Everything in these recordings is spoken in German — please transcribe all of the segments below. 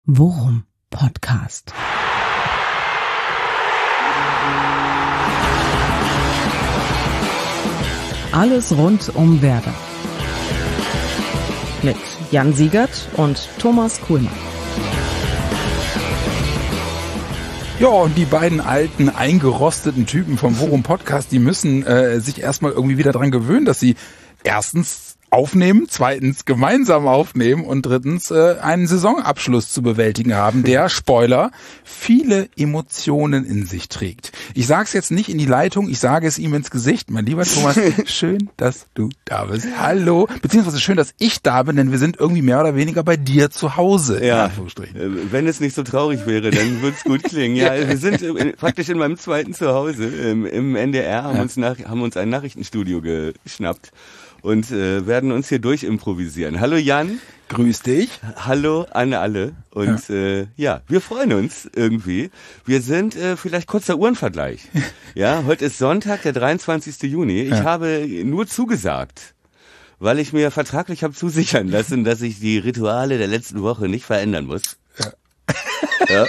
Worum Podcast. Alles rund um Werder. Mit Jan Siegert und Thomas Kuhlmann. Ja, und die beiden alten, eingerosteten Typen vom Worum Podcast, die müssen sich erstmal irgendwie wieder dran gewöhnen, dass sie erstens aufnehmen, zweitens gemeinsam aufnehmen und drittens einen Saisonabschluss zu bewältigen haben, der, Spoiler, viele Emotionen in sich trägt. Ich sage es jetzt nicht in die Leitung, ich sage es ihm ins Gesicht. Mein lieber Thomas, schön, dass du da bist. Hallo, beziehungsweise schön, dass ich da bin, denn wir sind irgendwie mehr oder weniger bei dir zu Hause. Ja, wenn es nicht so traurig wäre, dann würde es gut klingen. Ja, wir sind praktisch in meinem zweiten Zuhause im NDR, haben uns ein Nachrichtenstudio geschnappt und werden uns hier durchimprovisieren. Hallo Jan. Grüß dich. Hallo an alle. Und wir freuen uns irgendwie. Wir sind vielleicht kurzer Uhrenvergleich. Ja, heute ist Sonntag, der 23. Juni. Ich habe nur zugesagt, weil ich mir vertraglich habe zusichern lassen, dass ich die Rituale der letzten Woche nicht verändern muss. Ja.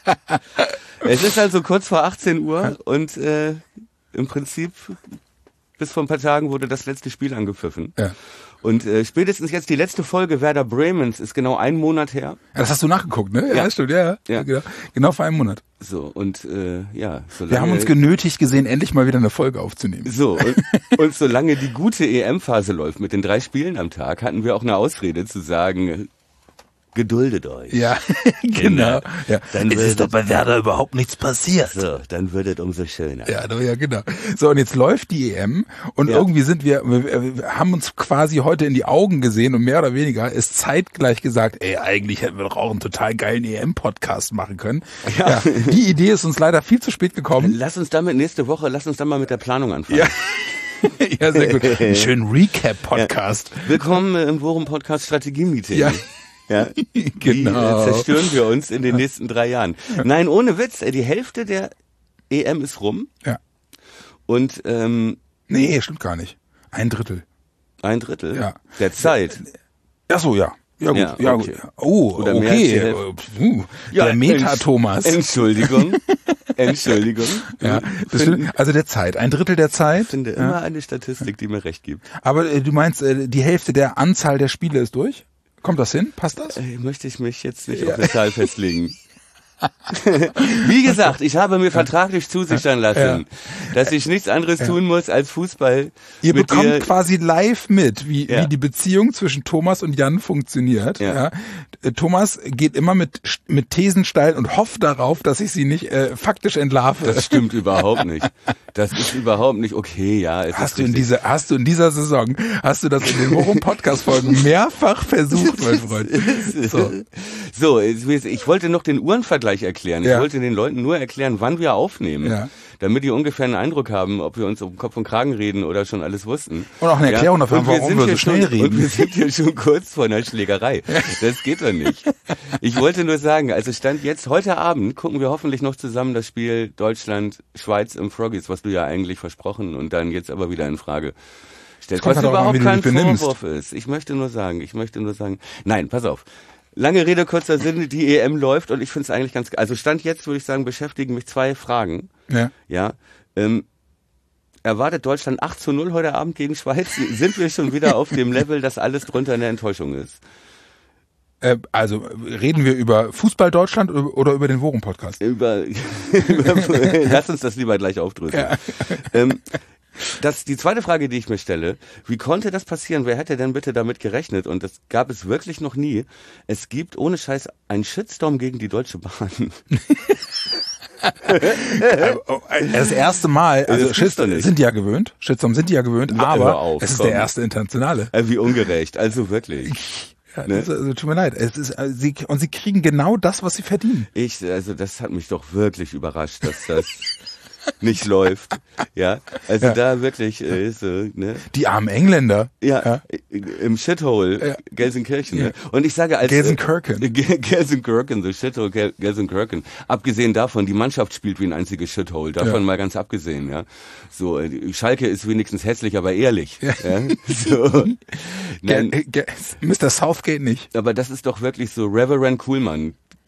Es ist also kurz vor 18 Uhr und im Prinzip bis vor ein paar Tagen wurde das letzte Spiel angepfiffen. Ja. Und spätestens jetzt die letzte Folge Werder Bremens ist genau 1 Monat her. Ja, das hast du nachgeguckt, ne? Ja, stimmt, ja. Genau vor einem Monat. So, und solange... Wir haben uns genötigt gesehen, endlich mal wieder eine Folge aufzunehmen. So, und solange die gute EM-Phase läuft mit den 3 Spielen am Tag, hatten wir auch eine Ausrede zu sagen... Geduldet euch. Ja, genau. Ja. Dann es ist doch bei Werder überhaupt nichts passiert. So, dann wird es umso schöner. Ja, genau. So, und jetzt läuft die EM und irgendwie sind wir haben uns quasi heute in die Augen gesehen und mehr oder weniger ist zeitgleich gesagt, eigentlich hätten wir doch auch einen total geilen EM-Podcast machen können. Ja. Die Idee ist uns leider viel zu spät gekommen. Lass uns dann mal mit der Planung anfangen. Ja. Ja, sehr gut. Einen schönen Recap-Podcast. Ja. Willkommen im Worum-Podcast Strategie-Meeting. Ja. Ja, genau. Wie zerstören wir uns in den nächsten 3 Jahren? Nein, ohne Witz, die Hälfte der EM ist rum. Ja. Und nee, stimmt gar nicht. 1/3. 1/3? Der Zeit. Ach so, ja. Ja gut, ja, okay. Oh, oder okay. Der Meta-Thomas. Entschuldigung. Ja, das stimmt. Also der Zeit, 1/3 der Zeit. Ich finde immer eine Statistik, die mir recht gibt. Aber du meinst, die Hälfte der Anzahl der Spiele ist durch? Kommt das hin? Passt das? Möchte ich mich jetzt nicht auf eine Zahl festlegen. Wie gesagt, ich habe mir vertraglich zusichern lassen, dass ich nichts anderes tun muss als Fußball. Ihr bekommt quasi live mit, wie die Beziehung zwischen Thomas und Jan funktioniert. Ja. Thomas geht immer mit Thesen steil und hofft darauf, dass ich sie nicht faktisch entlarve. Das stimmt überhaupt nicht. Das ist überhaupt nicht okay, ja. Hast du in dieser Saison, hast du das in den Worum-Podcast-Folgen mehrfach versucht, mein Freund. So, ich wollte noch den Uhrenvergleich erklären. Ich wollte den Leuten nur erklären, wann wir aufnehmen, damit die ungefähr einen Eindruck haben, ob wir uns um Kopf und Kragen reden oder schon alles wussten. Und auch eine Erklärung dafür, warum wir so schnell reden. Und wir sind hier schon kurz vor einer Schlägerei. Das geht doch nicht. Ich wollte nur sagen, also Stand jetzt, heute Abend gucken wir hoffentlich noch zusammen das Spiel Deutschland-Schweiz im Froggies, was du ja eigentlich versprochen und dann jetzt aber wieder in Frage stellst. Was überhaupt kein Vorwurf ist. Ich möchte nur sagen, nein, pass auf. Lange Rede, kurzer Sinn, die EM läuft und ich finde es eigentlich also Stand jetzt, würde ich sagen, beschäftigen mich 2 Fragen. Ja. Erwartet Deutschland 8:0 heute Abend gegen Schweiz? Sind wir schon wieder auf dem Level, dass alles drunter eine Enttäuschung ist? Also reden wir über Fußball Deutschland oder über den Worum-Podcast? Lass uns das lieber gleich aufdrücken. Ja. Die zweite Frage, die ich mir stelle, wie konnte das passieren? Wer hätte denn bitte damit gerechnet? Und das gab es wirklich noch nie. Es gibt ohne Scheiß einen Shitstorm gegen die Deutsche Bahn. Das erste Mal, also Shitstorm sind die ja gewöhnt, aber es ist der erste internationale. Wie ungerecht, also wirklich. Ja, also tut mir leid. Sie kriegen genau das, was sie verdienen. Das hat mich doch wirklich überrascht, dass das nicht läuft. Ja, also da wirklich Die armen Engländer. Ja. Im Shithole Gelsenkirchen. Ne? Und ich sage Gelsenkirchen, the Shithole Gelsenkirchen. Abgesehen davon, die Mannschaft spielt wie ein einziges Shithole. Davon mal ganz abgesehen. Ja, so Schalke ist wenigstens hässlich, aber ehrlich. Ja. So. Mr. Southgate nicht. Aber das ist doch wirklich so Reverend Kuhlmann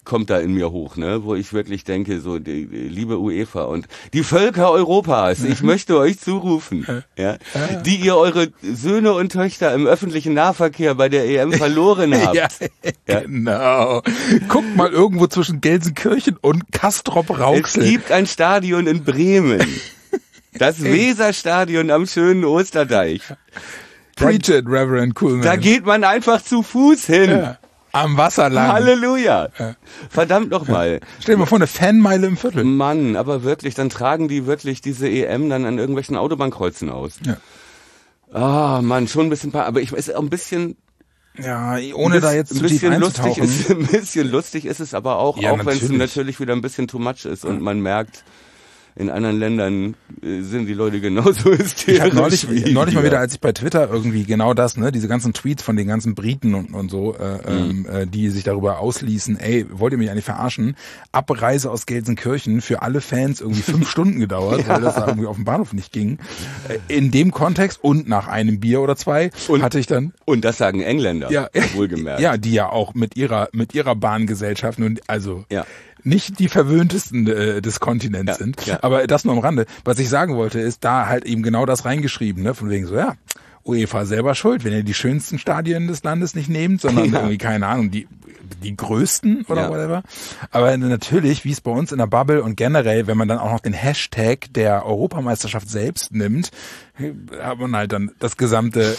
kommt da in mir hoch, ne, wo ich wirklich denke, so die liebe UEFA und die Völker Europas, ich möchte euch zurufen, ja, die ihr eure Söhne und Töchter im öffentlichen Nahverkehr bei der EM verloren habt. Ja, genau. Guckt mal irgendwo zwischen Gelsenkirchen und Castrop-Rauxel. Es gibt ein Stadion in Bremen. Das Weserstadion am schönen Osterdeich. Preach it, Reverend Kuhlmann. Da geht man einfach zu Fuß hin. Ja. Am Wasser lang. Halleluja. Ja. Verdammt nochmal. Stell dir mal vor, eine Fanmeile im Viertel. Mann, aber wirklich, dann tragen die wirklich diese EM dann an irgendwelchen Autobahnkreuzen aus. Ja. Ah, Mann, schon ein bisschen, aber ich ist auch ein bisschen. Ja, ohne da jetzt zu tief einzutauchen. Ein bisschen lustig ist es aber auch, ja, auch wenn es natürlich wieder ein bisschen too much ist und man merkt, in anderen Ländern sind die Leute genauso hysterisch. Ich habe neulich mal wieder, als ich bei Twitter irgendwie genau das, ne, diese ganzen Tweets von den ganzen Briten und so, die sich darüber ausließen, ey, wollt ihr mich eigentlich verarschen? Abreise aus Gelsenkirchen für alle Fans irgendwie 5 Stunden gedauert, weil das da irgendwie auf dem Bahnhof nicht ging. In dem Kontext und nach einem Bier oder 2 hatte ich dann... Und das sagen Engländer, ja, wohlgemerkt. Ja, die ja auch mit ihrer Bahngesellschaft und also... Ja. Nicht die verwöhntesten des Kontinents sind. Ja. Aber das nur am Rande. Was ich sagen wollte, ist da halt eben genau das reingeschrieben, ne? Von wegen so, ja, UEFA selber schuld, wenn ihr die schönsten Stadien des Landes nicht nehmt, sondern irgendwie, keine Ahnung, die größten oder whatever. Aber natürlich, wie es bei uns in der Bubble und generell, wenn man dann auch noch den Hashtag der Europameisterschaft selbst nimmt, hat man halt dann das gesamte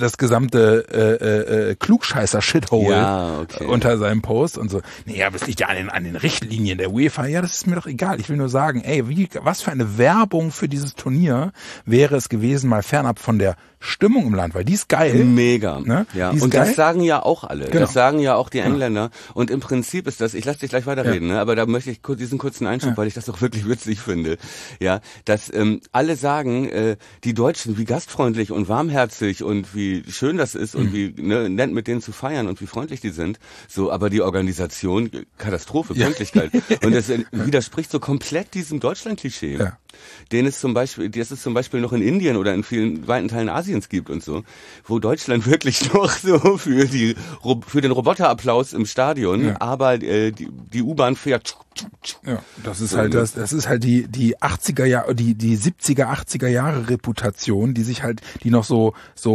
Klugscheißer-Shithole unter seinem Post und so. Nee, aber es liegt ja an den Richtlinien der UEFA. Ja, das ist mir doch egal. Ich will nur sagen, ey, was für eine Werbung für dieses Turnier wäre es gewesen, mal fernab von der Stimmung im Land, weil die ist geil. Mega. Ne? Ja. Und geil. Das sagen ja auch alle. Genau. Das sagen ja auch die Engländer. Und im Prinzip ist das, ich lasse dich gleich weiterreden, ne? Aber da möchte ich diesen kurzen Einschub, weil ich das doch wirklich witzig finde. Ja, dass alle sagen, die Deutschen, wie gastfreundlich und warmherzig und wie schön das ist und wie nett mit denen zu feiern und wie freundlich die sind. So, aber die Organisation, Katastrophe, Pünktlichkeit. Und das widerspricht so komplett diesem Deutschland-Klischee. Ja. Das es zum Beispiel noch in Indien oder in vielen weiten Teilen Asiens gibt und so, wo Deutschland wirklich noch so für den Roboterapplaus im Stadion, aber die U-Bahn fährt. Ja, das ist halt die 80er Jahre, die 70er, 80er Jahre Reputation, die noch so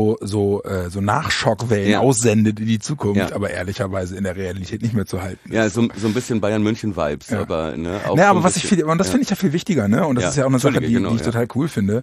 Nachschockwellen aussendet in die Zukunft, aber ehrlicherweise in der Realität nicht mehr zu halten. Ja, so ein bisschen Bayern München Vibes, aber ne, auch aber das finde ich ja viel wichtiger, ne? Und das ist ja auch eine Sache, die ich total cool finde.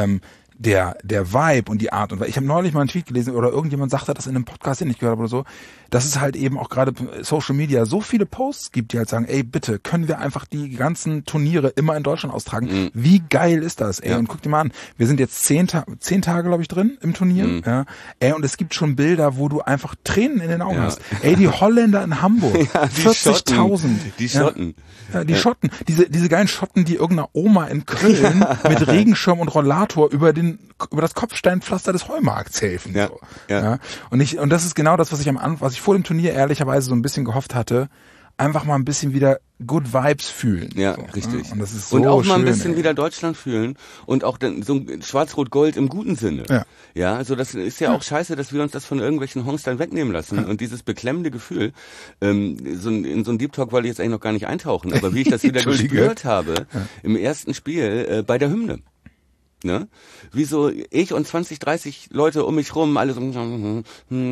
Der Vibe und die Art und Weise. Ich habe neulich mal einen Tweet gelesen oder irgendjemand sagte das in einem Podcast, den ich gehört habe oder so, dass es halt eben auch gerade Social Media so viele Posts gibt, die halt sagen, ey, bitte, können wir einfach die ganzen Turniere immer in Deutschland austragen? Wie geil ist das, ey? Und guck dir mal an, wir sind jetzt 10 Tage, glaube ich, drin im Turnier, ja, ey, und es gibt schon Bilder, wo du einfach Tränen in den Augen hast. Ey, die Holländer in Hamburg, 40.000. Die Schotten. Ja, die Schotten, diese geilen Schotten, die irgendeiner Oma in Köln mit Regenschirm und Rollator über das Kopfsteinpflaster des Heumarkts helfen. Ja, so. Ja. Und das ist genau das, was ich vor dem Turnier ehrlicherweise so ein bisschen gehofft hatte, einfach mal ein bisschen wieder Good Vibes fühlen. Ja, so, richtig. Ja? Und das ist so und auch schön, mal ein bisschen wieder Deutschland fühlen und auch dann so Schwarz-Rot-Gold im guten Sinne. Ja. Ja, also das ist ja auch scheiße, dass wir uns das von irgendwelchen Honks dann wegnehmen lassen und dieses beklemmende Gefühl, in so einen Deep Talk wollte ich jetzt eigentlich noch gar nicht eintauchen, aber wie ich das wieder gespürt habe im ersten Spiel bei der Hymne. Ne? Wie so ich und 20, 30 Leute um mich rum, alle so und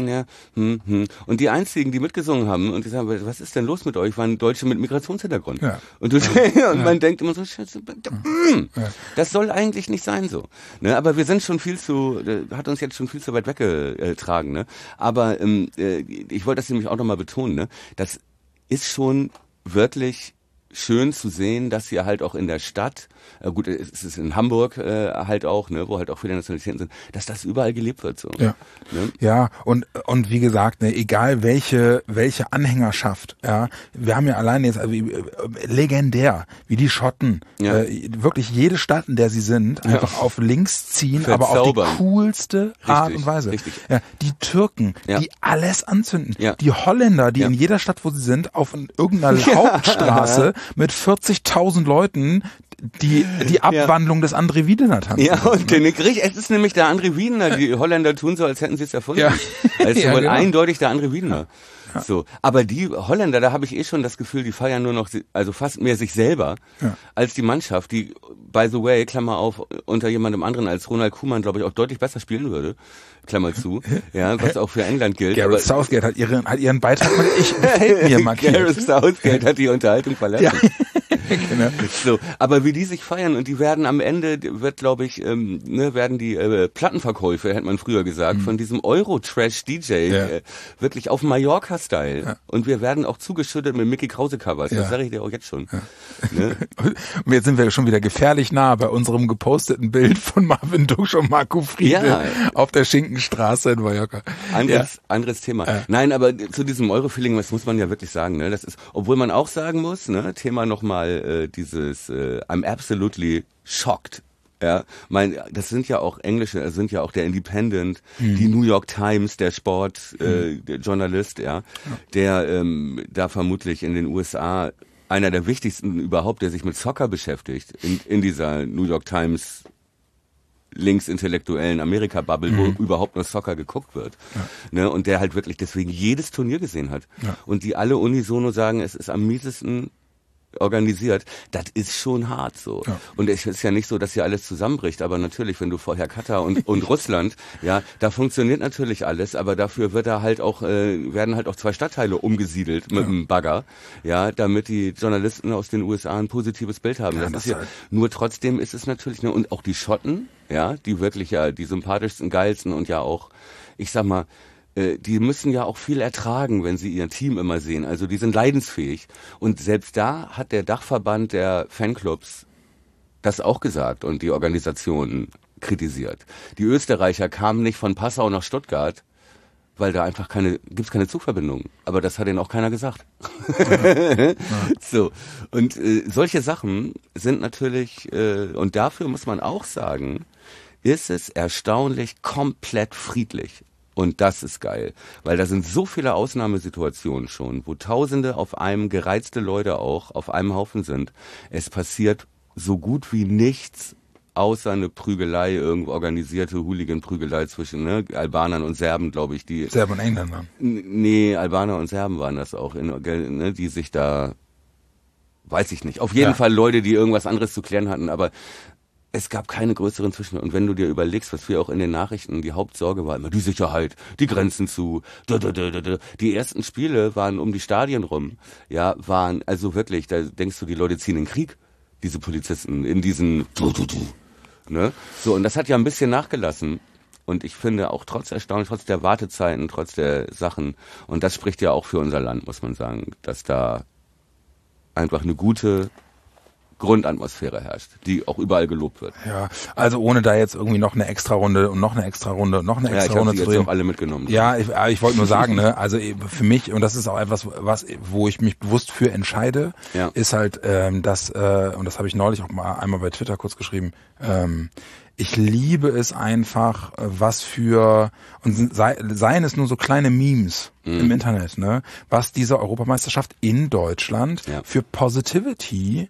die einzigen, die mitgesungen haben und die sagen, was ist denn los mit euch, waren Deutsche mit Migrationshintergrund. Ja. Und man denkt immer so, Scheiße, das soll eigentlich nicht sein so. Ne? Aber wir sind schon hat uns jetzt schon viel zu weit weggetragen. Ne? Aber ich wollte das nämlich auch nochmal betonen, ne? Das ist schon wirklich schön zu sehen, dass hier halt auch in der Stadt, gut, es ist in Hamburg halt auch, ne, wo halt auch viele Nationalitäten sind, dass das überall gelebt wird so. Ja, ne? Ja, und wie gesagt, ne, egal welche Anhängerschaft, ja, wir haben ja alleine jetzt legendär, wie die Schotten, wirklich jede Stadt, in der sie sind, einfach auf links ziehen, aber auf die coolste Art und Weise. Richtig. Ja, die Türken, die alles anzünden, die Holländer, die in jeder Stadt, wo sie sind, auf irgendeiner Hauptstraße mit 40.000 Leuten die Abwandlung des André Wiedener tanzen. Ja, und es ist nämlich der André Wiedener. Die Holländer tun so, als hätten sie es erfunden. Ja. Es ist wohl eindeutig der André Wiedener. So, aber die Holländer, da habe ich schon das Gefühl, die feiern nur noch, also fast mehr sich selber als die Mannschaft, die, by the way, Klammer auf, unter jemandem anderen als Ronald Koeman, glaube ich, auch deutlich besser spielen würde, Klammer zu, ja, was auch für England gilt. Gareth Southgate hat ihren Beitrag gefällt mir markiert. Gareth Southgate hat die Unterhaltung verlassen. Ja. Genau. So, aber wie die sich feiern und die werden am Ende, wird glaube ich, werden die Plattenverkäufe, hätte man früher gesagt, von diesem Euro-Trash-DJ wirklich auf Mallorca-Style. Ja. Und wir werden auch zugeschüttet mit Mickey Krause-Covers, das sage ich dir auch jetzt schon. Ja. Ne? Und jetzt sind wir schon wieder gefährlich nah bei unserem geposteten Bild von Marvin Dusch und Marco Friede auf der Schinkenstraße in Mallorca. Anderes Thema. Ja. Nein, aber zu diesem Euro-Feeling, das muss man ja wirklich sagen, ne? Das ist, obwohl man auch sagen muss, ne, Thema nochmal dieses I'm absolutely shocked. Ja, das sind ja auch englische, sind ja auch der Independent, die New York Times, der Sportjournalist, der da vermutlich in den USA einer der wichtigsten überhaupt, der sich mit Soccer beschäftigt, in dieser New York Times linksintellektuellen Amerika-Bubble, wo überhaupt nur Soccer geguckt wird. Ja. Ne, und der halt wirklich deswegen jedes Turnier gesehen hat. Ja. Und die alle unisono sagen, es ist am miesesten organisiert, das ist schon hart so. Ja. Und es ist ja nicht so, dass hier alles zusammenbricht, aber natürlich, wenn du vorher Katar und Russland, da funktioniert natürlich alles, aber dafür wird da halt auch, werden halt auch 2 Stadtteile umgesiedelt mit einem Bagger, damit die Journalisten aus den USA ein positives Bild haben. Das ist nur trotzdem ist es natürlich, ne, und auch die Schotten, die wirklich die sympathischsten, geilsten und ja auch, ich sag mal, die müssen ja auch viel ertragen, wenn sie ihr Team immer sehen. Also die sind leidensfähig. Und selbst da hat der Dachverband der Fanclubs das auch gesagt und die Organisationen kritisiert. Die Österreicher kamen nicht von Passau nach Stuttgart, weil da einfach gibt's keine Zugverbindung. Aber das hat ihnen auch keiner gesagt. Ja. So. Und solche Sachen sind natürlich, und dafür muss man auch sagen, ist es erstaunlich komplett friedlich. Und das ist geil, weil da sind so viele Ausnahmesituationen schon, wo Tausende auf einem, gereizte Leute auch, auf einem Haufen sind. Es passiert so gut wie nichts, außer eine Prügelei, irgendwo organisierte Hooligan-Prügelei zwischen Albanern und Serben, glaube ich. Serben und Engländer? Nee, Albaner und Serben waren das auch, die sich da, weiß ich nicht. Auf jeden Fall Leute, die irgendwas anderes zu klären hatten, aber es gab keine größeren Zwischen. Und wenn du dir überlegst, was wir auch in den Nachrichten, die Hauptsorge war immer die Sicherheit, die Grenzen zu. Die ersten Spiele waren um die Stadien rum. Waren also wirklich, da denkst du, die Leute ziehen in den Krieg, diese Polizisten, in diesen ne? So, und das hat ja ein bisschen nachgelassen. Und ich finde auch trotz der Wartezeiten, trotz der Sachen, und das spricht ja auch für unser Land, muss man sagen, dass da einfach eine gute Grundatmosphäre herrscht, die auch überall gelobt wird. Ja, also ohne da jetzt irgendwie noch eine Extra-Runde und noch eine Extra-Runde und noch eine Extra-Runde zu drehen. Ja, ich habe auch alle mitgenommen. Ja, ich wollte nur sagen, ne, also für mich, und das ist auch etwas, wo ich mich bewusst für entscheide, ist halt, und das habe ich neulich auch mal einmal bei Twitter kurz geschrieben, ich liebe es einfach, und seien es nur so kleine Memes im Internet, ne, was diese Europameisterschaft in Deutschland für Positivity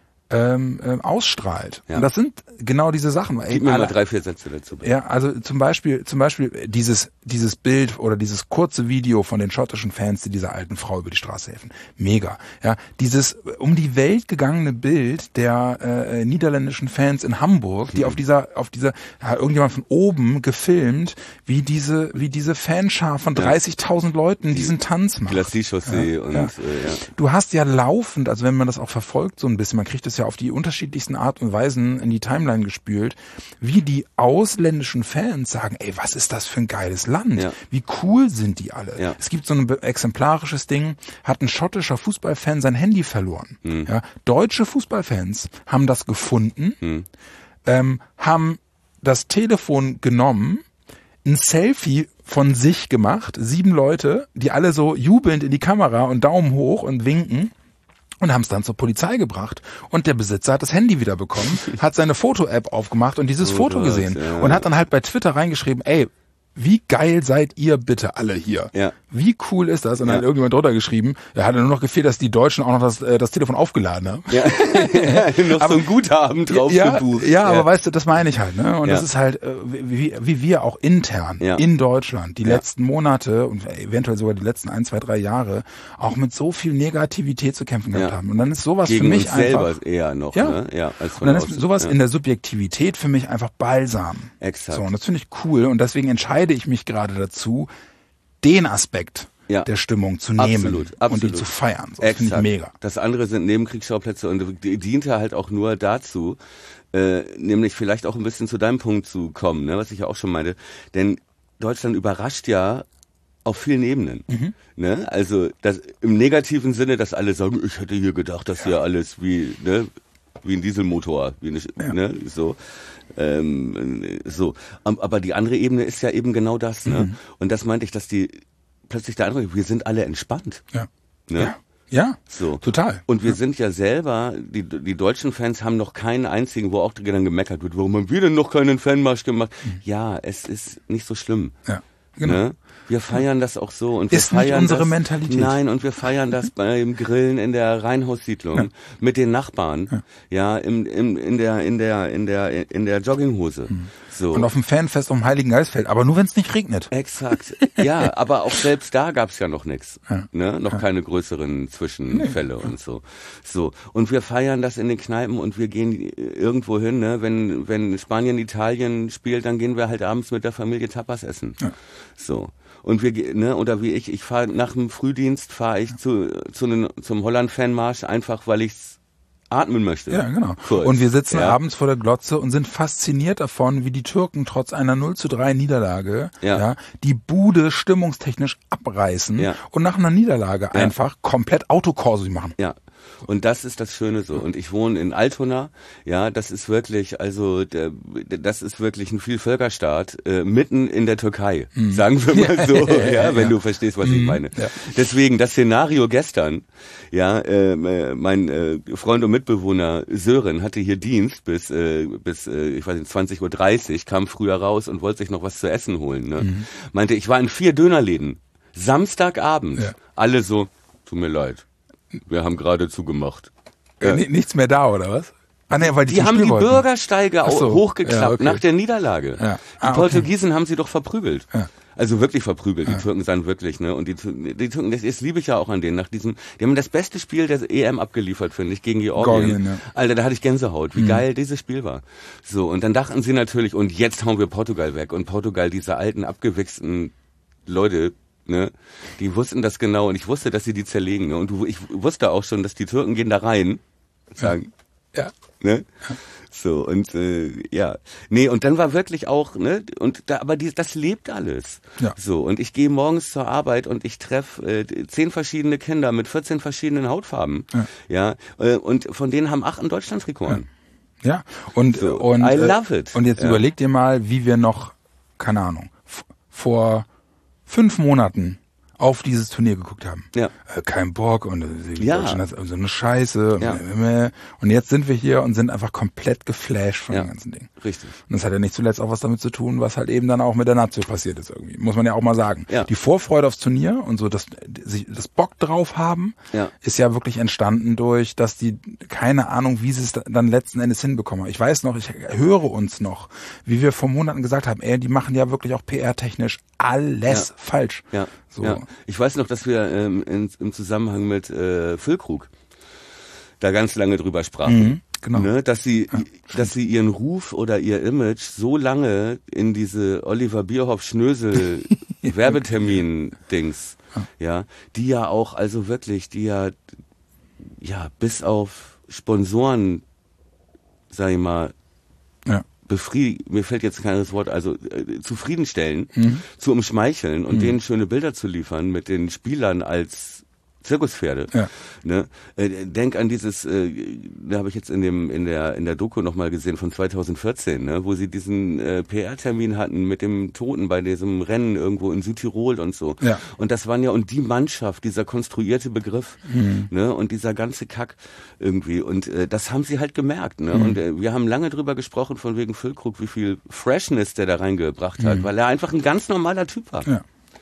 ausstrahlt. Ja. Und das sind genau diese Sachen. Gib mir mal 3-4 Sätze dazu. Ja, also zum Beispiel dieses Bild oder dieses kurze Video von den schottischen Fans, die dieser alten Frau über die Straße helfen. Mega. Ja, dieses um die Welt gegangene Bild der niederländischen Fans in Hamburg, die auf dieser irgendjemand von oben gefilmt, wie diese Fanschar von 30.000 Leuten diesen Tanz macht. Glacis-Chaussee und Du hast ja laufend, also wenn man das auch verfolgt so ein bisschen, man kriegt es ja auf die unterschiedlichsten Art und Weisen in die Timeline gespült, wie die ausländischen Fans sagen, ey, was ist das für ein geiles Land? Ja. Wie cool sind die alle? Ja. Es gibt so ein exemplarisches Ding, hat ein schottischer Fußballfan sein Handy verloren. Ja, deutsche Fußballfans haben das gefunden, haben das Telefon genommen, ein Selfie von sich gemacht, 7 Leute, die alle so jubelnd in die Kamera und Daumen hoch und winken. Und haben es dann zur Polizei gebracht. Und der Besitzer hat das Handy wieder bekommen, hat seine Foto-App aufgemacht und dieses Foto gesehen. Ja. Und hat dann halt bei Twitter reingeschrieben, ey, wie geil seid ihr bitte alle hier? Ja. wie cool ist das? Und dann hat irgendjemand drunter geschrieben, er hatte nur noch gefehlt, dass die Deutschen auch noch das Telefon aufgeladen haben. Ja. Noch so ein Guthaben drauf gebucht. Ja, aber weißt du, das meine ich halt, ne? Und das ist halt, wie wir auch intern in Deutschland die letzten Monate und eventuell sogar die letzten 1, 2, 3 Jahre auch mit so viel Negativität zu kämpfen gehabt haben. Und dann ist sowas gegen für mich uns einfach selber eher noch, ne? Ja, als von und dann außen. ist sowas in der Subjektivität für mich einfach Balsam. Exakt. So, und das finde ich cool und deswegen entscheide ich mich gerade dazu, den Aspekt der Stimmung zu nehmen und die zu feiern. So, das finde ich mega. Das andere sind Nebenkriegsschauplätze und die diente halt auch nur dazu, nämlich vielleicht auch ein bisschen zu deinem Punkt zu kommen, ne, was ich ja auch schon meinte. Denn Deutschland überrascht ja auf vielen Ebenen. Ne? Also das, im negativen Sinne, dass alle sagen, ich hätte hier gedacht, dass hier alles wie ein Dieselmotor, ne, so. So. Aber die andere Ebene ist ja eben genau das. Ne? Und das meinte ich, dass die plötzlich der Eindruck, wir sind alle entspannt. Ja. Ne? Ja, so. Total. Und wir sind ja selber, die deutschen Fans haben noch keinen einzigen, wo auch dann gemeckert wird, warum haben wir denn noch keinen Fanmarsch gemacht? Ja, es ist nicht so schlimm. Ja, genau. Ne? Wir feiern das auch so und wir ist feiern nicht unsere das, Mentalität. Nein, und wir feiern das beim Grillen in der Reihenhaussiedlung mit den Nachbarn, in der Jogginghose. So. Und auf dem Fanfest um Heiligen Geistfeld, aber nur wenn es nicht regnet. Exakt. Ja, aber auch selbst da gab's ja noch nichts. Ne? Noch keine größeren Zwischenfälle und so. So. Und wir feiern das in den Kneipen und wir gehen irgendwo hin, ne? Wenn Spanien, Italien spielt, dann gehen wir halt abends mit der Familie Tapas essen. Ja. So. Und wir, ne, oder wie ich fahre nach dem Frühdienst zum Holland-Fanmarsch, einfach weil ich's atmen möchte. Ja, genau. Kurz. Und wir sitzen abends vor der Glotze und sind fasziniert davon, wie die Türken trotz einer 0:3 Niederlage die Bude stimmungstechnisch abreißen und nach einer Niederlage einfach komplett Autokorso machen. Ja. Und das ist das Schöne so. Und ich wohne in Altona. Ja, das ist wirklich, das ist wirklich ein Vielvölkerstaat mitten in der Türkei. Sagen wir mal so, wenn du verstehst, was ich meine. Ja. Deswegen das Szenario gestern. Ja, mein Freund und Mitbewohner Sören hatte hier Dienst bis ich weiß nicht 20:30 Uhr, kam früher raus und wollte sich noch was zu essen holen. Ne? Meinte, ich war in 4 Dönerläden. Samstagabend. Ja. Alle so, tut mir leid. Wir haben gerade zugemacht. Nichts mehr da, oder was? Ah, nee, weil die haben die Bürgersteige hochgeklappt nach der Niederlage. Ja. Die Portugiesen haben sie doch verprügelt. Ja. Also wirklich verprügelt. Die Türken sind wirklich, ne? Und die Türken, das liebe ich ja auch an denen. Die haben das beste Spiel der EM abgeliefert, finde ich, gegen Georgien. Ja. Alter, da hatte ich Gänsehaut. Wie geil dieses Spiel war. So, und dann dachten sie natürlich, und jetzt hauen wir Portugal weg. Und Portugal, diese alten, abgewichsten Leute, ne, die wussten das genau und ich wusste, dass sie die zerlegen. Ne? Und ich wusste auch schon, dass die Türken gehen da rein und sagen, ne? So, und nee, und dann war wirklich auch, ne, und da, aber das lebt alles. Ja. So, und ich gehe morgens zur Arbeit und ich treffe 10 verschiedene Kinder mit 14 verschiedenen Hautfarben. Ja, und von denen haben 8 ein Deutschland-Trikot an. Ja, und I love it. Und jetzt überleg dir mal, wie wir noch, keine Ahnung, vor 5 Monaten auf dieses Turnier geguckt haben. Ja. Kein Bock und Deutschland ist so eine Scheiße. Ja. Und jetzt sind wir hier und sind einfach komplett geflasht von dem ganzen Ding. Richtig. Und das hat ja nicht zuletzt auch was damit zu tun, was halt eben dann auch mit der Nazio passiert ist irgendwie. Muss man ja auch mal sagen. Ja. Die Vorfreude aufs Turnier und so das Bock drauf haben, ist ja wirklich entstanden durch, dass die keine Ahnung, wie sie es dann letzten Endes hinbekommen. Ich weiß noch, ich höre uns noch, wie wir vor Monaten gesagt haben, die machen ja wirklich auch PR-technisch alles falsch. Ja. So. Ja. Ich weiß noch, dass wir im Zusammenhang mit Füllkrug da ganz lange drüber sprachen. Genau. Ne, dass sie ihren Ruf oder ihr Image so lange in diese Oliver Bierhoff-Schnösel Werbetermin-Dings, die ja auch, also wirklich, bis auf Sponsoren, sag ich mal, mir fällt jetzt kein anderes Wort, also zufriedenstellen, zu umschmeicheln und denen schöne Bilder zu liefern mit den Spielern als Zirkuspferde. Ja. Ne? Denk an dieses, da habe ich jetzt in der Doku nochmal gesehen von 2014, ne? Wo sie diesen PR-Termin hatten mit dem Toten bei diesem Rennen irgendwo in Südtirol und so. Ja. Und das waren ja, und die Mannschaft, dieser konstruierte Begriff, ne? Und dieser ganze Kack irgendwie. Und das haben sie halt gemerkt. Ne? Und wir haben lange drüber gesprochen, von wegen Füllkrug, wie viel Freshness der da reingebracht hat, weil er einfach ein ganz normaler Typ war. Ja.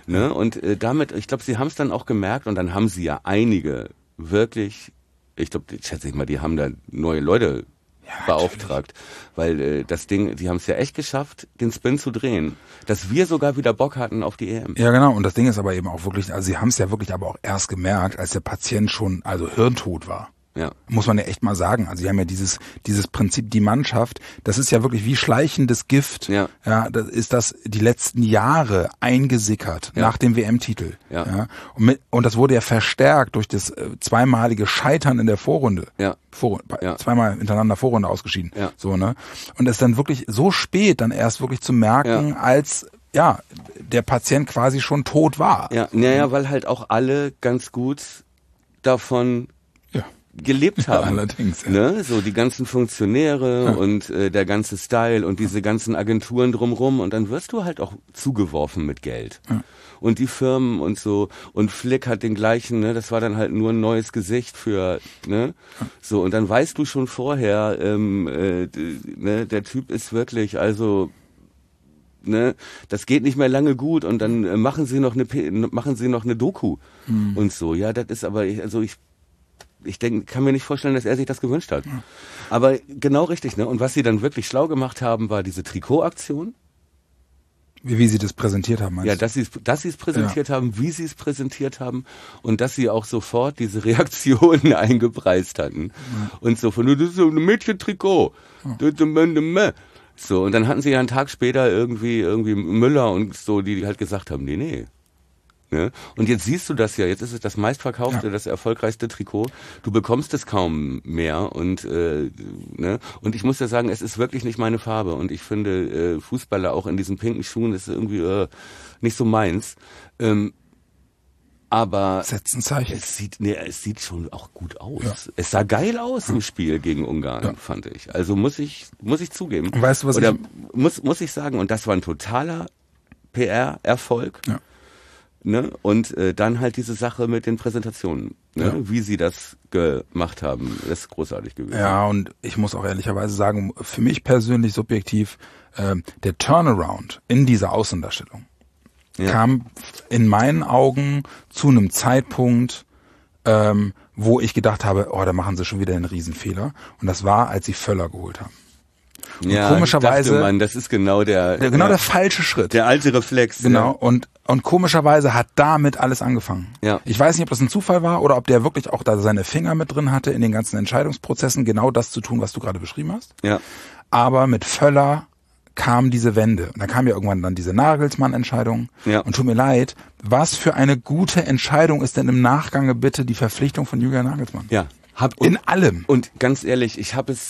Ne? Und damit, ich glaube, sie haben es dann auch gemerkt und dann haben sie ja einige wirklich, ich glaube, schätze ich mal, die haben da neue Leute beauftragt, weil das Ding, die haben es ja echt geschafft, den Spin zu drehen, dass wir sogar wieder Bock hatten auf die EM. Ja, genau. Und das Ding ist aber eben auch wirklich, also sie haben es ja wirklich aber auch erst gemerkt, als der Patient schon, also hirntot war. Ja. Muss man ja echt mal sagen. Also sie haben ja dieses Prinzip, die Mannschaft, das ist ja wirklich wie schleichendes Gift. Ja. Ja, das ist das die letzten Jahre eingesickert nach dem WM-Titel. Ja. Ja. Und das wurde ja verstärkt durch das zweimalige Scheitern in der Vorrunde. Ja. Zweimal hintereinander Vorrunde ausgeschieden. Ja. So, ne? Und es dann wirklich so spät dann erst wirklich zu merken, als der Patient quasi schon tot war. Ja, naja, weil halt auch alle ganz gut davon gelebt haben. Allerdings. Ja. Ne? So die ganzen Funktionäre und der ganze Style und diese ganzen Agenturen drumrum und dann wirst du halt auch zugeworfen mit Geld. Ja. Und die Firmen und so und Flick hat den gleichen, ne, das war dann halt nur ein neues Gesicht für, ne, so und dann weißt du schon vorher, ne, der Typ ist wirklich, also ne, das geht nicht mehr lange gut und dann machen sie noch eine Doku und so. Ja, das ist aber, ich denke, kann mir nicht vorstellen, dass er sich das gewünscht hat. Ja. Aber genau richtig, ne? Und was sie dann wirklich schlau gemacht haben, war diese Trikotaktion. Wie sie das präsentiert haben, meinst du? Ja, dass sie es präsentiert haben, wie sie es präsentiert haben und dass sie auch sofort diese Reaktionen eingepreist hatten. Ja. Und so von, das ist so ein Mädchentrikot. Ja. So, und dann hatten sie ja einen Tag später irgendwie Müller und so, die halt gesagt haben, nee. Ne? Und jetzt siehst du das ja, jetzt ist es das meistverkaufte, das erfolgreichste Trikot. Du bekommst es kaum mehr und ne? Und ich muss ja sagen, es ist wirklich nicht meine Farbe und ich finde Fußballer auch in diesen pinken Schuhen ist irgendwie nicht so meins. Aber setzt ein Zeichen. Es sieht schon auch gut aus. Ja. Es sah geil aus im Spiel gegen Ungarn, fand ich. Also muss ich zugeben. Und weißt du, was muss ich sagen, und das war ein totaler PR-Erfolg. Ja. Ne? Und dann halt diese Sache mit den Präsentationen, ne? Wie sie das gemacht haben, das ist großartig gewesen. Ja, und ich muss auch ehrlicherweise sagen, für mich persönlich subjektiv, der Turnaround in dieser Außendarstellung kam in meinen Augen zu einem Zeitpunkt, wo ich gedacht habe, da machen sie schon wieder einen Riesenfehler. Und das war, als sie Völler geholt haben. Und komischerweise, dachte man, das ist genau der falsche Schritt. Der alte Reflex. Genau. Ja. Und komischerweise hat damit alles angefangen. Ja. Ich weiß nicht, ob das ein Zufall war oder ob der wirklich auch da seine Finger mit drin hatte in den ganzen Entscheidungsprozessen, genau das zu tun, was du gerade beschrieben hast. Ja. Aber mit Völler kam diese Wende. Und dann kam ja irgendwann dann diese Nagelsmann-Entscheidung. Ja. Und tut mir leid, was für eine gute Entscheidung ist denn im Nachgange bitte die Verpflichtung von Julian Nagelsmann? Ja. In allem. Und ganz ehrlich, ich habe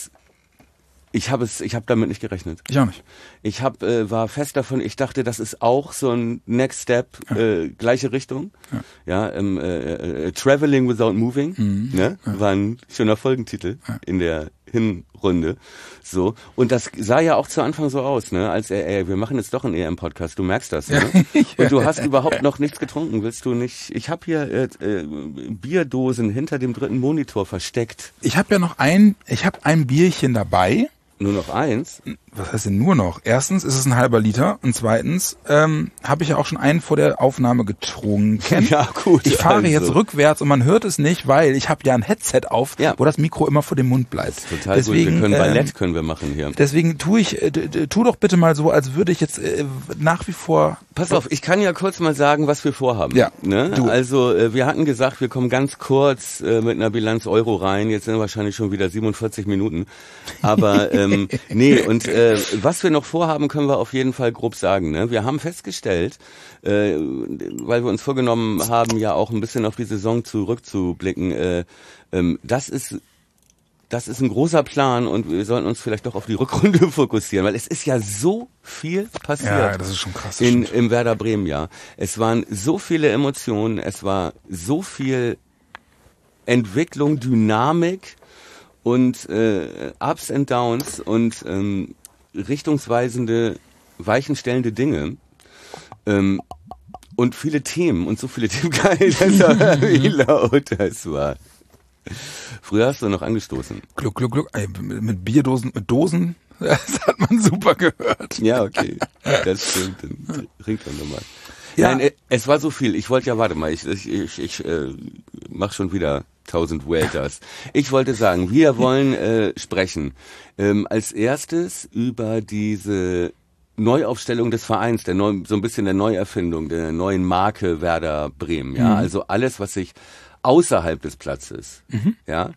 damit nicht gerechnet. Ich auch nicht. Ich war fest davon, ich dachte, das ist auch so ein Next Step, gleiche Richtung. Ja, Traveling Without Moving, ne? War ein schöner Folgentitel in der Hinrunde. So. Und das sah ja auch zu Anfang so aus, ne? Als wir machen jetzt doch einen EM-Podcast, du merkst das, ne? Und du hast überhaupt noch nichts getrunken, willst du nicht? Ich habe hier Bierdosen hinter dem dritten Monitor versteckt. Ich habe ja noch ein Bierchen dabei. Nur noch eins? Was heißt denn nur noch? Erstens ist es ein halber Liter und zweitens habe ich ja auch schon einen vor der Aufnahme getrunken. Ja, gut. Ich fahre jetzt rückwärts und man hört es nicht, weil ich habe ja ein Headset auf, wo das Mikro immer vor dem Mund bleibt. Total deswegen, gut. Ballett können wir machen hier. Deswegen tu doch bitte mal so, als würde ich jetzt nach wie vor... Pass auf, ich kann ja kurz mal sagen, was wir vorhaben. Ja, ne? Also wir hatten gesagt, wir kommen ganz kurz mit einer Bilanz Euro rein. Jetzt sind wahrscheinlich schon wieder 47 Minuten. Aber nee, und was wir noch vorhaben, können wir auf jeden Fall grob sagen. Ne? Wir haben festgestellt, weil wir uns vorgenommen haben, ja auch ein bisschen auf die Saison zurückzublicken, das ist ein großer Plan und wir sollten uns vielleicht doch auf die Rückrunde fokussieren, weil es ist ja so viel passiert. Ja, das ist schon krass. Im Werder Bremen Jahr. Es waren so viele Emotionen, es war so viel Entwicklung, Dynamik und Ups and Downs und richtungsweisende, weichenstellende Dinge und viele Themen und so viele Themen. Geil, wie laut das war. Früher hast du noch angestoßen. Gluck, gluck, gluck. Mit Bierdosen, mit Dosen, das hat man super gehört. Ja, okay. Das stimmt. Dann trink dann nochmal. Ja. Nein, es war so viel. Ich wollte ja, warte mal, ich mach schon wieder 1000 Welters. Ich wollte sagen, wir wollen sprechen als erstes über diese Neuaufstellung des Vereins, so ein bisschen der Neuerfindung, der neuen Marke Werder Bremen. Ja, also alles, was sich außerhalb des Platzes, ja,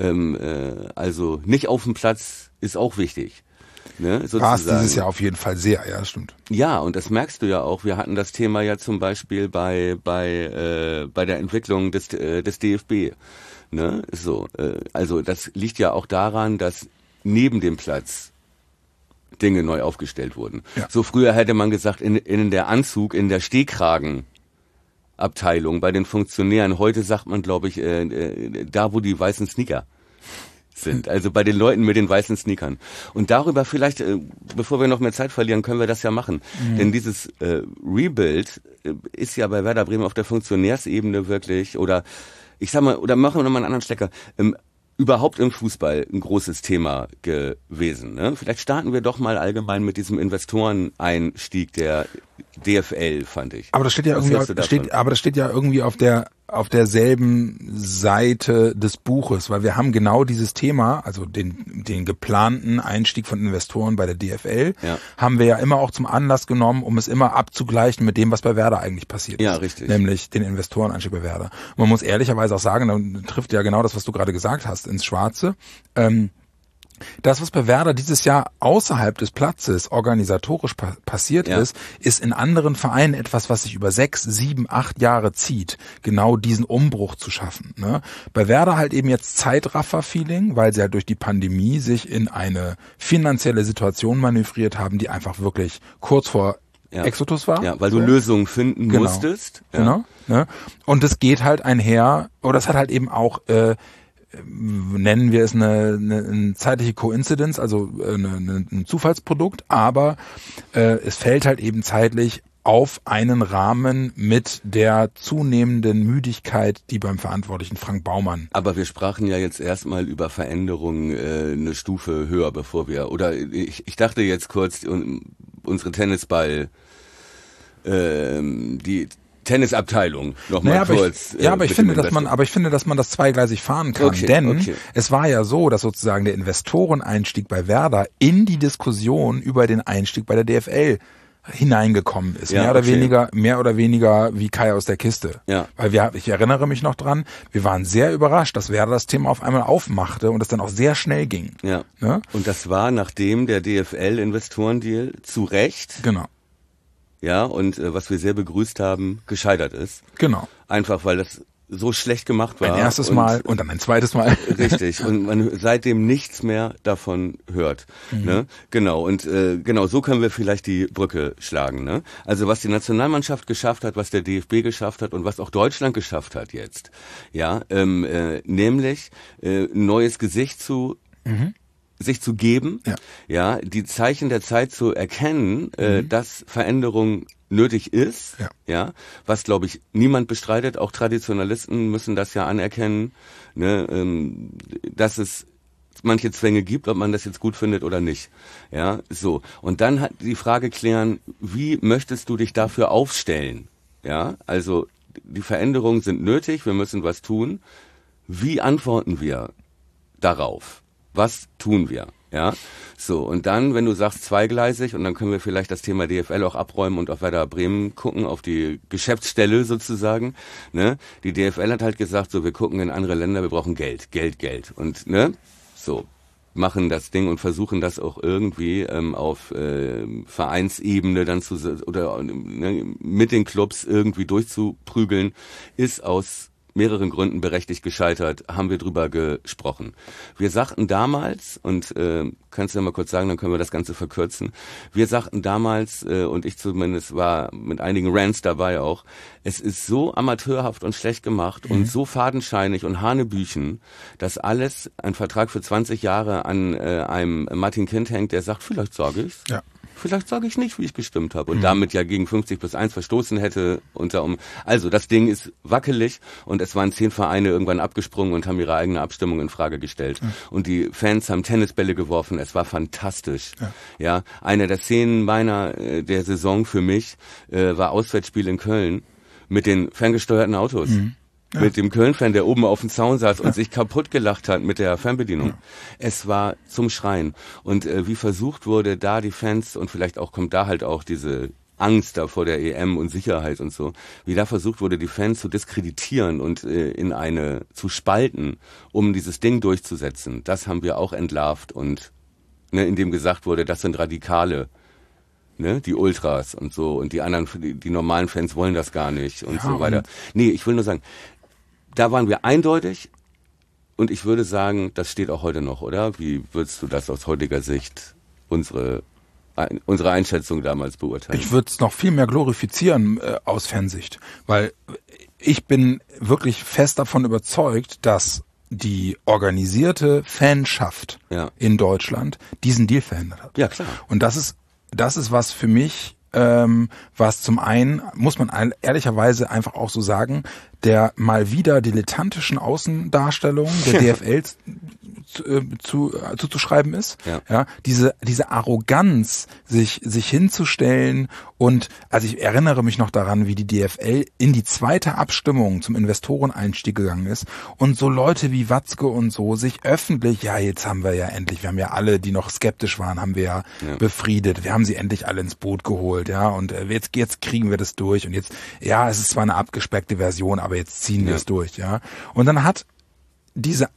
also nicht auf dem Platz ist auch wichtig. Ne, war es dieses Jahr auf jeden Fall sehr, ja, das stimmt. Ja, und das merkst du ja auch. Wir hatten das Thema ja zum Beispiel bei der Entwicklung des DFB. Ne, so, also das liegt ja auch daran, dass neben dem Platz Dinge neu aufgestellt wurden. Ja. So früher hätte man gesagt, in der Anzug, in der Stehkragenabteilung bei den Funktionären. Heute sagt man, glaube ich, da wo die weißen Sneaker sind, also bei den Leuten mit den weißen Sneakern. Und darüber vielleicht, bevor wir noch mehr Zeit verlieren, können wir das ja machen. Denn dieses Rebuild ist ja bei Werder Bremen auf der Funktionärsebene wirklich, oder ich sag mal, oder machen wir nochmal einen anderen Stecker, überhaupt im Fußball ein großes Thema gewesen. Ne? Vielleicht starten wir doch mal allgemein mit diesem Investoreneinstieg der DFL, fand ich. Aber das steht ja irgendwie auf derselben Seite des Buches, weil wir haben genau dieses Thema, also den geplanten Einstieg von Investoren bei der DFL, haben wir ja immer auch zum Anlass genommen, um es immer abzugleichen mit dem, was bei Werder eigentlich passiert ist. Ja, richtig. Nämlich den Investoreneinstieg bei Werder. Und man muss ehrlicherweise auch sagen, dann trifft ja genau das, was du gerade gesagt hast, ins Schwarze. Das, was bei Werder dieses Jahr außerhalb des Platzes organisatorisch passiert ist in anderen Vereinen etwas, was sich über 6, 7, 8 Jahre zieht, genau diesen Umbruch zu schaffen. Ne? Bei Werder halt eben jetzt Zeitraffer-Feeling, weil sie halt durch die Pandemie sich in eine finanzielle Situation manövriert haben, die einfach wirklich kurz vor Exodus war. Ja, weil du Lösungen finden musstest. Ja. Genau. Ne? Und es geht halt einher, oder es hat halt eben auch nennen wir es eine zeitliche Coincidence, also ein Zufallsprodukt, aber es fällt halt eben zeitlich auf einen Rahmen mit der zunehmenden Müdigkeit, die beim verantwortlichen Frank Baumann. Aber wir sprachen ja jetzt erstmal über Veränderungen eine Stufe höher, ich dachte jetzt kurz, unsere Tennisball, die Tennisabteilung nochmal kurz. Aber ich finde, dass man das zweigleisig fahren kann, es war ja so, dass sozusagen der Investoreneinstieg bei Werder in die Diskussion über den Einstieg bei der DFL hineingekommen ist, mehr oder weniger wie Kai aus der Kiste. Ja. Weil ich erinnere mich noch dran, wir waren sehr überrascht, dass Werder das Thema auf einmal aufmachte und es dann auch sehr schnell ging. Ja. Ne? Und das war nachdem der DFL-Investorendeal zu Recht. Genau. Ja, und was wir sehr begrüßt haben, gescheitert ist. Genau. Einfach, weil das so schlecht gemacht war. Ein erstes Mal und dann ein zweites Mal. Richtig. Und man seitdem nichts mehr davon hört. Ne? Genau. Und genau, so können wir vielleicht die Brücke schlagen. Ne? Also was die Nationalmannschaft geschafft hat, was der DFB geschafft hat und was auch Deutschland geschafft hat jetzt. Ja, nämlich ein neues Gesicht sich zu geben, ja, die Zeichen der Zeit zu erkennen, dass Veränderung nötig ist, ja, was glaube ich niemand bestreitet, auch Traditionalisten müssen das ja anerkennen, ne, dass es manche Zwänge gibt, ob man das jetzt gut findet oder nicht, ja, so. Und dann hat die Frage klären, wie möchtest du dich dafür aufstellen, ja, also die Veränderungen sind nötig, wir müssen was tun, wie antworten wir darauf? Was tun wir? Ja, so, und dann, wenn du sagst zweigleisig, und dann können wir vielleicht das Thema DFL auch abräumen und auf Werder Bremen gucken, auf die Geschäftsstelle sozusagen, ne, die DFL hat halt gesagt, so, wir gucken in andere Länder, wir brauchen Geld, und, ne, so, machen das Ding und versuchen das auch irgendwie auf Vereinsebene dann mit den Clubs irgendwie durchzuprügeln, ist aus mehreren Gründen berechtigt gescheitert, haben wir drüber gesprochen. Wir sagten damals, und kannst du ja mal kurz sagen, dann können wir das Ganze verkürzen, wir sagten damals, und ich zumindest war mit einigen Rants dabei auch, es ist so amateurhaft und schlecht gemacht und so fadenscheinig und hanebüchen, dass alles, ein Vertrag für 20 Jahre an einem Martin Kind hängt, der sagt, vielleicht sage ich's. Ja. vielleicht sage ich nicht, wie ich gestimmt habe und damit ja gegen 50+1 verstoßen hätte. Also das Ding ist wackelig und es waren 10 Vereine irgendwann abgesprungen und haben ihre eigene Abstimmung in Frage gestellt. Und die Fans haben Tennisbälle geworfen, es war fantastisch. Ja, eine der Szenen der Saison für mich war Auswärtsspiel in Köln mit den ferngesteuerten Autos. Ja. Mit dem Köln-Fan, der oben auf dem Zaun saß und sich kaputt gelacht hat mit der Fernbedienung. Ja. Es war zum Schreien. Und wie versucht wurde, da die Fans, und vielleicht kommt da halt auch diese Angst da vor der EM und Sicherheit und so, wie da versucht wurde, die Fans zu diskreditieren und zu spalten, um dieses Ding durchzusetzen. Das haben wir auch entlarvt und indem gesagt wurde, das sind Radikale. Die Ultras und so und die anderen, die normalen Fans wollen das gar nicht und so weiter. Nee, ich will nur sagen, da waren wir eindeutig und ich würde sagen, das steht auch heute noch, oder? Wie würdest du das aus heutiger Sicht unsere Einschätzung damals beurteilen? Ich würde es noch viel mehr glorifizieren aus Fansicht, weil ich bin wirklich fest davon überzeugt, dass die organisierte Fanschaft in Deutschland diesen Deal verhindert hat. Ja, klar. Und das ist was für mich, was zum einen, muss man ehrlicherweise einfach auch so sagen, der mal wieder dilettantischen Außendarstellung der DFL zuzuschreiben ist. Ja, diese Arroganz, sich hinzustellen und, also ich erinnere mich noch daran, wie die DFL in die zweite Abstimmung zum Investoreneinstieg gegangen ist und so Leute wie Watzke und so sich öffentlich, jetzt haben wir ja endlich, wir haben ja alle, die noch skeptisch waren, haben wir ja befriedet, wir haben sie endlich alle ins Boot geholt, und jetzt kriegen wir das durch und jetzt, es ist zwar eine abgespeckte Version, aber jetzt ziehen wir es durch, Und dann hat diese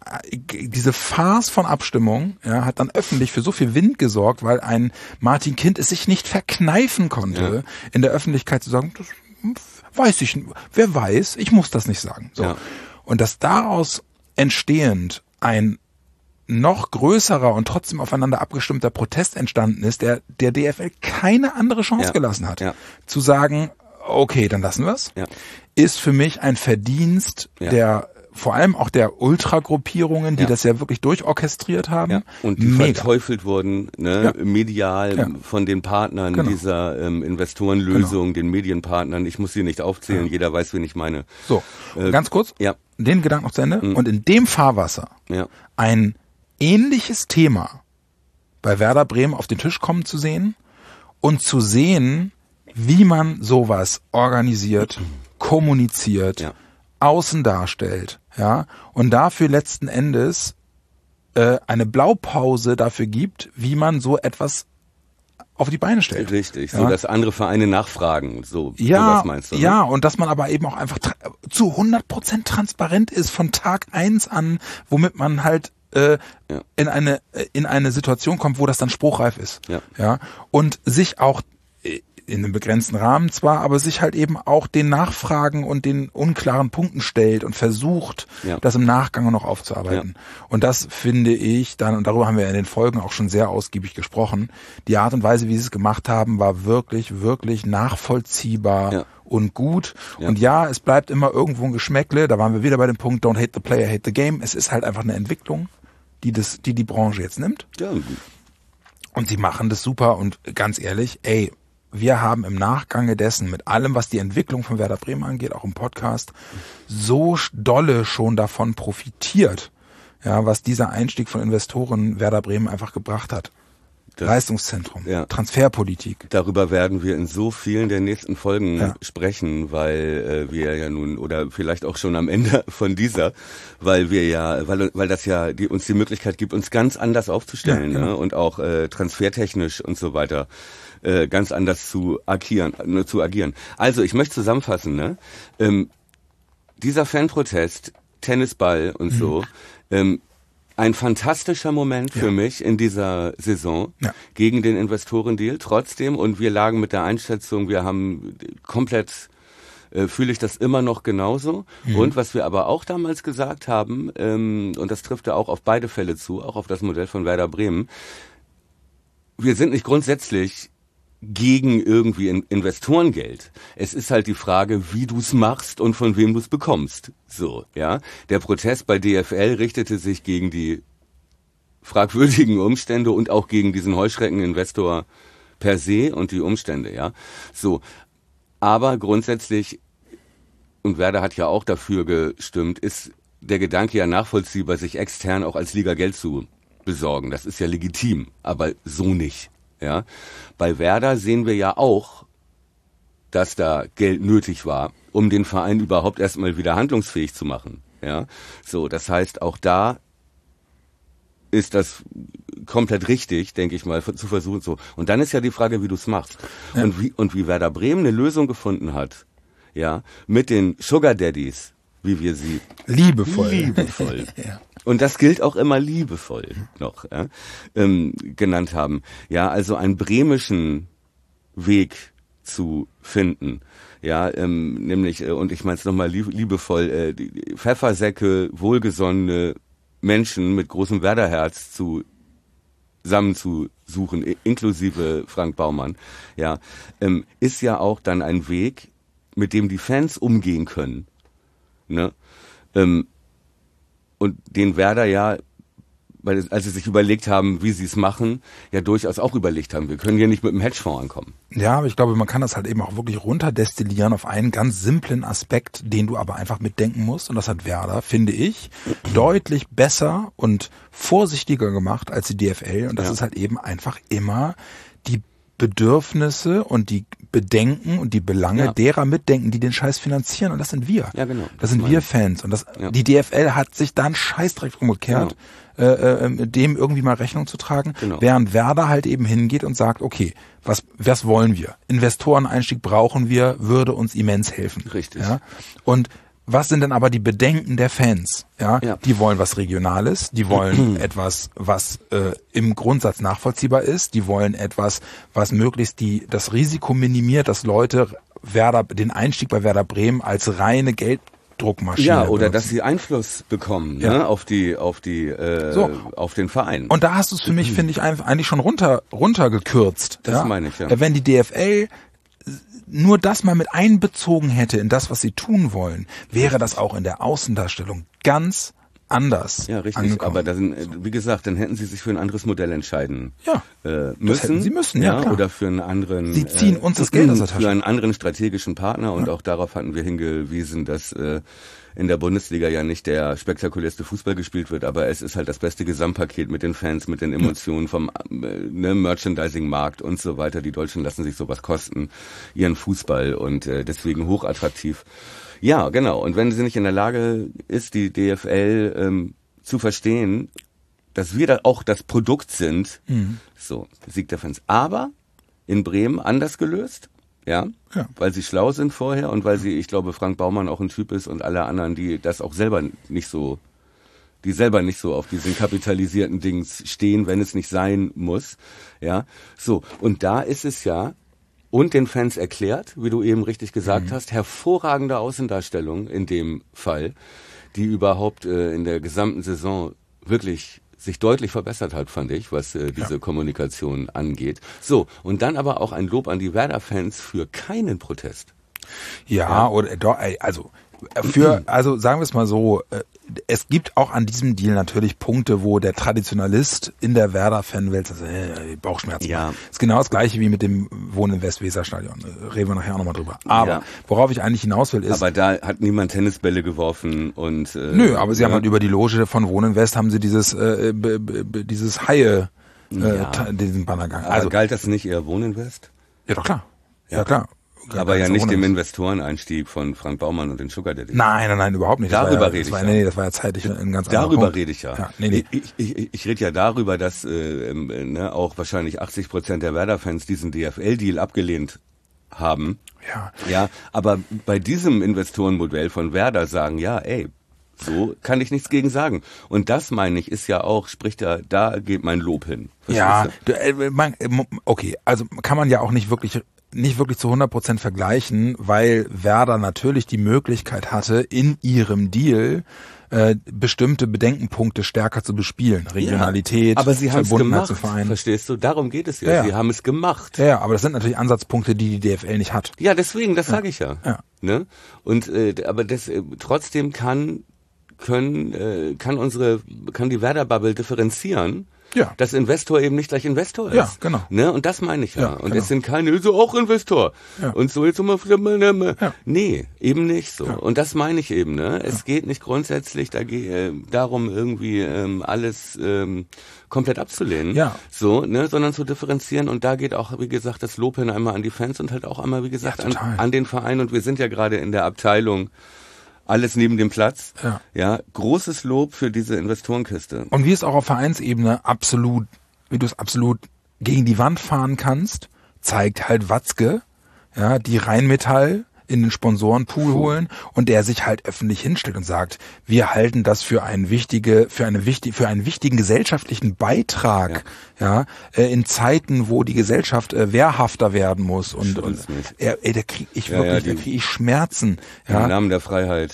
Farce von Abstimmung, hat dann öffentlich für so viel Wind gesorgt, weil ein Martin Kind es sich nicht verkneifen konnte, in der Öffentlichkeit zu sagen, das weiß ich, wer weiß, ich muss das nicht sagen. So. Ja. Und dass daraus entstehend ein noch größerer und trotzdem aufeinander abgestimmter Protest entstanden ist, der DFL keine andere Chance gelassen hat, zu sagen, okay, dann lassen wir es, ist für mich ein Verdienst der vor allem auch der Ultragruppierungen, die das ja wirklich durchorchestriert haben. Ja. Und die verteufelt wurden, medial von den Partnern dieser Investorenlösung, den Medienpartnern. Ich muss sie nicht aufzählen, jeder weiß, wen ich meine. So, ganz kurz, den Gedanken noch zu Ende. Und in dem Fahrwasser ein ähnliches Thema bei Werder Bremen auf den Tisch kommen zu sehen und zu sehen, wie man sowas organisiert, kommuniziert, außen darstellt, und dafür letzten Endes eine Blaupause dafür gibt, wie man so etwas auf die Beine stellt. Richtig, so dass andere Vereine nachfragen, sowas meinst du? Ne? Ja, und dass man aber eben auch einfach zu 100% transparent ist von Tag 1 an, womit man halt in eine Situation kommt, wo das dann spruchreif ist. Ja, und sich auch in einem begrenzten Rahmen zwar, aber sich halt eben auch den Nachfragen und den unklaren Punkten stellt und versucht, das im Nachgang noch aufzuarbeiten. Und das finde ich dann, und darüber haben wir in den Folgen auch schon sehr ausgiebig gesprochen, die Art und Weise, wie sie es gemacht haben, war wirklich, wirklich nachvollziehbar und gut. Und es bleibt immer irgendwo ein Geschmäckle, da waren wir wieder bei dem Punkt, don't hate the player, hate the game. Es ist halt einfach eine Entwicklung, die Branche jetzt nimmt. Ja. Und sie machen das super und ganz ehrlich, wir haben im Nachgange dessen, mit allem, was die Entwicklung von Werder Bremen angeht, auch im Podcast, so dolle schon davon profitiert, was dieser Einstieg von Investoren Werder Bremen einfach gebracht hat. Leistungszentrum, Transferpolitik. Darüber werden wir in so vielen der nächsten Folgen sprechen, weil wir ja nun, oder vielleicht auch schon am Ende von dieser, weil das uns die Möglichkeit gibt, uns ganz anders aufzustellen, und auch transfertechnisch und so weiter ganz anders zu agieren. Also ich möchte zusammenfassen, dieser Fanprotest, Tennisball und so, ein fantastischer Moment für mich in dieser Saison gegen den Investorendeal. Trotzdem, und wir lagen mit der Einschätzung, wir haben komplett, fühle ich das immer noch genauso. Und was wir aber auch damals gesagt haben, und das trifft ja auch auf beide Fälle zu, auch auf das Modell von Werder Bremen, wir sind nicht grundsätzlich gegen irgendwie Investorengeld. Es ist halt die Frage, wie du es machst und von wem du es bekommst. So, Der Protest bei DFL richtete sich gegen die fragwürdigen Umstände und auch gegen diesen Heuschreckeninvestor per se und die Umstände, ja. So, aber grundsätzlich, und Werder hat ja auch dafür gestimmt, ist der Gedanke ja nachvollziehbar, sich extern auch als Liga Geld zu besorgen. Das ist ja legitim, aber so nicht, ja. Bei Werder sehen wir ja auch, dass da Geld nötig war, um den Verein überhaupt erstmal wieder handlungsfähig zu machen, ja. So, das heißt, auch da ist das komplett richtig, denke ich mal, zu versuchen so. Und dann ist ja die Frage, wie du es machst. Ja. Und wie Werder Bremen eine Lösung gefunden hat, ja, mit den Sugar Daddies, wie wir sie liebevoll ja. Und das gilt auch immer liebevoll noch, ja, genannt haben. Ja, also einen bremischen Weg zu finden. Ja, nämlich, und ich meine es nochmal liebevoll, die Pfeffersäcke, wohlgesonnene Menschen mit großem Werderherz zusammenzusuchen, inklusive Frank Baumann, ja, ist ja auch dann ein Weg, mit dem die Fans umgehen können, ne? Und den Werder ja, weil als sie sich überlegt haben, wie sie es machen, ja durchaus auch überlegt haben, wir können hier nicht mit einem Hedgefonds ankommen. Ja, aber ich glaube, man kann das halt eben auch wirklich runterdestillieren auf einen ganz simplen Aspekt, den du aber einfach mitdenken musst. Und das hat Werder, finde ich, deutlich besser und vorsichtiger gemacht als die DFL. Und das ist halt eben einfach immer die Bedürfnisse und die Bedenken und die Belange derer mitdenken, die den Scheiß finanzieren. Und das sind wir. Ja, genau. Das sind wir Fans. Und die DFL hat sich da einen Scheißdreck umgekehrt, dem irgendwie mal Rechnung zu tragen, während Werder halt eben hingeht und sagt, okay, was wollen wir? Investoreneinstieg brauchen wir, würde uns immens helfen. Richtig. Ja? Und was sind denn aber die Bedenken der Fans? Ja, die wollen was Regionales, die wollen etwas, was im Grundsatz nachvollziehbar ist, die wollen etwas, was möglichst das Risiko minimiert, dass Leute den Einstieg bei Werder Bremen als reine Gelddruckmaschine oder benutzen. dass sie Einfluss bekommen, ne, auf den Verein. Und da hast du es für mich, finde ich, eigentlich schon runtergekürzt. Das meine ich, ja. Wenn die DFL nur das mal mit einbezogen hätte in das, was sie tun wollen, wäre das auch in der Außendarstellung ganz anders. Ja, richtig. Angekommen. Aber wie gesagt, dann hätten sie sich für ein anderes Modell entscheiden müssen. Das hätten sie müssen, ja, klar. Oder für einen anderen. Sie ziehen uns das Geld aus der Tasche. Für einen anderen strategischen Partner und auch darauf hatten wir hingewiesen, dass in der Bundesliga ja nicht der spektakulärste Fußball gespielt wird, aber es ist halt das beste Gesamtpaket mit den Fans, mit den Emotionen vom Merchandising-Markt und so weiter. Die Deutschen lassen sich sowas kosten, ihren Fußball, und deswegen hochattraktiv. Ja, genau. Und wenn sie nicht in der Lage ist, die DFL zu verstehen, dass wir da auch das Produkt sind, so, Sieg der Fans. Aber in Bremen anders gelöst. Ja, weil sie schlau sind vorher und weil ich glaube, Frank Baumann auch ein Typ ist und alle anderen, die das auch selber nicht so auf diesen kapitalisierten Dings stehen, wenn es nicht sein muss. Ja, so. Und da ist es ja, und den Fans erklärt, wie du eben richtig gesagt hast, hervorragende Außendarstellung in dem Fall, die überhaupt in der gesamten Saison wirklich sich deutlich verbessert hat, fand ich, was diese Kommunikation angeht. So, und dann aber auch ein Lob an die Werder-Fans für keinen Protest. Oder doch, also sagen wir es mal so, es gibt auch an diesem Deal natürlich Punkte, wo der Traditionalist in der Werder-Fanwelt Bauchschmerzen macht. Ist genau das Gleiche wie mit dem Wohnen im Westweserstadion. Reden wir nachher auch nochmal drüber. Aber worauf ich eigentlich hinaus will ist... Aber da hat niemand Tennisbälle geworfen und... Nö, aber sie haben halt über die Loge von Wohnen West haben sie dieses Haie, diesen Banner gegangen. Also galt das nicht eher Wohnen West? Ja, doch klar. Ja, klar. Aber ja nicht dem Investoreneinstieg von Frank Baumann und den Sugar Daddy. Nein, überhaupt nicht. Darüber rede ich ja. Nee, das war ja zeitlich ein ganz anderer Darüber Punkt. rede ich ja. Nee. Ich rede ja darüber, dass auch wahrscheinlich 80% der Werder-Fans diesen DFL-Deal abgelehnt haben. Ja, aber bei diesem Investorenmodell von Werder sagen, so kann ich nichts gegen sagen. Und das, meine ich, ist ja auch, da geht mein Lob hin. Okay, also kann man ja auch nicht wirklich zu 100% vergleichen, weil Werder natürlich die Möglichkeit hatte, in ihrem Deal bestimmte Bedenkenpunkte stärker zu bespielen. Regionalität, aber sie haben es gemacht, zu Vereinen. Verstehst du? Darum geht es ja. Sie haben es gemacht. Ja, aber das sind natürlich Ansatzpunkte, die die DFL nicht hat. Ja, deswegen, das sage ich ja. Ne? Und aber trotzdem kann die Werder-Bubble differenzieren Ja. Dass Investor eben nicht gleich Investor ist. Ja, genau. Ne? Und das meine ich ja. Ja, Und genau. es sind keine, so auch Investor. Ja. Und so jetzt immer wieder, Ja. nee, eben nicht so. Ja. Und das meine ich eben, ne? Es geht nicht grundsätzlich darum, irgendwie alles komplett abzulehnen. Ja. So, ne, sondern zu differenzieren. Und da geht auch, wie gesagt, das Lob hin einmal an die Fans und halt auch einmal, wie gesagt, Ja, total. an den Verein. Und wir sind ja gerade in der Abteilung alles neben dem Platz. Ja, großes Lob für diese Investorenkiste. Und wie es auch auf Vereinsebene absolut, wie du es absolut gegen die Wand fahren kannst, zeigt halt Watzke, ja, die Rheinmetall in den Sponsorenpool holen und der sich halt öffentlich hinstellt und sagt, wir halten das für einen wichtigen gesellschaftlichen Beitrag, ja, in Zeiten, wo die Gesellschaft wehrhafter werden muss und da kriege ich Schmerzen, ja. Im Namen der Freiheit.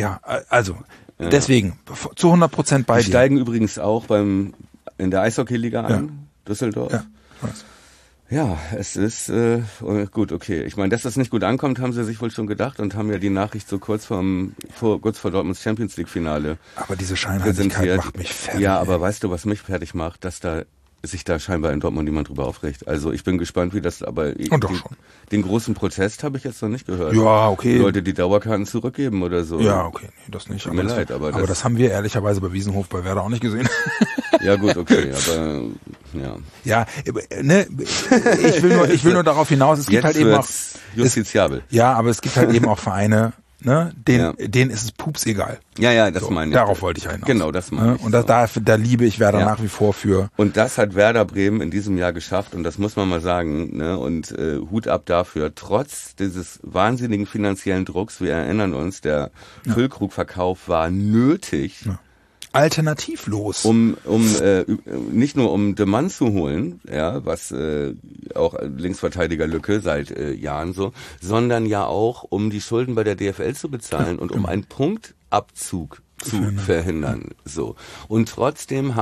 Deswegen zu 100% bei Die dir. steigen übrigens auch in der Eishockey-Liga an, Düsseldorf. Ja, ich weiß. Ja, es ist gut, okay. Ich meine, dass das nicht gut ankommt, haben sie sich wohl schon gedacht und haben ja die Nachricht so kurz vor Dortmunds Champions League Finale. Aber diese Scheinheiligkeit macht mich fertig. Ja, aber weißt du, was mich fertig macht, dass sich da scheinbar in Dortmund niemand drüber aufregt. Also ich bin gespannt, wie das, aber den großen Protest habe ich jetzt noch nicht gehört. Ja, okay. Leute, die Dauerkarten zurückgeben oder so. Ja, okay, nee, das nicht. Tut mir leid, aber das haben wir ehrlicherweise bei Wiesenhof bei Werder auch nicht gesehen. Ja gut, okay, aber ja. Ja, ne, ich will nur darauf hinaus, es gibt Jetzt halt eben auch justiziabel. aber es gibt halt eben auch Vereine, ne, denen ist es pups egal. Ja, das meine ich. Darauf wollte ich hinaus. Genau, das meine ich. Und da liebe ich Werder nach wie vor für. Und das hat Werder Bremen in diesem Jahr geschafft und das muss man mal sagen, ne, und Hut ab dafür. Trotz dieses wahnsinnigen finanziellen Drucks, wir erinnern uns, der Füllkrugverkauf war nötig. Ja. Alternativlos. Nicht nur um De Mann zu holen, ja, was auch Linksverteidiger Lücke seit Jahren so, sondern ja auch um die Schulden bei der DFL zu bezahlen und um einen Punktabzug zu verhindern. So. Und trotzdem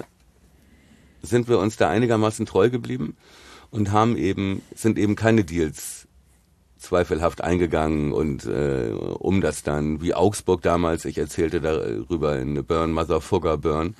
sind wir uns da einigermaßen treu geblieben und sind eben keine Deals zweifelhaft eingegangen und um das dann, wie Augsburg damals, ich erzählte darüber in Burn, Motherfucker Burn,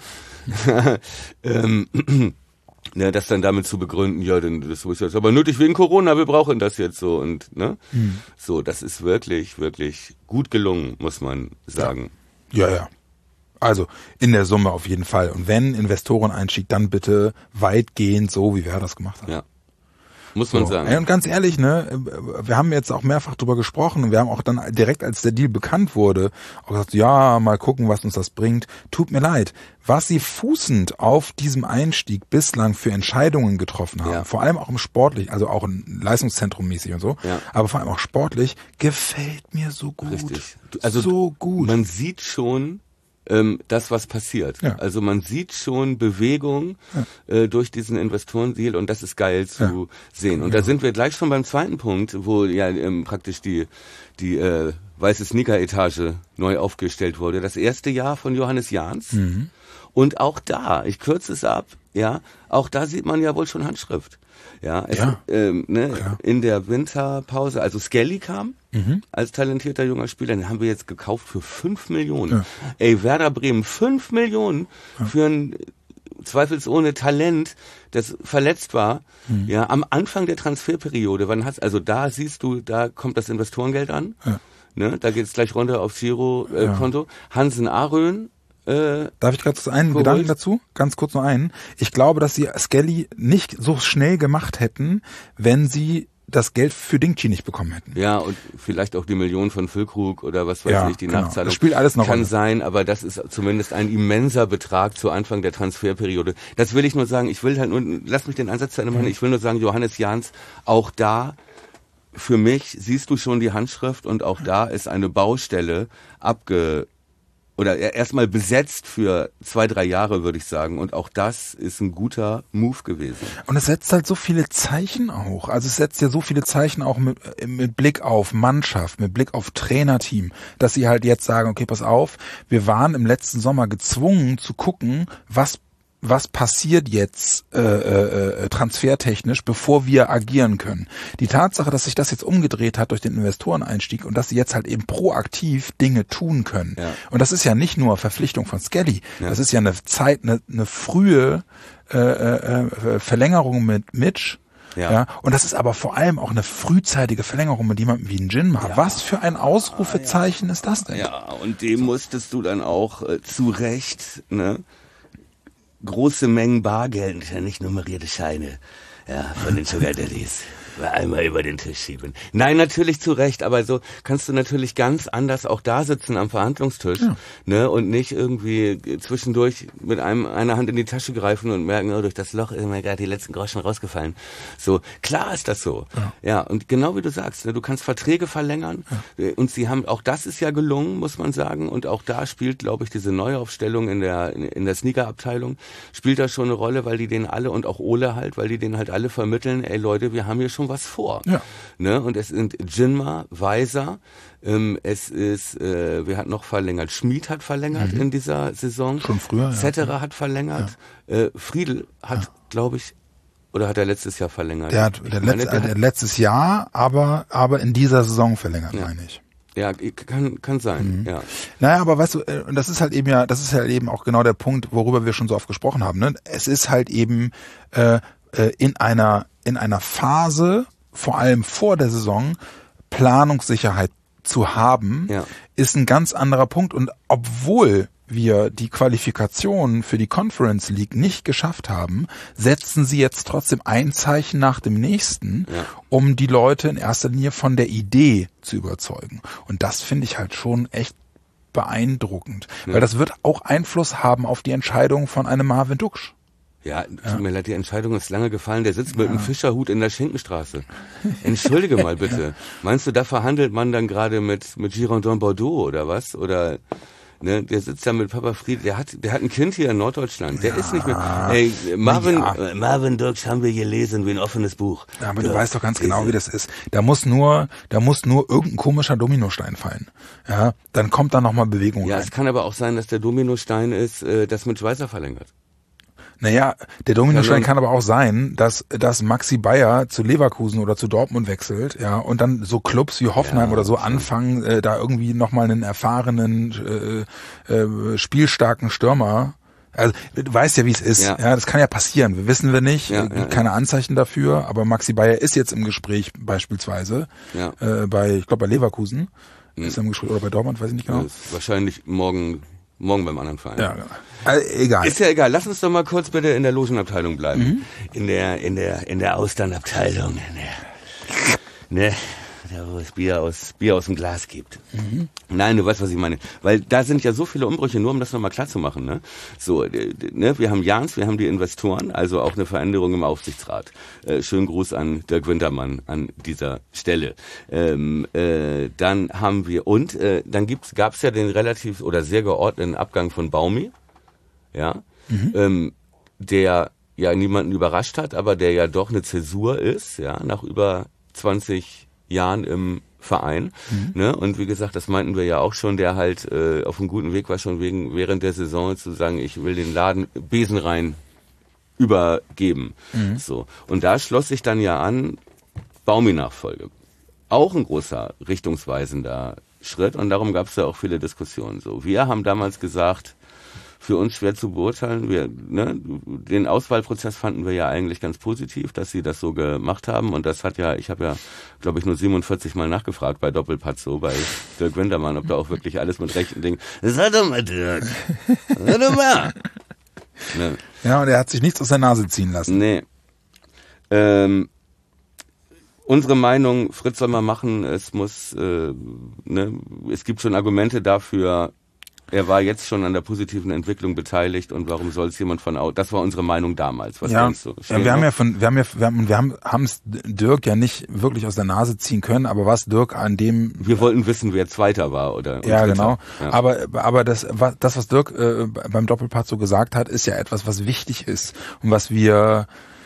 das dann damit zu begründen, ja, denn das ist jetzt aber nötig wegen Corona, wir brauchen das jetzt so und so, das ist wirklich, wirklich gut gelungen, muss man sagen. Ja. Also in der Summe auf jeden Fall. Und wenn Investoreneinstieg, dann bitte weitgehend so, wie Werder das gemacht hat. Ja. Muss man sagen. Und ganz ehrlich, ne, wir haben jetzt auch mehrfach drüber gesprochen und wir haben auch dann direkt, als der Deal bekannt wurde, auch gesagt, ja, mal gucken, was uns das bringt. Tut mir leid, was sie fußend auf diesem Einstieg bislang für Entscheidungen getroffen haben, vor allem auch im sportlich, also auch im Leistungszentrum mäßig und so, aber vor allem auch sportlich, gefällt mir so gut. Richtig. Also so gut. Man sieht schon das, was passiert. Ja. Also man sieht schon Bewegung durch diesen Investorendeal und das ist geil zu sehen. Und da sind wir gleich schon beim zweiten Punkt, wo praktisch die weiße Sneaker-Etage neu aufgestellt wurde. Das erste Jahr von Johannes Jahns. Mhm. Und auch da, ich kürze es ab, auch da sieht man ja wohl schon Handschrift. In der Winterpause, also Skelly kam als talentierter junger Spieler, den haben wir jetzt gekauft für 5 Millionen. Ja. Ey, Werder Bremen, 5 Millionen für ein zweifelsohne Talent, das verletzt war, am Anfang der Transferperiode. Also da siehst du, da kommt das Investorengeld an, ne? Da geht's gleich runter aufs Girokonto. Hansen Arön, darf ich gerade einen Gedanken dazu? Ganz kurz noch einen. Ich glaube, dass sie Skelly nicht so schnell gemacht hätten, wenn sie das Geld für Dingchi nicht bekommen hätten. Ja, und vielleicht auch die Million von Füllkrug oder was weiß ich, die Nachzahlung. Das spielt alles noch kann sein, aber das ist zumindest ein immenser Betrag zu Anfang der Transferperiode. Das will ich nur sagen, lass mich den Ansatz zu Ende machen, ich will nur sagen, Johannes Jahns, auch da, für mich siehst du schon die Handschrift und auch da ist eine Baustelle erstmal besetzt für 2-3 Jahre, würde ich sagen. Und auch das ist ein guter Move gewesen. Und es setzt halt so viele Zeichen auch. Also es setzt ja so viele Zeichen auch mit Blick auf Mannschaft, mit Blick auf Trainerteam, dass sie halt jetzt sagen, okay, pass auf, wir waren im letzten Sommer gezwungen zu gucken, was was passiert jetzt transfertechnisch, bevor wir agieren können. Die Tatsache, dass sich das jetzt umgedreht hat durch den Investoreneinstieg und dass sie jetzt halt eben proaktiv Dinge tun können. Ja. Und das ist ja nicht nur Verpflichtung von Skelly, das ist ja eine frühe Verlängerung mit Mitch. Ja. Und das ist aber vor allem auch eine frühzeitige Verlängerung mit jemandem wie ein Jinma. Ja. Was für ein Ausrufezeichen ist das denn? Ja, und dem musstest du dann auch zu Recht, ne? Große Mengen Bargeld, nicht nummerierte Scheine, von den Sugar Daddies. Einmal über den Tisch schieben. Nein, natürlich zu Recht, aber so kannst du natürlich ganz anders auch da sitzen am Verhandlungstisch, ne, und nicht irgendwie zwischendurch mit einer Hand in die Tasche greifen und merken, oh, durch das Loch ist mir gerade die letzten Groschen rausgefallen. So, klar ist das so. Ja, und genau wie du sagst, ne, du kannst Verträge verlängern und sie haben, auch das ist ja gelungen, muss man sagen, und auch da spielt, glaube ich, diese Neuaufstellung in der Sneaker-Abteilung, spielt da schon eine Rolle, weil die denen alle und auch Ole halt, weil die denen halt alle vermitteln, ey Leute, wir haben hier schon was vor. Ja. Ne? Und es sind Jinma, Weiser, es ist, wer hat noch verlängert? Schmid hat verlängert in dieser Saison. Schon früher, Zetterer hat verlängert. Ja. Friedl hat, glaube ich, oder hat er letztes Jahr verlängert? Der hat letztes Jahr, aber in dieser Saison verlängert, meine ich. Ja, kann sein, ja. Naja, aber weißt du, und das ist halt eben auch genau der Punkt, worüber wir schon so oft gesprochen haben, ne? Es ist halt eben in einer Phase, vor allem vor der Saison, Planungssicherheit zu haben, ist ein ganz anderer Punkt. Und obwohl wir die Qualifikation für die Conference League nicht geschafft haben, setzen sie jetzt trotzdem ein Zeichen nach dem nächsten, um die Leute in erster Linie von der Idee zu überzeugen. Und das finde ich halt schon echt beeindruckend, weil das wird auch Einfluss haben auf die Entscheidung von einem Marvin Duksch. Ja, tut mir leid, die Entscheidung ist lange gefallen. Der sitzt mit einem Fischerhut in der Schinkenstraße. Entschuldige mal bitte. Meinst du, da verhandelt man dann gerade mit Girondin Bordeaux oder was? Oder ne, der sitzt da mit Papa Fried. Der hat ein Kind hier in Norddeutschland. Der ist nicht mehr. Ey, Marvin Duksch haben wir gelesen wie ein offenes Buch. Ja, aber du weißt doch ganz genau, wie das ist. Da muss nur irgendein komischer Dominostein fallen. Ja, dann kommt da nochmal Bewegung rein. Ja, es kann aber auch sein, dass der Dominostein ist, dass mit Schweizer verlängert. Naja, der Dominostein kann aber auch sein, dass Maxi Bayer zu Leverkusen oder zu Dortmund wechselt, ja, und dann so Clubs wie Hoffenheim oder so anfangen, da irgendwie nochmal einen erfahrenen, spielstarken Stürmer. Also du weißt ja, wie es ist. Ja, das kann ja passieren. Wissen wir nicht. Keine Anzeichen dafür. Aber Maxi Bayer ist jetzt im Gespräch beispielsweise bei Leverkusen. Ist er im Gespräch oder bei Dortmund, weiß ich nicht genau. Wahrscheinlich morgen beim anderen Verein. Ja, also, egal. Ist ja egal. Lass uns doch mal kurz bitte in der Logenabteilung bleiben. In der Austernabteilung. Ne? Da, wo es Bier aus dem Glas gibt. Nein, du weißt, was ich meine. Weil da sind ja so viele Umbrüche, nur um das nochmal klar zu machen. Ne? So, ne? Wir haben Jans, wir haben die Investoren, also auch eine Veränderung im Aufsichtsrat. Schönen Gruß an Dirk Wintermann an dieser Stelle. Dann haben wir, und dann gab's ja den relativ oder sehr geordneten Abgang von Baumi, ja, der ja niemanden überrascht hat, aber der ja doch eine Zäsur ist, ja, nach über 20 Jahren im Verein, ne? Und wie gesagt, das meinten wir ja auch schon, der halt auf einem guten Weg war, schon während der Saison zu sagen, ich will den Laden besenrein übergeben. So. Und da schloss sich dann ja an Baumi-Nachfolge. Auch ein großer richtungsweisender Schritt, und darum gab es ja auch viele Diskussionen. So, wir haben damals gesagt, für uns schwer zu beurteilen. Den Auswahlprozess fanden wir ja eigentlich ganz positiv, dass sie das so gemacht haben. Und das ich habe ja, glaube ich, nur 47 Mal nachgefragt bei Doppelpazzo, bei Dirk Wintermann, ob da auch wirklich alles mit rechten Dingen. Sag doch mal, Dirk. Sag doch mal. Ne. Ja, und er hat sich nichts aus der Nase ziehen lassen. Nee. Unsere Meinung, Fritz soll mal machen, es gibt schon Argumente dafür. Er war jetzt schon an der positiven Entwicklung beteiligt, und warum soll es jemand das war unsere Meinung damals. Was denkst du? Wir haben es Dirk ja nicht wirklich aus der Nase ziehen können, aber was Dirk an dem... Wir wollten wissen, wer Zweiter war oder... Ja, genau. Ja. Aber das, was Dirk beim Doppelpass so gesagt hat, ist ja etwas, was wichtig ist und was wir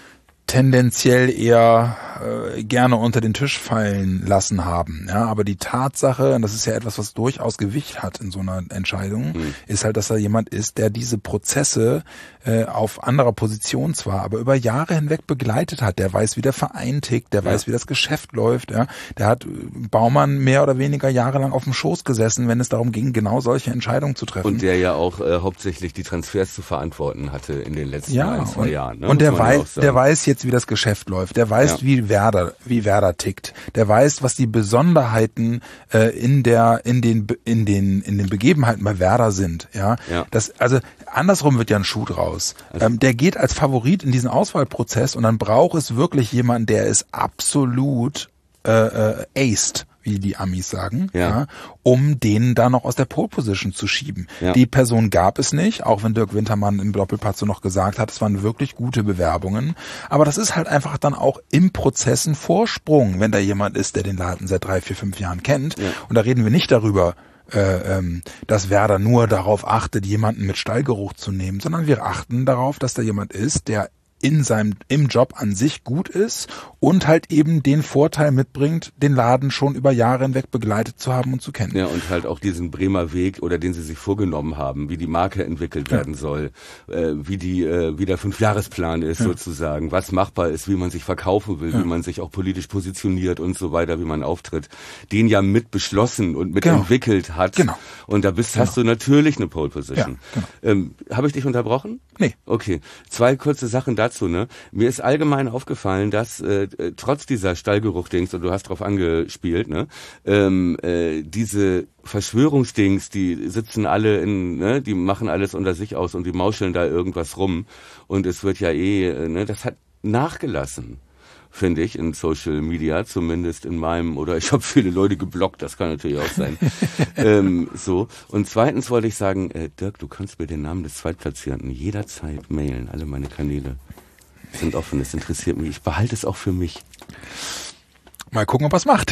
tendenziell eher gerne unter den Tisch fallen lassen haben. Ja, aber die Tatsache, und das ist ja etwas, was durchaus Gewicht hat in so einer Entscheidung, ist halt, dass da jemand ist, der diese Prozesse auf anderer Position zwar, aber über Jahre hinweg begleitet hat. Der weiß, wie der Verein tickt, der weiß, wie das Geschäft läuft. Ja, der hat Baumann mehr oder weniger jahrelang auf dem Schoß gesessen, wenn es darum ging, genau solche Entscheidungen zu treffen. Und der ja auch hauptsächlich die Transfers zu verantworten hatte in den letzten 1-2 Jahren. Ne? Und der weiß jetzt, wie das Geschäft läuft. Der weiß, wie Werder tickt. Der weiß, was die Besonderheiten in den Begebenheiten bei Werder sind. Ja. Also andersrum wird ja ein Schuh draus. Der geht als Favorit in diesen Auswahlprozess und dann braucht es wirklich jemanden, der es absolut aced, wie die Amis sagen, um den da noch aus der Pole Position zu schieben. Ja. Die Person gab es nicht, auch wenn Dirk Wintermann im Doppelpass so noch gesagt hat, es waren wirklich gute Bewerbungen. Aber das ist halt einfach dann auch im Prozess ein Vorsprung, wenn da jemand ist, der den Laden seit 3, 4, 5 Jahren kennt. Ja. Und da reden wir nicht darüber, dass Werder nur darauf achtet, jemanden mit Stallgeruch zu nehmen, sondern wir achten darauf, dass da jemand ist, der im Job an sich gut ist und halt eben den Vorteil mitbringt, den Laden schon über Jahre hinweg begleitet zu haben und zu kennen. Ja, und halt auch diesen Bremer Weg, oder den sie sich vorgenommen haben, wie die Marke entwickelt werden soll, wie der 5-Jahresplan ist sozusagen, was machbar ist, wie man sich verkaufen will, wie man sich auch politisch positioniert und so weiter, wie man auftritt, den ja mit beschlossen und mit entwickelt hat. Genau. Und da hast du natürlich eine Pole Position. Ja, genau. Habe ich dich unterbrochen? Nee. Okay. 2 kurze Sachen dazu. Ne? Mir ist allgemein aufgefallen, dass trotz dieser Stallgeruch-Dings, und du hast drauf angespielt, ne, diese Verschwörungsdings, die sitzen alle die machen alles unter sich aus und die mauscheln da irgendwas rum, und es wird ja das hat nachgelassen, finde ich, in Social Media, zumindest in meinem, oder ich habe viele Leute geblockt, das kann natürlich auch sein. So. Und zweitens wollte ich sagen, Dirk, du kannst mir den Namen des Zweitplatzierten jederzeit mailen, alle meine Kanäle sind offen, das interessiert mich. Ich behalte es auch für mich. Mal gucken, ob er es macht.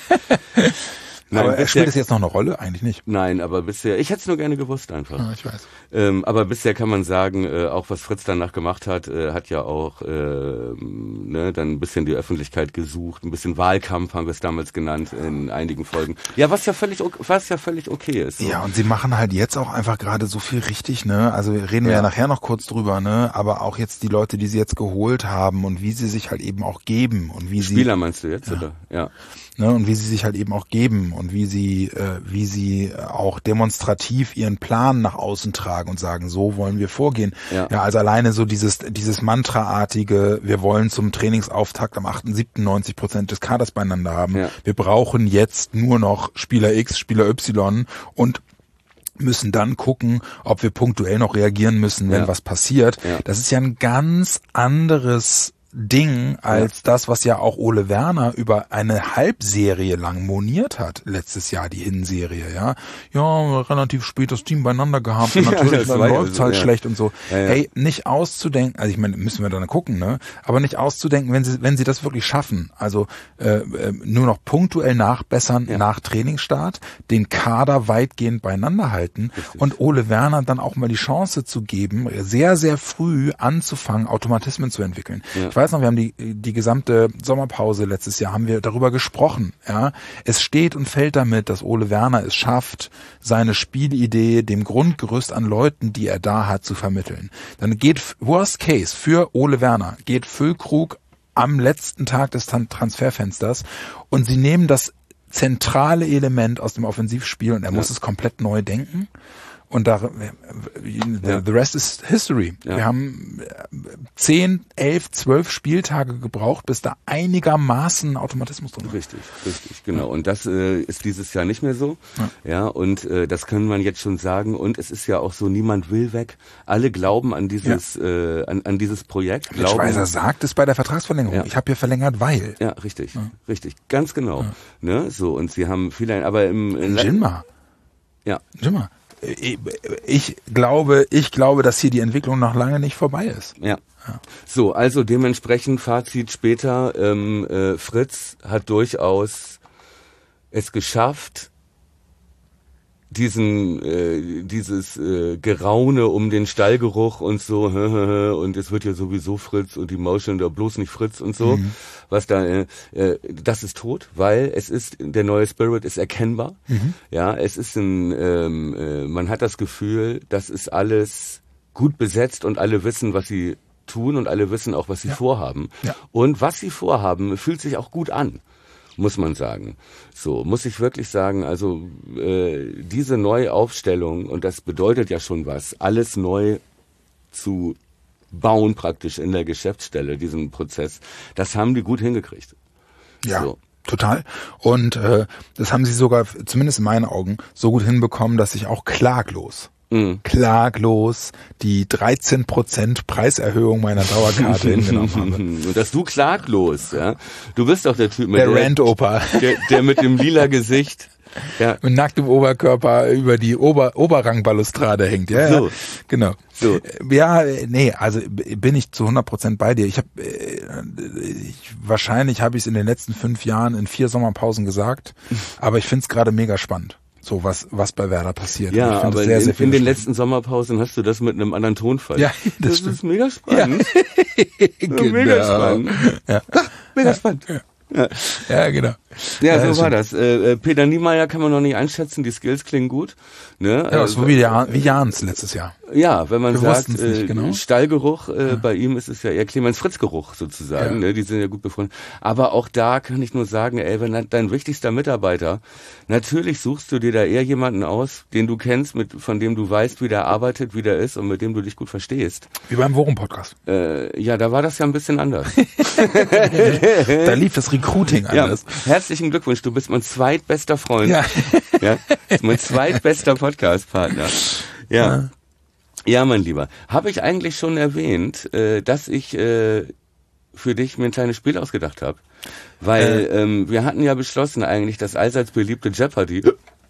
Nein, aber spielt es jetzt noch eine Rolle? Eigentlich nicht. Nein, aber bisher, ich hätte es nur gerne gewusst einfach. Ja, ich weiß. Aber bisher kann man sagen, auch was Fritz danach gemacht hat, hat ja auch dann ein bisschen die Öffentlichkeit gesucht, ein bisschen Wahlkampf haben wir es damals genannt in einigen Folgen. Ja, was ja völlig okay ist. So. Ja, und sie machen halt jetzt auch einfach gerade so viel richtig, ne? Also reden wir ja nachher noch kurz drüber, ne? Aber auch jetzt die Leute, die sie jetzt geholt haben und wie sie sich halt eben auch geben und wie Spieler meinst du jetzt, oder? Ja. Ne, und wie sie sich halt eben auch geben und wie sie auch demonstrativ ihren Plan nach außen tragen und sagen, so wollen wir vorgehen. Ja, also alleine so dieses Mantraartige, wir wollen zum Trainingsauftakt am 8.7. 90% des Kaders beieinander haben. Ja. Wir brauchen jetzt nur noch Spieler X, Spieler Y und müssen dann gucken, ob wir punktuell noch reagieren müssen, wenn was passiert. Ja. Das ist ja ein ganz anderes Ding als das, was ja auch Ole Werner über eine Halbserie lang moniert hat, letztes Jahr die Hinserie, relativ spät das Team beieinander gehabt und natürlich läuft es halt schlecht und so. Ja. Hey, nicht auszudenken, also ich meine, müssen wir dann gucken, ne? Aber nicht auszudenken, wenn sie das wirklich schaffen, also nur noch punktuell nachbessern nach Trainingsstart, den Kader weitgehend beieinander halten und Ole Werner dann auch mal die Chance zu geben, sehr, sehr früh anzufangen, Automatismen zu entwickeln. Ja. Ich weiß noch, wir haben die gesamte Sommerpause letztes Jahr, haben wir darüber gesprochen. Ja, es steht und fällt damit, dass Ole Werner es schafft, seine Spielidee dem Grundgerüst an Leuten, die er da hat, zu vermitteln. Dann geht Worst Case für Ole Werner, geht Füllkrug am letzten Tag des Transferfensters und sie nehmen das zentrale Element aus dem Offensivspiel und er muss es komplett neu denken. Und the rest is history. Ja. Wir haben 10, 11, 12 Spieltage gebraucht, bis da einigermaßen Automatismus drin war. Richtig, genau. Und das ist dieses Jahr nicht mehr so. Ja, und das kann man jetzt schon sagen. Und es ist ja auch so, niemand will weg. Alle glauben an dieses an dieses Projekt. Schweizer sagt es bei der Vertragsverlängerung. Ja. Ich habe hier verlängert, weil. Ja, richtig, ganz genau. Ja. Ne, so, und sie haben viele, aber Jinma. Ich glaube, dass hier die Entwicklung noch lange nicht vorbei ist. Ja. So, also dementsprechend Fazit später, Fritz hat durchaus es geschafft, dieses Geraune um den Stallgeruch und so, und es wird ja sowieso Fritz und die Mauscheln da bloß nicht Fritz und so, was da, das ist tot, weil es ist, der neue Spirit ist erkennbar, ja, es ist man hat das Gefühl, das ist alles gut besetzt und alle wissen, was sie tun und alle wissen auch, was sie vorhaben. Ja. Und was sie vorhaben, fühlt sich auch gut an. Muss man sagen. So, muss ich wirklich sagen, also diese Neuaufstellung, und das bedeutet ja schon was, alles neu zu bauen praktisch in der Geschäftsstelle, diesen Prozess, das haben die gut hingekriegt. Ja, so. Total. Und das haben sie sogar, zumindest in meinen Augen, so gut hinbekommen, dass ich auch klaglos die 13% Preiserhöhung meiner Dauerkarte hingenommen habe. Und dass du klaglos, ja. Du bist doch der Typ mit der Rant-Opa. Der mit dem lila Gesicht. Ja. Mit nacktem Oberkörper über die Oberrangbalustrade hängt. Ja, so. Ja, genau. So. Ja, nee, also bin ich zu 100% bei dir. Wahrscheinlich habe ich es in den letzten 5 Jahren in 4 Sommerpausen gesagt, aber ich finde es gerade mega spannend. So was bei Werder passiert. Ja, aber sehr, sehr in den letzten Sommerpausen hast du das mit einem anderen Tonfall. Ja, das ist mega spannend. Ja. Genau. Mega spannend. Ja. Mega spannend. Ja, genau. Ja, so war das. Peter Niemeyer kann man noch nicht einschätzen, die Skills klingen gut. Ne? Ja, so wie Jans letztes Jahr. Ja, wenn man sagt, nicht, genau. Stallgeruch, bei ihm ist es ja eher Clemens-Fritz-Geruch sozusagen, ne? Die sind ja gut befreundet. Aber auch da kann ich nur sagen, wenn dein wichtigster Mitarbeiter, natürlich suchst du dir da eher jemanden aus, den du kennst, von dem du weißt, wie der arbeitet, wie der ist und mit dem du dich gut verstehst. Wie beim Worum-Podcast. Ja, da war das ja ein bisschen anders. Da lief das Recruiting anders. Ja, herzlichen Glückwunsch, du bist mein zweitbester Freund. Ja. Ja, mein zweitbester Podcast-Partner. Ja. Ja, mein Lieber. Habe ich eigentlich schon erwähnt, dass ich für dich mir ein kleines Spiel ausgedacht habe? Weil wir hatten ja beschlossen eigentlich, das allseits beliebte Jeopardy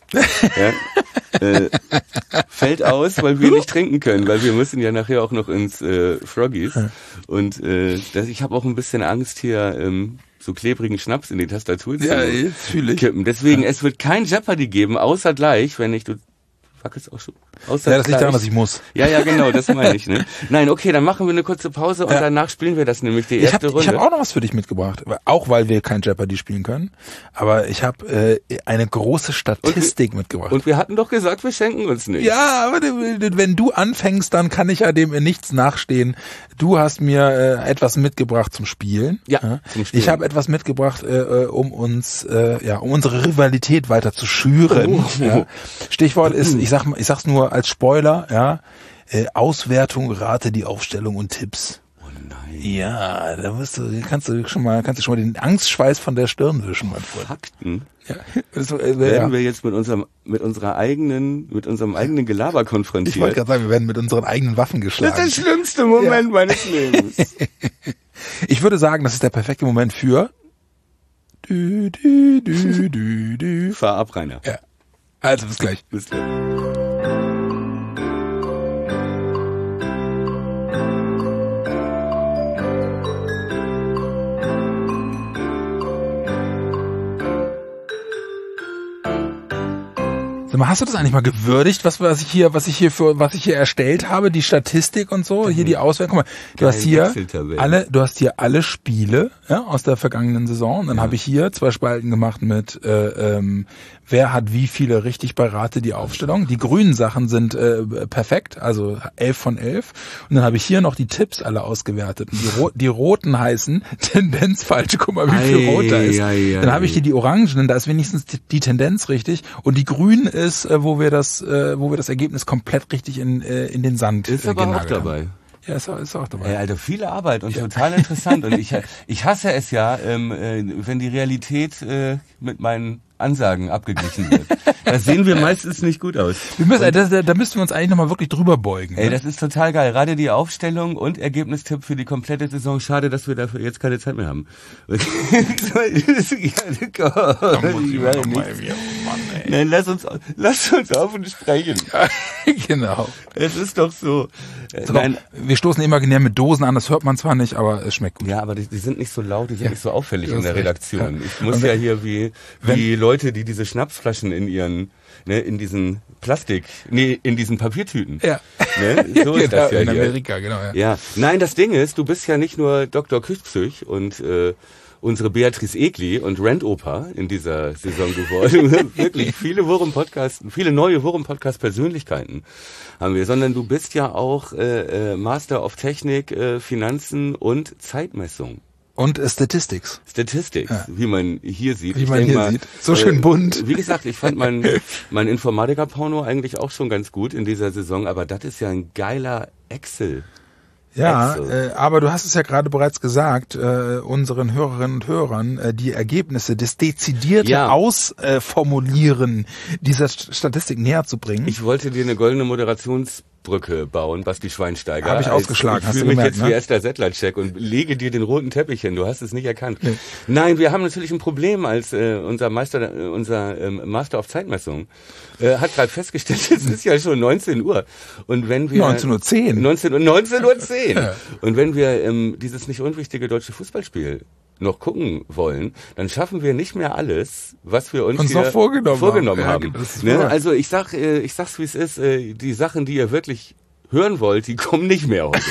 fällt aus, weil wir nicht trinken können, weil wir müssen ja nachher auch noch ins Froggies. Und ich habe auch ein bisschen Angst hier so klebrigen Schnaps in die Tastatur zu kippen. Deswegen, es wird kein Jeopardy geben, außer gleich, wenn du wackelst auch schon. Ja, das liegt daran, dass ich muss. Ja, genau, das meine ich. Ne? Nein, okay, dann machen wir eine kurze Pause und danach spielen wir das nämlich, die erste Runde. Ich habe auch noch was für dich mitgebracht, auch weil wir kein Jeopardy spielen können. Aber ich habe eine große Statistik mitgebracht. Und wir hatten doch gesagt, wir schenken uns nichts. Ja, aber wenn du anfängst, dann kann ich ja dem in nichts nachstehen. Du hast mir etwas mitgebracht zum Spielen. Ja, zum Spielen. Ich habe etwas mitgebracht, um unsere Rivalität weiter zu schüren. Ja. Stichwort ist, ich sag's nur als Spoiler, Auswertung, Rate die Aufstellung und Tipps. Oh nein. Ja, da kannst du schon mal den Angstschweiß von der Stirn wischen, mein Freund. Fakten. Ja. Werden wir jetzt mit unserem eigenen Gelaber konfrontiert? Ich wollte gerade sagen, wir werden mit unseren eigenen Waffen geschlagen. Das ist der schlimmste Moment meines Lebens. Ich würde sagen, das ist der perfekte Moment für Fahr ab, Rainer. Ja. Also bis gleich. Bis gleich. Sag mal, hast du das eigentlich mal gewürdigt, was ich hier erstellt habe, die Statistik und so, hier die Auswertung? Guck mal, du hast hier alle Spiele, aus der vergangenen Saison. Und dann habe ich hier 2 Spalten gemacht mit wer hat wie viele richtig bei Rate die Aufstellung. Die grünen Sachen sind perfekt, also 11 von 11. Und dann habe ich hier noch die Tipps alle ausgewertet. Und die roten heißen Tendenz falsch. Guck mal, wie viel rot da ist. Dann habe ich hier die orangen, da ist wenigstens die Tendenz richtig. Und die grünen ist, wo wir das Ergebnis komplett richtig in den Sand ist aber auch dabei. Haben. Ja, ist auch dabei. Ey, Alter, viele Arbeit und total interessant. Und ich hasse es ja, wenn die Realität mit meinen Ansagen abgeglichen wird. Da sehen wir meistens nicht gut aus. Da müssten wir uns eigentlich nochmal wirklich drüber beugen. Ey, das ist total geil. Gerade die Aufstellung und Ergebnistipp für die komplette Saison. Schade, dass wir dafür jetzt keine Zeit mehr haben. Nein, lass uns auf und sprechen. Genau. Es ist doch so. Nein. Wir stoßen imaginär mit Dosen an, das hört man zwar nicht, aber es schmeckt gut. Ja, aber die sind nicht so laut, die sind nicht so auffällig in der Redaktion. Ich muss ja hier wie Leute Leute, die diese Schnapsflaschen in ihren, ne, in diesen in diesen Papiertüten. Ja. Ne? So ist das ja in hier. Amerika, genau. Ja. Ja, nein, das Ding ist, du bist ja nicht nur Dr. Küchpsych und unsere Beatrice Egli und Randoper in dieser Saison geworden. Wirklich viele neue Wurm-Podcast-Persönlichkeiten haben wir, sondern du bist ja auch Master of Technik, Finanzen und Zeitmessung. Und Statistics. Wie man hier sieht. Wie man hier sieht. So schön bunt. Wie gesagt, ich fand mein Informatiker-Porno eigentlich auch schon ganz gut in dieser Saison, aber das ist ja ein geiler Excel. Ja, aber du hast es ja gerade bereits gesagt, unseren Hörerinnen und Hörern, die Ergebnisse, das dezidierte Ausformulieren dieser Statistik näher zu bringen. Ich wollte dir eine goldene Moderationsbrücke bauen, Basti Schweinsteiger. Habe ich ausgeschlagen, hast du gemerkt, Ich fühle mich jetzt ne? wie Esther Settlercheck und lege dir den roten Teppich hin. Du hast es nicht erkannt. Nee. Nein, wir haben natürlich ein Problem, als unser Master of Zeitmessung hat gerade festgestellt, es ist ja schon 19 Uhr. Und wenn wir 19:10 Uhr. 19:10 Uhr. Und wenn wir dieses nicht unwichtige deutsche Fußballspiel noch gucken wollen, dann schaffen wir nicht mehr alles, was wir uns hier noch vorgenommen haben. Ja, ne? Also ich sag's wie es ist, die Sachen, die ihr wirklich hören wollt, die kommen nicht mehr heute.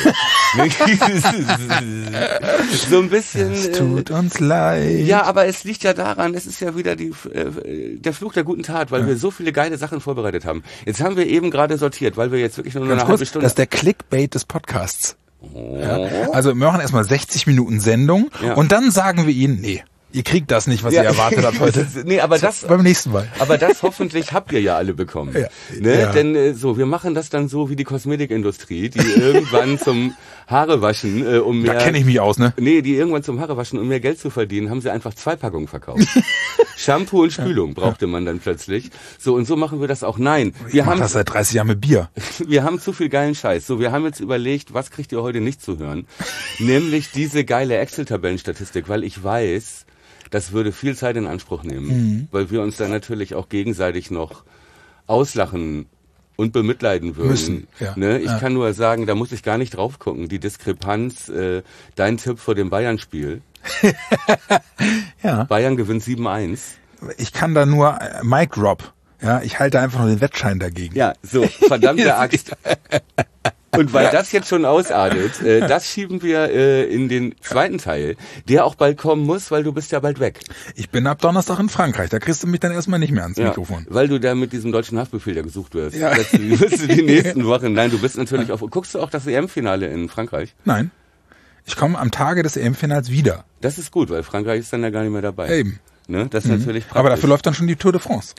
So ein bisschen. Es tut uns leid. Ja, aber es liegt ja daran, es ist ja wieder der Fluch der guten Tat, weil wir so viele geile Sachen vorbereitet haben. Jetzt haben wir eben gerade sortiert, weil wir jetzt wirklich nur eine halbe Stunde... Das ist der Clickbait des Podcasts. Ja? Also wir machen erstmal 60 Minuten Sendung und dann sagen wir Ihnen, nee, ihr kriegt das nicht, was ihr erwartet habt heute. Nee, aber das beim nächsten Mal. Aber das hoffentlich habt ihr ja alle bekommen. Ja. Ne? Ja. Denn wir machen das dann so wie die Kosmetikindustrie, die irgendwann zum Haarewaschen, um mehr... Da kenne ich mich aus, ne? Nee, die irgendwann zum Haarewaschen, um mehr Geld zu verdienen, haben sie einfach 2 Packungen verkauft. Shampoo und Spülung brauchte man dann plötzlich. So, und so machen wir das auch. Nein, wir haben das seit 30 Jahren mit Bier. Wir haben zu viel geilen Scheiß. So, wir haben jetzt überlegt, was kriegt ihr heute nicht zu hören? Nämlich diese geile Excel-Tabellenstatistik, weil ich weiß, das würde viel Zeit in Anspruch nehmen, weil wir uns dann natürlich auch gegenseitig noch auslachen und bemitleiden würden. Müssen, ja. Ne? Ich kann nur sagen, da muss ich gar nicht drauf gucken. Die Diskrepanz, dein Tipp vor dem Bayern-Spiel. Ja. Bayern gewinnt 7-1. Ich kann da nur Mic Drop. Ja, ich halte einfach nur den Wettschein dagegen. Ja, so, verdammte Axt. Und weil das jetzt schon ausartet, das schieben wir in den zweiten Teil, der auch bald kommen muss, weil du bist ja bald weg. Ich bin ab Donnerstag in Frankreich, da kriegst du mich dann erstmal nicht mehr ans Mikrofon. Weil du da mit diesem deutschen Haftbefehl ja gesucht wirst. Ja. Wirst du die nächsten Wochen, nein, du bist natürlich auch, guckst du auch das EM-Finale in Frankreich? Nein. Ich komme am Tage des EM-Finals wieder. Das ist gut, weil Frankreich ist dann ja gar nicht mehr dabei. Eben. Ne? Das ist natürlich praktisch. Aber dafür läuft dann schon die Tour de France.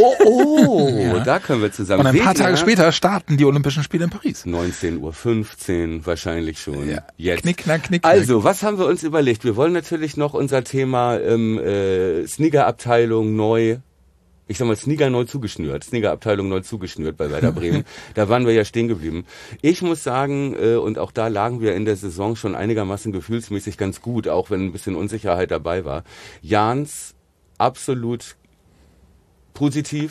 Oh, da können wir zusammen. Und ein paar Tage später starten die Olympischen Spiele in Paris. 19:15 Uhr wahrscheinlich schon. Ja. Jetzt. Knick, knack, knick, also, was haben wir uns überlegt? Wir wollen natürlich noch unser Thema Sneaker-Abteilung neu, ich sag mal Sneaker neu zugeschnürt, Sneaker-Abteilung neu zugeschnürt bei Werder Bremen. Da waren wir ja stehen geblieben. Ich muss sagen, und auch da lagen wir in der Saison schon einigermaßen gefühlsmäßig ganz gut, auch wenn ein bisschen Unsicherheit dabei war. Jans absolut positiv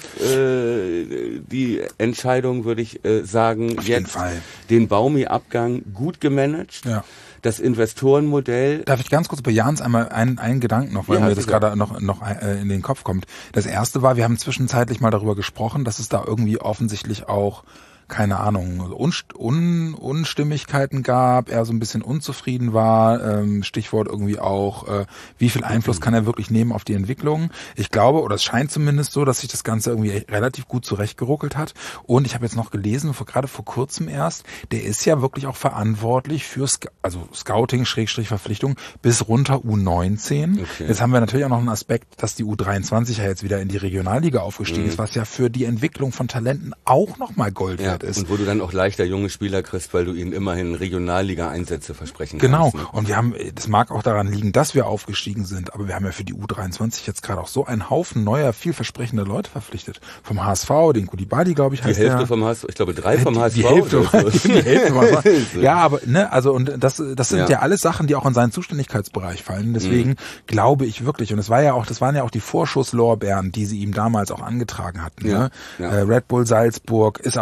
die Entscheidung, würde ich sagen, auf jeden jetzt Fall. Den Baumi-Abgang gut gemanagt. Ja. Das Investorenmodell. Darf ich ganz kurz bei Jans einmal einen Gedanken noch, weil mir das gerade noch in den Kopf kommt. Das erste war, wir haben zwischenzeitlich mal darüber gesprochen, dass es da irgendwie offensichtlich auch, keine Ahnung, Unstimmigkeiten gab, er so ein bisschen unzufrieden war, Stichwort irgendwie auch, wie viel Einfluss kann er wirklich nehmen auf die Entwicklung. Ich glaube, oder es scheint zumindest so, dass sich das Ganze irgendwie relativ gut zurechtgeruckelt hat. Und ich habe jetzt noch gelesen, gerade vor kurzem erst, der ist ja wirklich auch verantwortlich für Scouting, Verpflichtung bis runter U19. Okay. Jetzt haben wir natürlich auch noch einen Aspekt, dass die U23 ja jetzt wieder in die Regionalliga aufgestiegen ist, was ja für die Entwicklung von Talenten auch nochmal Gold wert ist. Und wo du dann auch leichter junge Spieler kriegst, weil du ihnen immerhin Regionalliga-Einsätze versprechen kannst. Genau. Ne? Und das mag auch daran liegen, dass wir aufgestiegen sind, aber wir haben ja für die U23 jetzt gerade auch so einen Haufen neuer, vielversprechender Leute verpflichtet. Vom HSV, den Koulibaly, glaube ich, heißt der. Die Hälfte vom HSV, ich glaube 3 vom HSV. Die Hälfte vom HSV. Ja, aber also und das sind ja alles Sachen, die auch in seinen Zuständigkeitsbereich fallen. Deswegen glaube ich wirklich, und das waren ja auch die Vorschusslorbeeren, die sie ihm damals auch angetragen hatten. Ja. Ne? Ja. Red Bull Salzburg ist aber gleichzeitig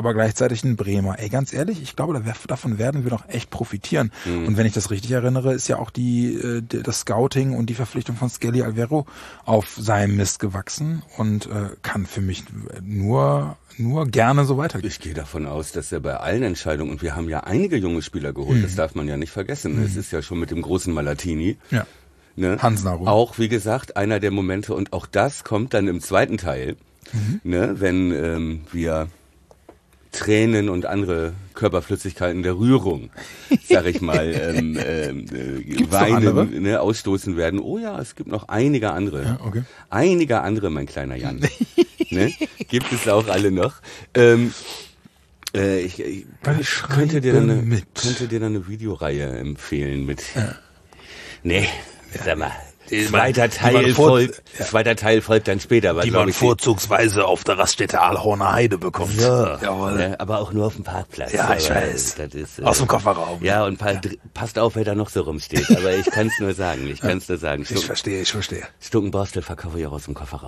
ausgefertigten Bremer. Ey, ganz ehrlich, ich glaube, davon werden wir noch echt profitieren. Und wenn ich das richtig erinnere, ist ja auch das Scouting und die Verpflichtung von Skelly Alvaro auf seinem Mist gewachsen und kann für mich nur gerne so weitergehen. Ich gehe davon aus, dass er bei allen Entscheidungen, und wir haben ja einige junge Spieler geholt, das darf man ja nicht vergessen. Es ist ja schon mit dem großen Malatini. Ja. Ne? Hans Naru. Auch, wie gesagt, einer der Momente, und auch das kommt dann im zweiten Teil, ne? Wenn wir Tränen und andere Körperflüssigkeiten der Rührung, sag ich mal, weinen, ne, ausstoßen werden. Oh ja, es gibt noch einige andere. Ja, okay. Einige andere, mein kleiner Jan. Ne? Gibt es auch alle noch. Ich könnte dir dann eine Videoreihe empfehlen mit. Ja. Nee, sag mal. Zweiter Teil folgt dann später. Die man vorzugsweise auf der Raststätte Aalhorner Heide bekommt. Ja, aber auch nur auf dem Parkplatz. Ja, ich weiß. Das ist, aus dem Kofferraum. Ja, und passt auf, wer da noch so rumsteht. Aber ich kann es nur sagen. Ich verstehe. Stuckenborstel verkaufe ich auch aus dem Kofferraum.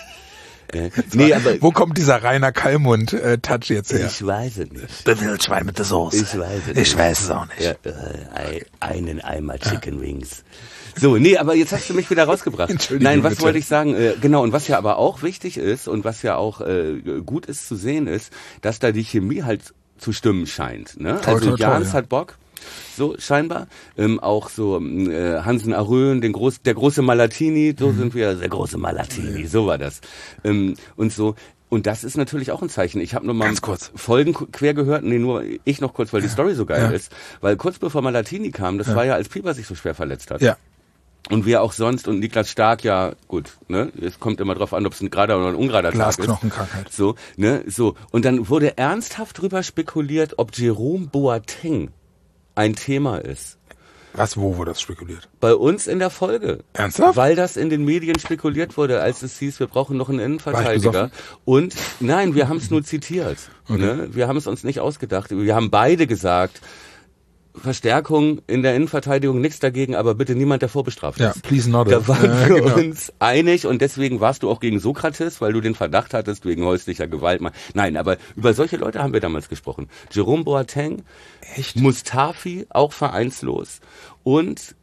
Nee, aber wo kommt dieser Rainer Kallmund-Touch jetzt her? Ich weiß es nicht. Der Wildschwein mit der Soße. Ich weiß es auch nicht. Ja, einen Eimer Chicken Wings. So, nee, aber jetzt hast du mich wieder rausgebracht. Nein, was wollte ich sagen? Genau, und was ja aber auch wichtig ist und was ja auch gut ist zu sehen ist, dass da die Chemie halt zu stimmen scheint. Ne? Also Jans hat Bock. So, scheinbar. Auch so Hansen Arön, der große Malatini, so sind wir, der große Malatini, so war das. Und so. Und das ist natürlich auch ein Zeichen. Ich habe nur mal Folgen quer gehört, nur ich noch kurz, weil die Story so geil ist. Weil kurz bevor Malatini kam, das war ja, als Pieper sich so schwer verletzt hat. Ja. Und wir auch sonst, und Niklas Stark, ja, gut, ne, es kommt immer drauf an, ob es ein gerader oder ein ungerader Tag ist. Glasknochenkrankheit. So, ne, so. Und dann wurde ernsthaft drüber spekuliert, ob Jerome Boateng ein Thema ist. Was, wo wurde das spekuliert? Bei uns in der Folge. Ernsthaft? Weil das in den Medien spekuliert wurde, als es hieß, wir brauchen noch einen Innenverteidiger. Und nein, wir haben es nur zitiert. Okay. Ne? Wir haben es uns nicht ausgedacht. Wir haben beide gesagt, Verstärkung in der Innenverteidigung, nichts dagegen, aber bitte niemand, der vorbestraft ist. Ja, please not. Da waren wir uns einig, und deswegen warst du auch gegen Sokrates, weil du den Verdacht hattest wegen häuslicher Gewalt. Nein, aber über solche Leute haben wir damals gesprochen. Jerome Boateng, Mustafi, auch vereinslos, und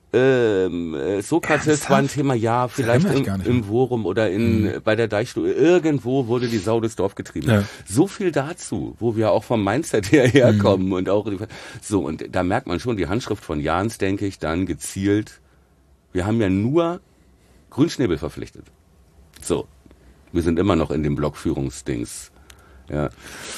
Sokrates war ein Thema, ja, vielleicht im Forum oder bei der Deichstube. Irgendwo wurde die Sau durchs Dorf getrieben. Ja. So viel dazu, wo wir auch vom Mindset herkommen und auch so. Und da merkt man schon die Handschrift von Jans, denke ich, dann gezielt. Wir haben ja nur Grünschnäbel verpflichtet. So. Wir sind immer noch in dem Blockführungsdings. Ja.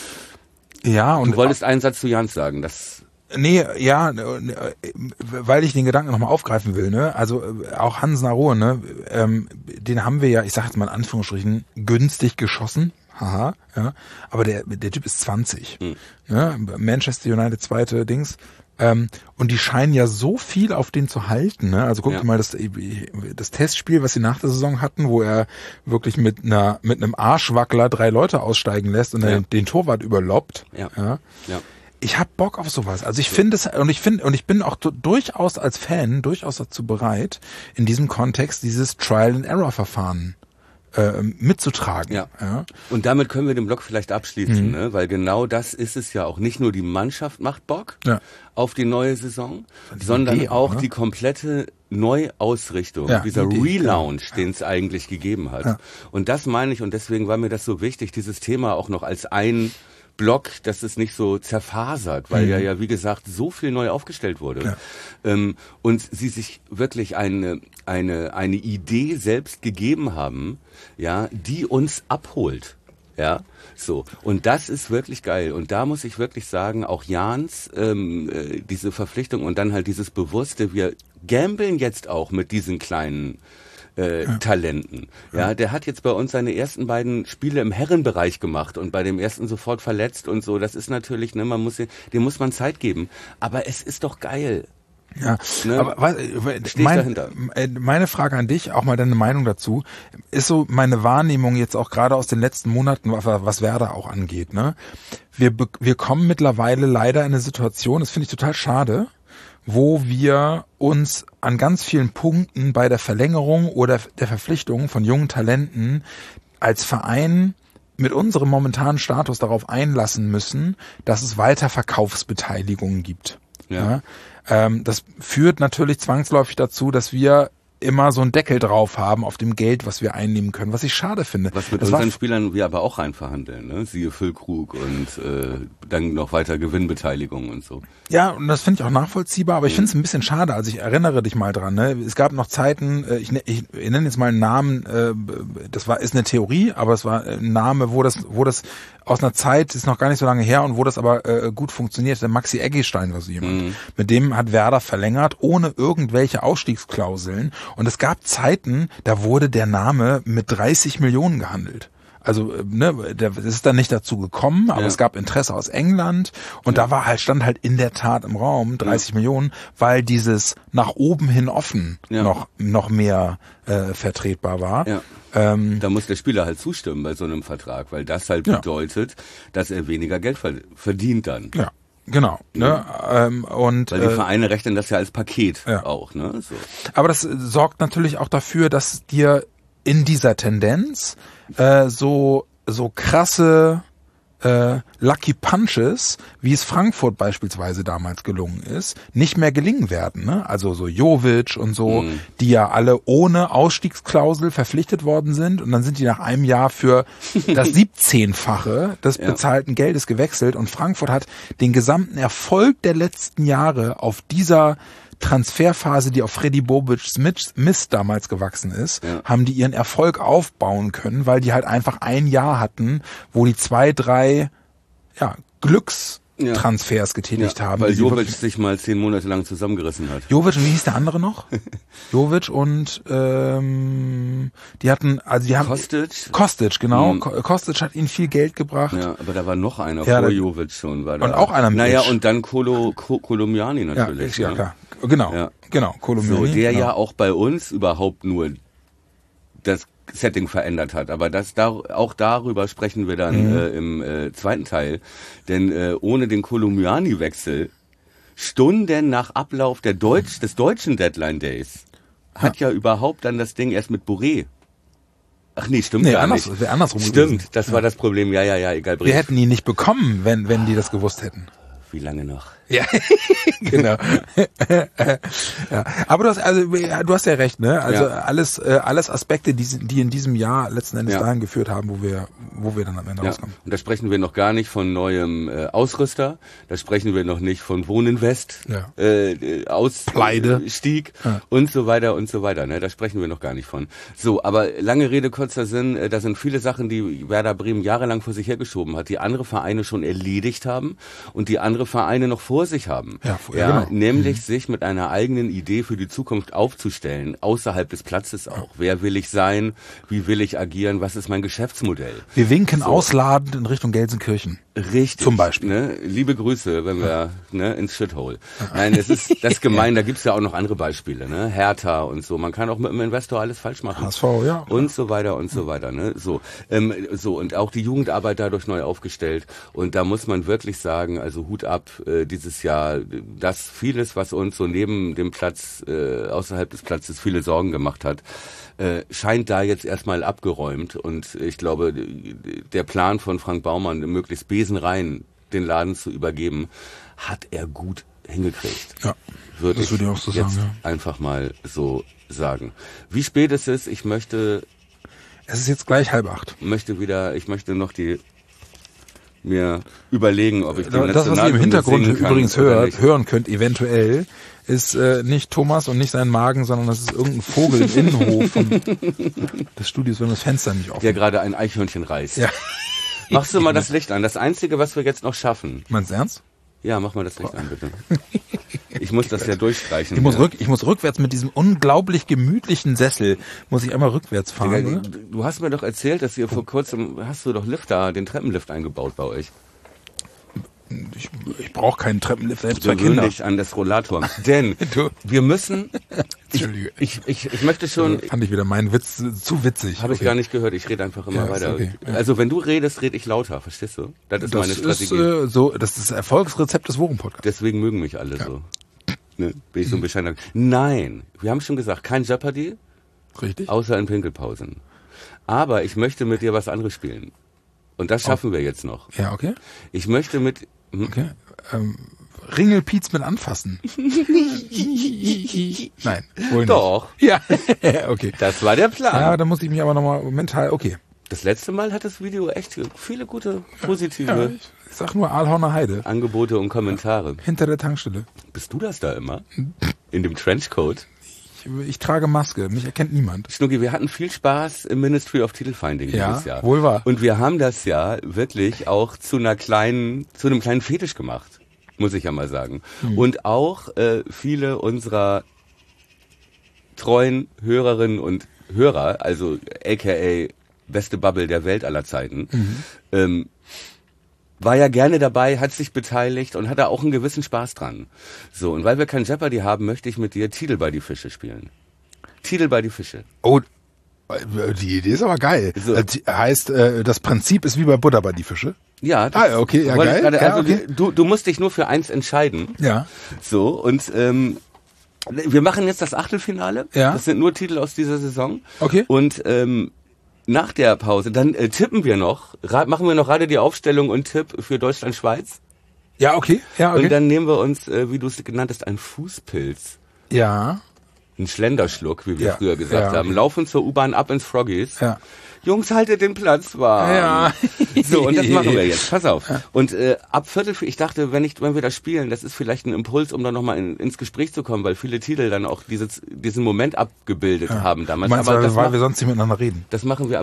Ja, und du wolltest einen Satz zu Jans sagen, Nee, ja, weil ich den Gedanken nochmal aufgreifen will, ne? Also auch Hansen Arohe, ne? Den haben wir ja, ich sag jetzt mal in Anführungsstrichen, günstig geschossen. Haha, ja. Aber der Typ ist 20. Ne? Manchester United zweite Dings. Und die scheinen ja so viel auf den zu halten, ne? Also guck dir mal das Testspiel, was sie nach der Saison hatten, wo er wirklich mit einem Arschwackler 3 Leute aussteigen lässt und den Torwart überloppt. Ja. Ich hab Bock auf sowas. Also ich finde es, und ich bin auch durchaus als Fan durchaus dazu bereit, in diesem Kontext dieses Trial-and-Error-Verfahren mitzutragen. Ja. Und damit können wir den Block vielleicht abschließen, ne? Weil genau das ist es ja auch. Nicht nur die Mannschaft macht Bock auf die neue Saison, sondern auch die komplette Neuausrichtung, dieser Relaunch, den es eigentlich gegeben hat. Ja. Und das meine ich, und deswegen war mir das so wichtig, dieses Thema auch noch als ein Block, dass es nicht so zerfasert, weil ja, wie gesagt, so viel neu aufgestellt wurde. Ja. Und sie sich wirklich eine Idee selbst gegeben haben, ja, die uns abholt. Ja, so. Und das ist wirklich geil. Und da muss ich wirklich sagen, auch Jans, diese Verpflichtung und dann halt dieses Bewusste, wir gambeln jetzt auch mit diesen kleinen Talenten. Ja, der hat jetzt bei uns seine ersten beiden Spiele im Herrenbereich gemacht und bei dem ersten sofort verletzt und so. Das ist natürlich, ne, dem muss man Zeit geben. Aber es ist doch geil. Ja, ne? Aber meine Frage an dich, auch mal deine Meinung dazu, ist so meine Wahrnehmung jetzt auch gerade aus den letzten Monaten, was Werder auch angeht. Ne? Wir kommen mittlerweile leider in eine Situation, das finde ich total schade, wo wir uns an ganz vielen Punkten bei der Verlängerung oder der Verpflichtung von jungen Talenten als Verein mit unserem momentanen Status darauf einlassen müssen, dass es weiter Verkaufsbeteiligungen gibt. Ja. Das führt natürlich zwangsläufig dazu, dass wir immer so einen Deckel drauf haben auf dem Geld, was wir einnehmen können, was ich schade finde. Was mit das unseren Spielern wir aber auch reinverhandeln, ne? Siehe Füllkrug und dann noch weiter Gewinnbeteiligung und so. Ja, und das finde ich auch nachvollziehbar, aber ich finde es ein bisschen schade. Also ich erinnere dich mal dran, ne? Es gab noch Zeiten, ich nenne jetzt mal einen Namen, ist eine Theorie, aber es war ein Name, wo das aus einer Zeit, ist noch gar nicht so lange her und wo das aber gut funktioniert. Der Maxi Eggestein war so jemand. Mit dem hat Werder verlängert, ohne irgendwelche Ausstiegsklauseln. Und es gab Zeiten, da wurde der Name mit 30 Millionen gehandelt. Also, das ist dann nicht dazu gekommen, aber es gab Interesse aus England und da stand halt in der Tat im Raum 30 Millionen, weil dieses nach oben hin offen noch mehr vertretbar war. Ja. Da muss der Spieler halt zustimmen bei so einem Vertrag, weil das halt bedeutet, dass er weniger Geld verdient dann. Ja. Genau. Ne? Weil die Vereine rechnen das ja als Paket auch. Ne? So. Aber das sorgt natürlich auch dafür, dass dir in dieser Tendenz so krasse Lucky Punches, wie es Frankfurt beispielsweise damals gelungen ist, nicht mehr gelingen werden. Ne? Also so Jovic und so, die ja alle ohne Ausstiegsklausel verpflichtet worden sind und dann sind die nach einem Jahr für das 17-fache des bezahlten Geldes gewechselt und Frankfurt hat den gesamten Erfolg der letzten Jahre auf dieser Transferphase, die auf Freddy Bobic's Mist damals gewachsen ist, haben die ihren Erfolg aufbauen können, weil die halt einfach ein Jahr hatten, wo die 2, 3 Glückstransfers getätigt haben. Weil Jovic sich mal 10 Monate lang zusammengerissen hat. Jovic und wie hieß der andere noch? Jovic und die haben Kostic, genau. Kostic hat ihnen viel Geld gebracht. Ja, aber da war noch einer vor Jovic schon. War da. Und auch einer mit. Naja, und dann Kolomiani natürlich. Ja, klar. Genau, Kolomiani. So, der ja auch bei uns überhaupt nur das Setting verändert hat. Aber auch darüber sprechen wir dann im zweiten Teil. Denn ohne den Kolomiani-Wechsel, Stunden nach Ablauf des deutschen Deadline Days, hat ja überhaupt dann das Ding erst mit Bourré. Ach nee, stimmt gar nicht. Wäre andersrum Stimmt, gewesen. Das war das Problem. Ja, egal. Wir hätten ihn nicht bekommen, wenn die das gewusst hätten. Wie lange noch? Ja, genau. Ja. Aber du hast ja recht, ne? Also alles Aspekte, die in diesem Jahr letzten Endes dahin geführt haben, wo wir dann am Ende rauskommen. Und da sprechen wir noch gar nicht von neuem Ausrüster, da sprechen wir noch nicht von Wohninvest, Ausstieg und so weiter, ne? Da sprechen wir noch gar nicht von. So, aber lange Rede, kurzer Sinn, da sind viele Sachen, die Werder Bremen jahrelang vor sich hergeschoben hat, die andere Vereine schon erledigt haben und die andere Vereine noch vor sich haben. Genau. Nämlich sich mit einer eigenen Idee für die Zukunft aufzustellen, außerhalb des Platzes auch. Wer will ich sein? Wie will ich agieren? Was ist mein Geschäftsmodell? Wir winken ausladend in Richtung Gelsenkirchen. Richtig. Zum Beispiel. Ne? Liebe Grüße, wenn wir ins Shithole. Nein, das ist gemein, da gibt's ja auch noch andere Beispiele, ne? Hertha und so. Man kann auch mit dem Investor alles falsch machen. HSV, ja. Und so weiter, ne? So, und auch die Jugendarbeit dadurch neu aufgestellt. Und da muss man wirklich sagen, also Hut ab, dieses Jahr, dass vieles, was uns so neben dem Platz, außerhalb des Platzes viele Sorgen gemacht hat, scheint da jetzt erstmal abgeräumt. Und ich glaube, der Plan von Frank Baumann, möglichst besenrein den Laden zu übergeben, hat er gut hingekriegt. Ja, würde ich auch so sagen, einfach mal so sagen. Wie spät ist es? Es ist jetzt gleich 7:30. Ich möchte noch mir überlegen, ob ich den das, was ihr im Hintergrund übrigens hören könnt, eventuell, ist nicht Thomas und nicht sein Magen, sondern das ist irgendein Vogel im Innenhof des Studios, wenn das Fenster nicht offen ist. Der gerade ein Eichhörnchen reißt. Ja. Machst du mal das Licht an? Das Einzige, was wir jetzt noch schaffen. Meinst du ernst? Ja, mach mal das Licht an, bitte. Ich muss das ja durchstreichen. Ich muss rückwärts mit diesem unglaublich gemütlichen Sessel, muss ich einmal rückwärts fahren. Digga, du hast mir doch erzählt, dass ihr vor kurzem, hast du doch den Treppenlift eingebaut bei euch. Ich brauche keinen Treppenlift, selbst bei Kindern. Dich an das Rollator. Denn wir müssen... Entschuldige. Ich möchte schon... Fand ich wieder meinen Witz zu witzig. Habe ich gar nicht gehört, ich rede einfach immer weiter. Okay. Ja. Also wenn du redest, rede ich lauter, verstehst du? Das ist meine Strategie. Das ist das Erfolgsrezept des Worum-Podcasts. Deswegen mögen mich alle so. Ne? Bin ich so ein bescheidener. Nein, wir haben schon gesagt, kein Jeopardy. Richtig. Außer in Pinkelpausen. Aber ich möchte mit dir was anderes spielen. Und das schaffen wir jetzt noch. Ja, okay. Ich möchte mit... Okay. Ringelpiez mit anfassen. Nein, wohl nicht. Doch. Ja, okay. Das war der Plan. Ja, da muss ich mich aber nochmal mental, okay. Das letzte Mal hat das Video echt viele gute, Ja, positive ich sag nur Aalhorner Heide. Angebote und Kommentare. Hinter der Tankstelle. Bist du das da immer? In dem Trenchcoat? Ich trage Maske, mich erkennt niemand. Schnucki, wir hatten viel Spaß im Ministry of Titelfinding dieses Jahr. Wohl wahr. Und wir haben das ja wirklich auch zu einem kleinen Fetisch gemacht, muss ich ja mal sagen. Und auch viele unserer treuen Hörerinnen und Hörer, also aka beste Bubble der Welt aller Zeiten, war ja gerne dabei, hat sich beteiligt und hatte auch einen gewissen Spaß dran. So, und weil wir kein Jeopardy haben, möchte ich mit dir Titel bei die Fische spielen. Titel bei die Fische. Oh, die Idee ist aber geil. So. Das heißt, das Prinzip ist wie bei Butter bei die Fische? Ja. Okay, ja, wollte ich geil. gerade, Ja, also okay. du musst dich nur für eins entscheiden. Ja. So, und wir machen jetzt das Achtelfinale. Ja. Das sind nur Titel aus dieser Saison. Okay. Und nach der Pause, dann tippen wir noch, machen wir noch gerade die Aufstellung und Tipp für Deutschland-Schweiz. Ja, okay. Ja, okay. Und dann nehmen wir uns, wie du es genannt hast, einen Fußpilz. Ja. Einen Schlenderschluck, wie wir Ja, früher gesagt ja, okay. haben. Laufen zur U-Bahn ab ins Froggies. Ja. Jungs, haltet den Platz warm. Ja. So, und das machen wir jetzt. Pass auf. Und ab ich dachte, wenn wir das spielen, das ist vielleicht ein Impuls, um dann nochmal ins Gespräch zu kommen, weil viele Titel dann auch diesen Moment abgebildet haben damals. Du meinst, Aber weil wir sonst nicht miteinander reden. das machen wir ab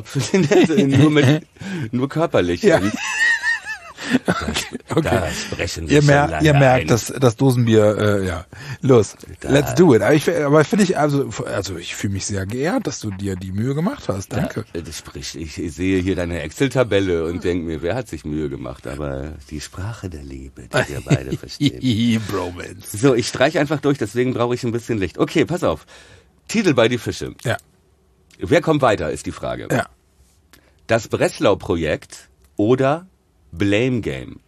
nur körperlich. Ja. Und Okay. da sprechen Ihr wir schon lange merkt, ein. das Dosenbier, ja. Los, let's do it. Aber finde ich, also ich fühle mich sehr geehrt, dass du dir die Mühe gemacht hast. Danke. Ja, ich sehe hier deine Excel-Tabelle und denke mir, wer hat sich Mühe gemacht? Aber die Sprache der Liebe, die wir beide verstehen. Bromance. So, ich streiche einfach durch, deswegen brauche ich ein bisschen Licht. Okay, pass auf. Titel bei die Fische. Ja. Wer kommt weiter, ist die Frage. Ja. Das Breslau-Projekt oder Blame Game?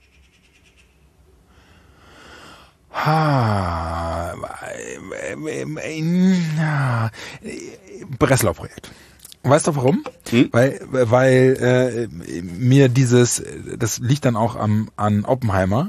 Breslau-Projekt. Weißt du warum? Weil mir das liegt dann auch an Oppenheimer.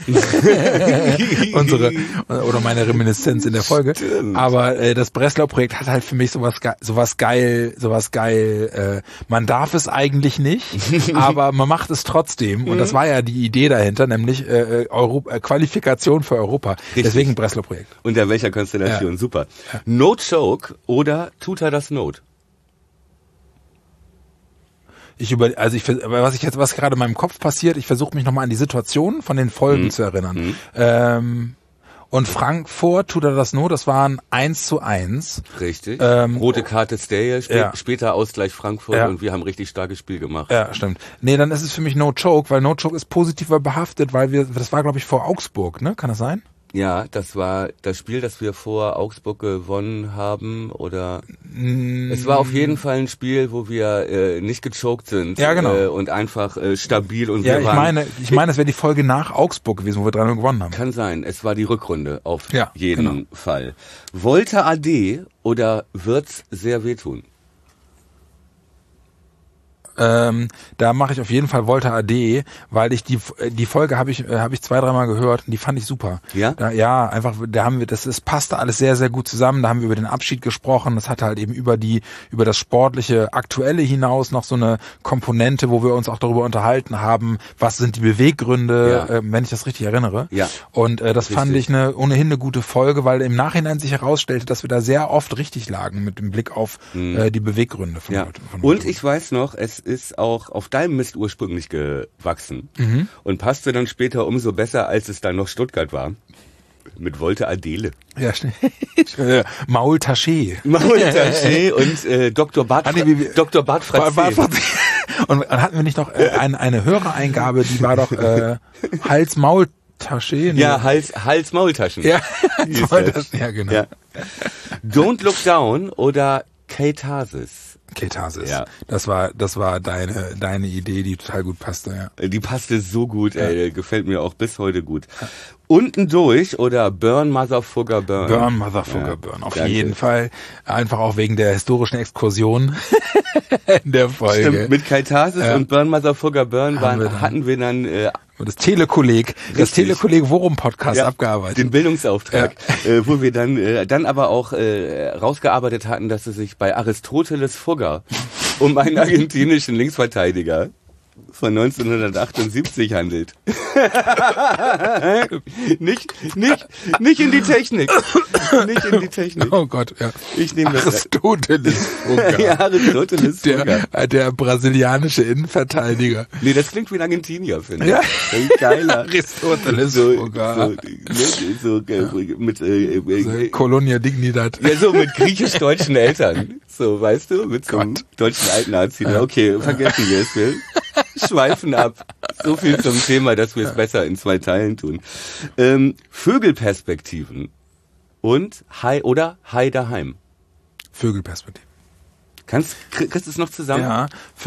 Oder meine Reminiszenz in der Folge. Stimmt. Aber das Breslau-Projekt hat halt für mich sowas geil. Man darf es eigentlich nicht, aber man macht es trotzdem. Und das war ja die Idee dahinter, nämlich Qualifikation für Europa. Richtig. Deswegen Breslau-Projekt. Unter welcher Konstellation? Ja. Super. No Joke oder Tuta das Not? Was gerade in meinem Kopf passiert, ich versuche mich nochmal an die Situation von den Folgen zu erinnern. Und Frankfurt, tut er das nur, das waren 1:1. Richtig. Rote Karte Stay, später Ausgleich Frankfurt und wir haben richtig starkes Spiel gemacht. Ja, stimmt. Nee, dann ist es für mich No Joke, weil No Joke ist positiver behaftet, das war glaube ich vor Augsburg, ne? Kann das sein? Ja, das war das Spiel, das wir vor Augsburg gewonnen haben, oder es war auf jeden Fall ein Spiel, wo wir nicht gechoked sind, ja, genau. Und einfach stabil und ja, wir waren. Ich meine, es wäre die Folge nach Augsburg gewesen, wo wir 3-0 gewonnen haben. Kann sein, es war die Rückrunde auf Ja, jeden genau. Fall. Volta AD oder wird's sehr wehtun? Da mache ich auf jeden Fall Volta AD, weil ich die Folge habe ich 2-3 Mal gehört und die fand ich super. Ja? Es passte alles sehr, sehr gut zusammen. Da haben wir über den Abschied gesprochen. Das hatte halt eben über das sportliche Aktuelle hinaus noch so eine Komponente, wo wir uns auch darüber unterhalten haben, was sind die Beweggründe, wenn ich das richtig erinnere. Ja. Und das fand ich ohnehin eine gute Folge, weil im Nachhinein sich herausstellte, dass wir da sehr oft richtig lagen mit dem Blick auf die Beweggründe von Ja. Leuten. Und ich weiß noch, es ist auch auf deinem Mist ursprünglich gewachsen und passte dann später umso besser, als es dann noch Stuttgart war. Mit Volta Adele. Ja, Maul Taché. Maul Taché und Dr. Bart Frazé. Und hatten wir nicht noch eine Hörereingabe, die war doch Hals-Maul-Taché? Nee. Ja, Hals-Maultaschen. Ja, ja, genau. Ja. Don't Look Down oder Ketasis. Ketasis. Ja. Das war deine Idee, die total gut passte, ja. Die passte so gut, gefällt mir auch bis heute gut. unten durch oder Burn, Motherfucker, Burn? Burn, Motherfucker, Burn. Auf jeden Fall. Einfach auch wegen der historischen Exkursion in der Folge. Stimmt, mit Kai Tarsis und Burn, Motherfucker, Burn hatten wir dann das Telekolleg Worum Podcast abgearbeitet. Den Bildungsauftrag, wo wir dann aber auch rausgearbeitet hatten, dass es sich bei Aristoteles Fugger um einen argentinischen Linksverteidiger von 1978 handelt. nicht in die Technik. Nicht in die Technik. Oh Gott, ja. Ich nehme das. Aristoteles Fugger. Ja, Aristoteles Fugger. Der brasilianische Innenverteidiger. Nee, das klingt wie ein Argentinier, finde ich. Ja. Geiler. Aristoteles Fugger. Mit Colonia Dignidad. Ja, so mit griechisch-deutschen Eltern. So, weißt du, mit so einem deutschen Altnazi. Okay, vergessen wir es. Wir schweifen ab. So viel zum Thema, dass wir es besser in 2 Teilen tun. Vögelperspektiven und Hai daheim. Vögelperspektive. Kriegst du es noch zusammen? Ja,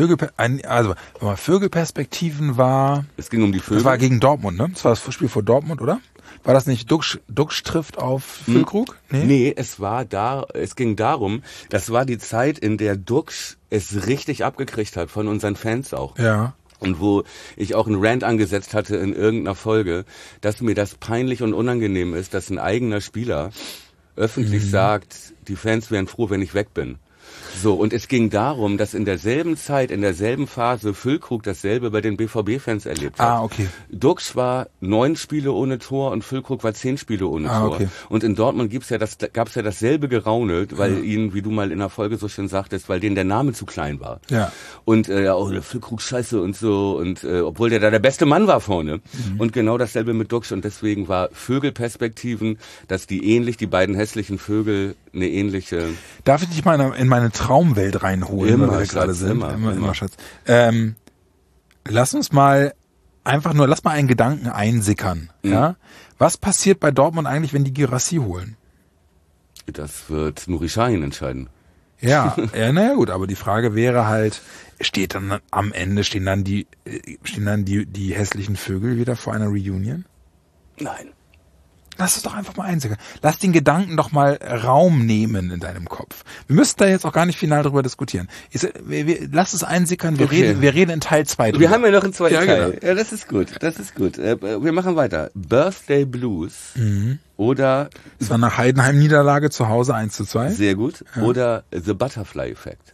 Vögelperspektiven war... Es ging um die Vögel. Das war gegen Dortmund, ne? Das war das Spiel vor Dortmund, oder? War das nicht Duxch trifft auf Füllkrug? Nee, es ging darum, das war die Zeit, in der Duxch es richtig abgekriegt hat von unseren Fans auch. Ja. Und wo ich auch einen Rant angesetzt hatte in irgendeiner Folge, dass mir das peinlich und unangenehm ist, dass ein eigener Spieler öffentlich sagt, die Fans wären froh, wenn ich weg bin. So, und es ging darum, dass in derselben Zeit, in derselben Phase Füllkrug dasselbe bei den BVB-Fans erlebt hat. Ah, okay. Duxch war 9 Spiele ohne Tor und Füllkrug war 10 Spiele ohne Tor. Okay. Und in Dortmund gab's ja dasselbe Geraune, weil ihnen, wie du mal in der Folge so schön sagtest, weil denen der Name zu klein war. Ja. Und der Füllkrug scheiße und so, und obwohl der da der beste Mann war vorne. Und genau dasselbe mit Duxch, und deswegen war Vögelperspektiven, dass die beiden hässlichen Vögel eine ähnliche... Darf ich dich mal in meine Traumwelt reinholen, Immer, weil wir Schatz, gerade sind? immer. Schatz. Lass mal einen Gedanken einsickern. Ja? Was passiert bei Dortmund eigentlich, wenn die Girassi holen? Das wird Nuri Sahin entscheiden. Ja, naja gut, aber die Frage wäre halt, stehen dann die hässlichen Vögel wieder vor einer Reunion? Nein. Lass es doch einfach mal einsickern. Lass den Gedanken doch mal Raum nehmen in deinem Kopf. Wir müssen da jetzt auch gar nicht final drüber diskutieren. Lass es einsickern, wir reden in Teil 2 drüber. Wir haben ja noch einen zweiten Teil. Genau. Ja, das ist gut. Wir machen weiter. Birthday Blues oder... Es war nach Heidenheim-Niederlage zu Hause 1:2. Sehr gut. Ja. Oder The Butterfly Effect.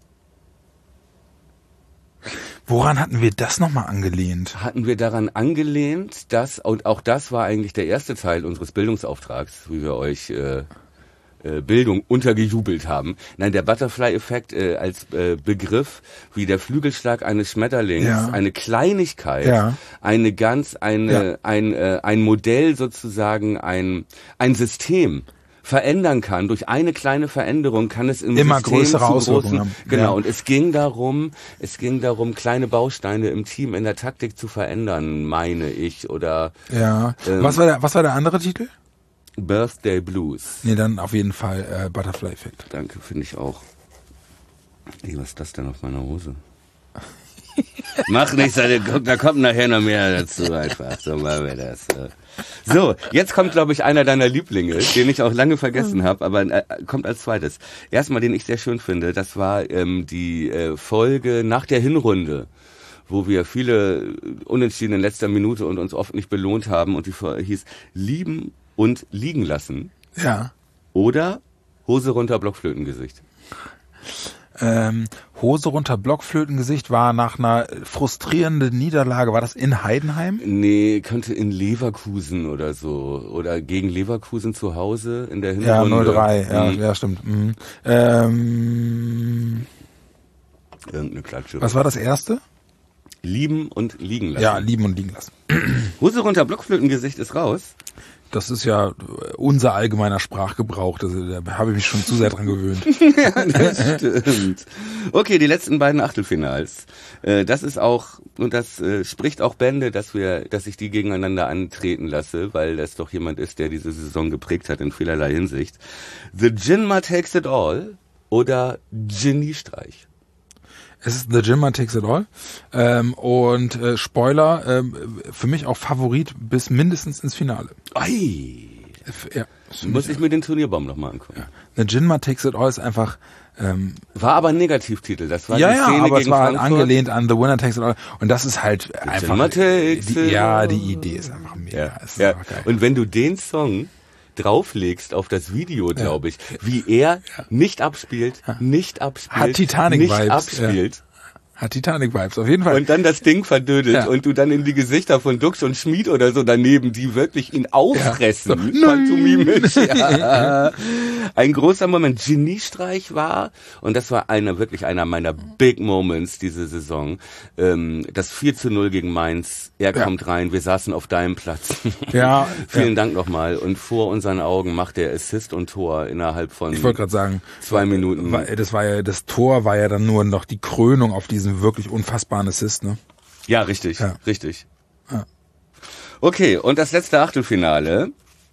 Woran hatten wir das nochmal angelehnt? Hatten wir daran angelehnt, und auch das war eigentlich der erste Teil unseres Bildungsauftrags, wie wir euch Bildung untergejubelt haben. Nein, der Butterfly-Effekt als Begriff, wie der Flügelschlag eines Schmetterlings, eine Kleinigkeit, ein Modell sozusagen, ein System verändern kann. Durch eine kleine Veränderung kann es im immer System größere Auswirkungen haben. Genau. Ja. Und es ging darum, kleine Bausteine im Team in der Taktik zu verändern, meine ich, oder. Ja. Was war der andere Titel? Birthday Blues. Nee, dann auf jeden Fall Butterfly Effect. Danke, finde ich auch. Ey, was ist das denn auf meiner Hose? Mach nichts, da kommt nachher noch mehr dazu einfach. So machen wir das. So, jetzt kommt, glaube ich, einer deiner Lieblinge, den ich auch lange vergessen habe, aber kommt als zweites. Erstmal, den ich sehr schön finde, das war die Folge nach der Hinrunde, wo wir viele Unentschieden in letzter Minute und uns oft nicht belohnt haben, und die hieß Lieben und liegen lassen. Ja. Oder Hose runter, Blockflötengesicht. Hose runter, Blockflötengesicht war nach einer frustrierenden Niederlage. War das in Heidenheim? Nee, könnte in Leverkusen oder so. Oder gegen Leverkusen zu Hause in der Hinrunde. Ja, 0-3. Ja, stimmt. Irgendeine Klatsche. Was war das erste? Lieben und liegen lassen. Ja, lieben und liegen lassen. Hose runter, Blockflötengesicht ist raus. Das ist ja unser allgemeiner Sprachgebrauch. Da habe ich mich schon zu sehr dran gewöhnt. Ja, das stimmt. Okay, die letzten beiden Achtelfinals. Das ist auch, und das spricht auch Bände, dass ich die gegeneinander antreten lasse, weil das doch jemand ist, der diese Saison geprägt hat in vielerlei Hinsicht. The Jinma Takes It All oder Geniestreich. Es ist The Gin Man Takes It All. Und Spoiler, für mich auch Favorit bis mindestens ins Finale. Ei. Ja, Muss ich mir den Turnierbaum nochmal angucken. ja. The Gin Man Takes It All ist einfach... War aber ein Negativtitel. Das war ja, die Szene aber gegen es war halt Frankfurt. angelehnt an The Winner Takes It All. Und das ist halt einfach... Man takes it die all. Idee ist einfach mega. Ja, Es ist ja. einfach geil. Und wenn du den Song drauflegst auf das Video, glaube ich, wie er nicht abspielt, nicht abspielt, Hat Titanic-Vibes, nicht abspielt. Hat Titanic-Vibes, auf jeden Fall. Und dann das Ding verdödelt Ja. und du dann in die Gesichter von Dux und Schmid oder so daneben, die wirklich ihn auffressen. Ja. Pantomimisch. Ja. Ein großer Moment. Geniestreich war, und das war wirklich einer meiner Big Moments diese Saison, das 4:0 gegen Mainz. Er kommt rein, wir saßen auf deinem Platz. Ja, Vielen Dank nochmal. Und vor unseren Augen macht er Assist und Tor innerhalb von ich wollte gerade sagen, 2 Minuten. das Tor war ja dann nur noch die Krönung auf diesen wirklich unfassbaren Assist, ne? Ja, richtig, Ja. richtig. Ja. Okay, und das letzte Achtelfinale,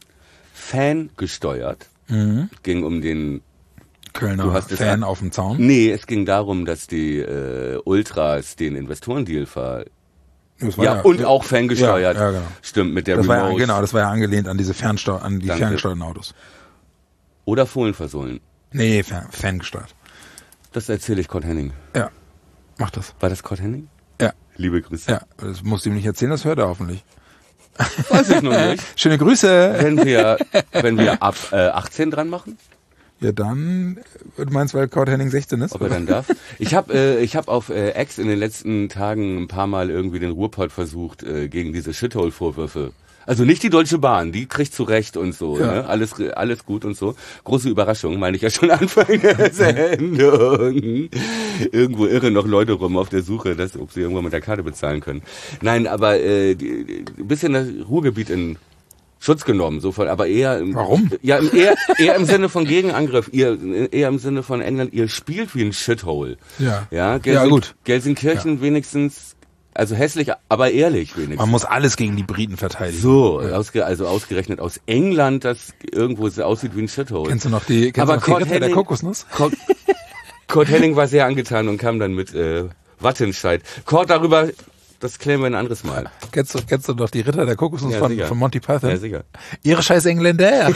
Fan gesteuert, ging um den, Kölner Du hast es Fan an- auf dem Zaun. nee, es ging darum, dass die Ultras den Investorendeal Das war ja, und auch fangesteuert. Ja, genau. Stimmt, mit der Das war ja, Remote. genau, das war ja angelehnt an diese an die Danke. ferngesteuerten Autos. Oder Fohlen versohlen. Nee, ferngesteuert. Das erzähle ich Kurt Henning. Ja, mach das. War das Kurt Henning? Ja, Liebe Grüße. ja, das musst du ihm nicht erzählen, das hört er hoffentlich. Weiß ich noch nicht. Schöne Grüße. Wenn wir ab 18 dran machen, Ja, dann, du meinst, weil Kurt Henning 16 ist? ob er dann darf. Ich hab auf X in den letzten Tagen ein paar Mal irgendwie den Ruhrpott versucht, gegen diese Shithole-Vorwürfe. Also nicht die Deutsche Bahn, die kriegt zurecht und so, Ja. ne? Alles gut und so. Große Überraschung, meine ich ja schon Anfang der Sendung. Irgendwo irren noch Leute rum auf der Suche, ob sie irgendwann mit der Karte bezahlen können. Nein, aber ein bisschen das Ruhrgebiet in Schutz genommen, sofort, aber eher Warum? Ja, eher im Sinne von Gegenangriff, eher im Sinne von England, ihr spielt wie ein Shithole. Ja. Ja, Ja, gut. Gelsenkirchen wenigstens, also hässlich, aber ehrlich wenigstens. Man muss alles gegen die Briten verteidigen. So, also ausgerechnet aus England, das irgendwo so aussieht wie ein Shithole. Kennst du noch die Ritter der Kokosnuss? Kurt Henning war sehr angetan und kam dann mit Wattenscheid. Kurt, darüber, das klären wir ein anderes Mal. Kennst du noch die Ritter der Kokosnuss Ja, von sicher. Monty Python? Ja, sicher. Ihre scheiß Engländer.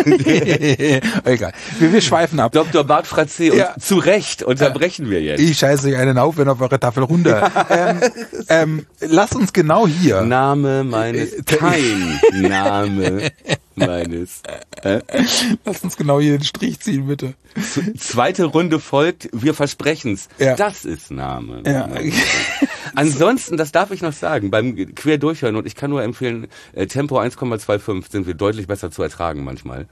Egal. Wir schweifen ab. Dr. Bart Fratze, und Ja. zu Recht unterbrechen wir jetzt. Ich scheiße euch einen auf, wenn auf eure Tafel runter. Lass uns genau hier. Name meines, kein Name meines. Lass uns genau hier den Strich ziehen, bitte. Zweite Runde folgt, wir versprechen's. Ja. Das ist Name. Ja. Ansonsten, das darf ich noch sagen, beim Querdurchhören, und ich kann nur empfehlen, Tempo 1,25 sind wir deutlich besser zu ertragen manchmal.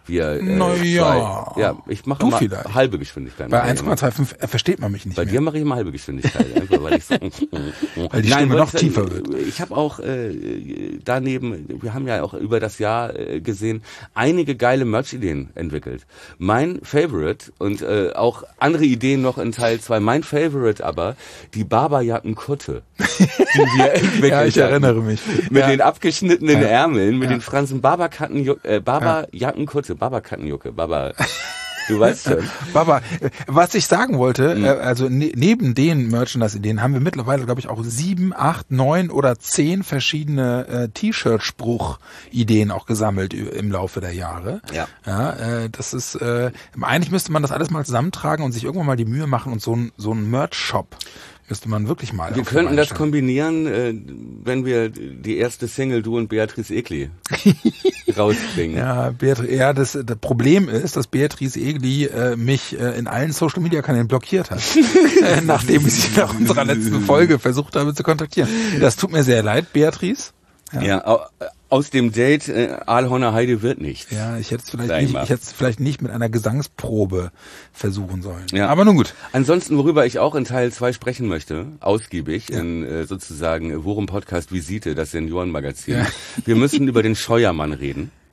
Ich mache Du immer vielleicht. halbe Geschwindigkeit. Bei 1,25 versteht man mich nicht Bei mehr. dir mache ich immer halbe Geschwindigkeit, einfach weil ich so, Weil die Stimme noch wollte ich tiefer sagen, wird. Ich habe auch daneben, wir haben ja auch über das Jahr gesehen, einige geile Merch-Ideen entwickelt. Mein Favorite und auch andere Ideen noch in Teil 2. Mein Favorite aber, die Barberjackenkutte, die wir entwickelt Ja, ich hatten. erinnere mich. Mit Ja. den abgeschnittenen Ja. Ärmeln, mit Ja. den Fransen Barberjackenkutte, du weißt schon. Baba, was ich sagen wollte, also neben den Merchandise-Ideen haben wir mittlerweile, glaube ich, auch 7, 8, 9 oder 10 verschiedene T-Shirt-Spruch-Ideen auch gesammelt im Laufe der Jahre. Ja. Das ist, eigentlich müsste man das alles mal zusammentragen und sich irgendwann mal die Mühe machen und so ein Merch-Shop müsste man wirklich mal. Wir auf die könnten Beine das stellen. kombinieren, wenn wir die erste Single, du und Beatrice Egli, rausbringen. Ja, das Problem ist, dass Beatrice Egli mich in allen Social-Media-Kanälen blockiert hat, nachdem ich sie nach unserer letzten Folge versucht habe zu kontaktieren. Das tut mir sehr leid, Beatrice. Ja, aus dem Date Aalhorner Heide wird nichts. Ja, ich hätte Sag ich mal. es vielleicht nicht mit einer Gesangsprobe versuchen sollen. Ja. Aber nun gut. Ansonsten, worüber ich auch in Teil 2 sprechen möchte, ausgiebig, in sozusagen Worum Podcast Visite, das Seniorenmagazin. Ja. Wir müssen über den Scheuermann reden.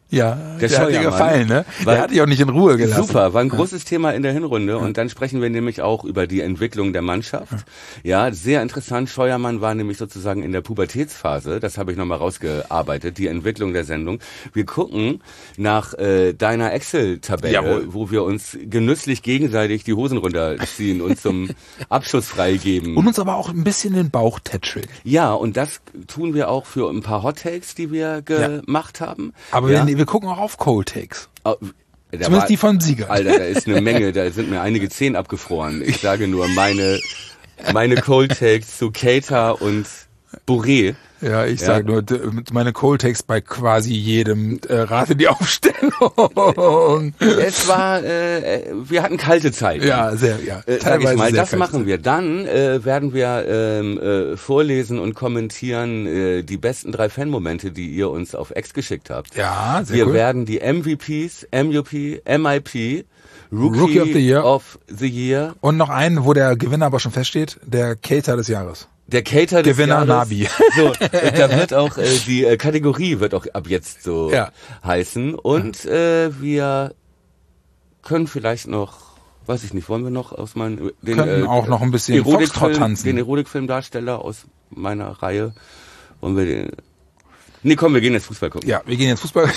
Ja, der hat dir gefallen, ne? Der hat dich auch nicht in Ruhe gelassen. Super, war ein großes Thema in der Hinrunde und dann sprechen wir nämlich auch über die Entwicklung der Mannschaft. Ja, sehr interessant. Scheuermann war nämlich sozusagen in der Pubertätsphase, das habe ich nochmal rausgearbeitet, die Entwicklung der Sendung. Wir gucken nach deiner Excel-Tabelle, wo wir uns genüsslich gegenseitig die Hosen runterziehen und zum Abschuss freigeben. Und uns aber auch ein bisschen den Bauch tätscheln. Ja, und das tun wir auch für ein paar Hot Takes, die wir gemacht haben. Aber wir gucken auch auf Cold Takes. Zumindest die von Sieger. Alter, da ist eine Menge, da sind mir einige Zehen abgefroren. Ich sage nur, meine Cold Takes zu Keita und Boré. Ja, ich sage nur, meine Cold Takes bei quasi jedem, rate die Aufstellung. Es war, wir hatten kalte Zeiten. Ja, sag ich mal, das machen wir. Dann werden wir vorlesen und kommentieren die besten 3 Fanmomente, die ihr uns auf X geschickt habt. Ja, sehr cool. Wir werden die MVPs, MUP, MIP, Rookie of the Year. Und noch einen, wo der Gewinner aber schon feststeht, der Cater des Jahres. Der Cater des Gewinner Jahres. Nabi. So, da wird auch die Kategorie wird auch ab jetzt so heißen und wir können vielleicht noch, weiß ich nicht, wollen wir noch aus meinen auch noch ein bisschen Foxtrot tanzen. Den Erotikfilmdarsteller aus meiner Reihe, wollen wir den. Nee, komm, wir gehen jetzt Fußball gucken. Ja, wir gehen jetzt Fußball.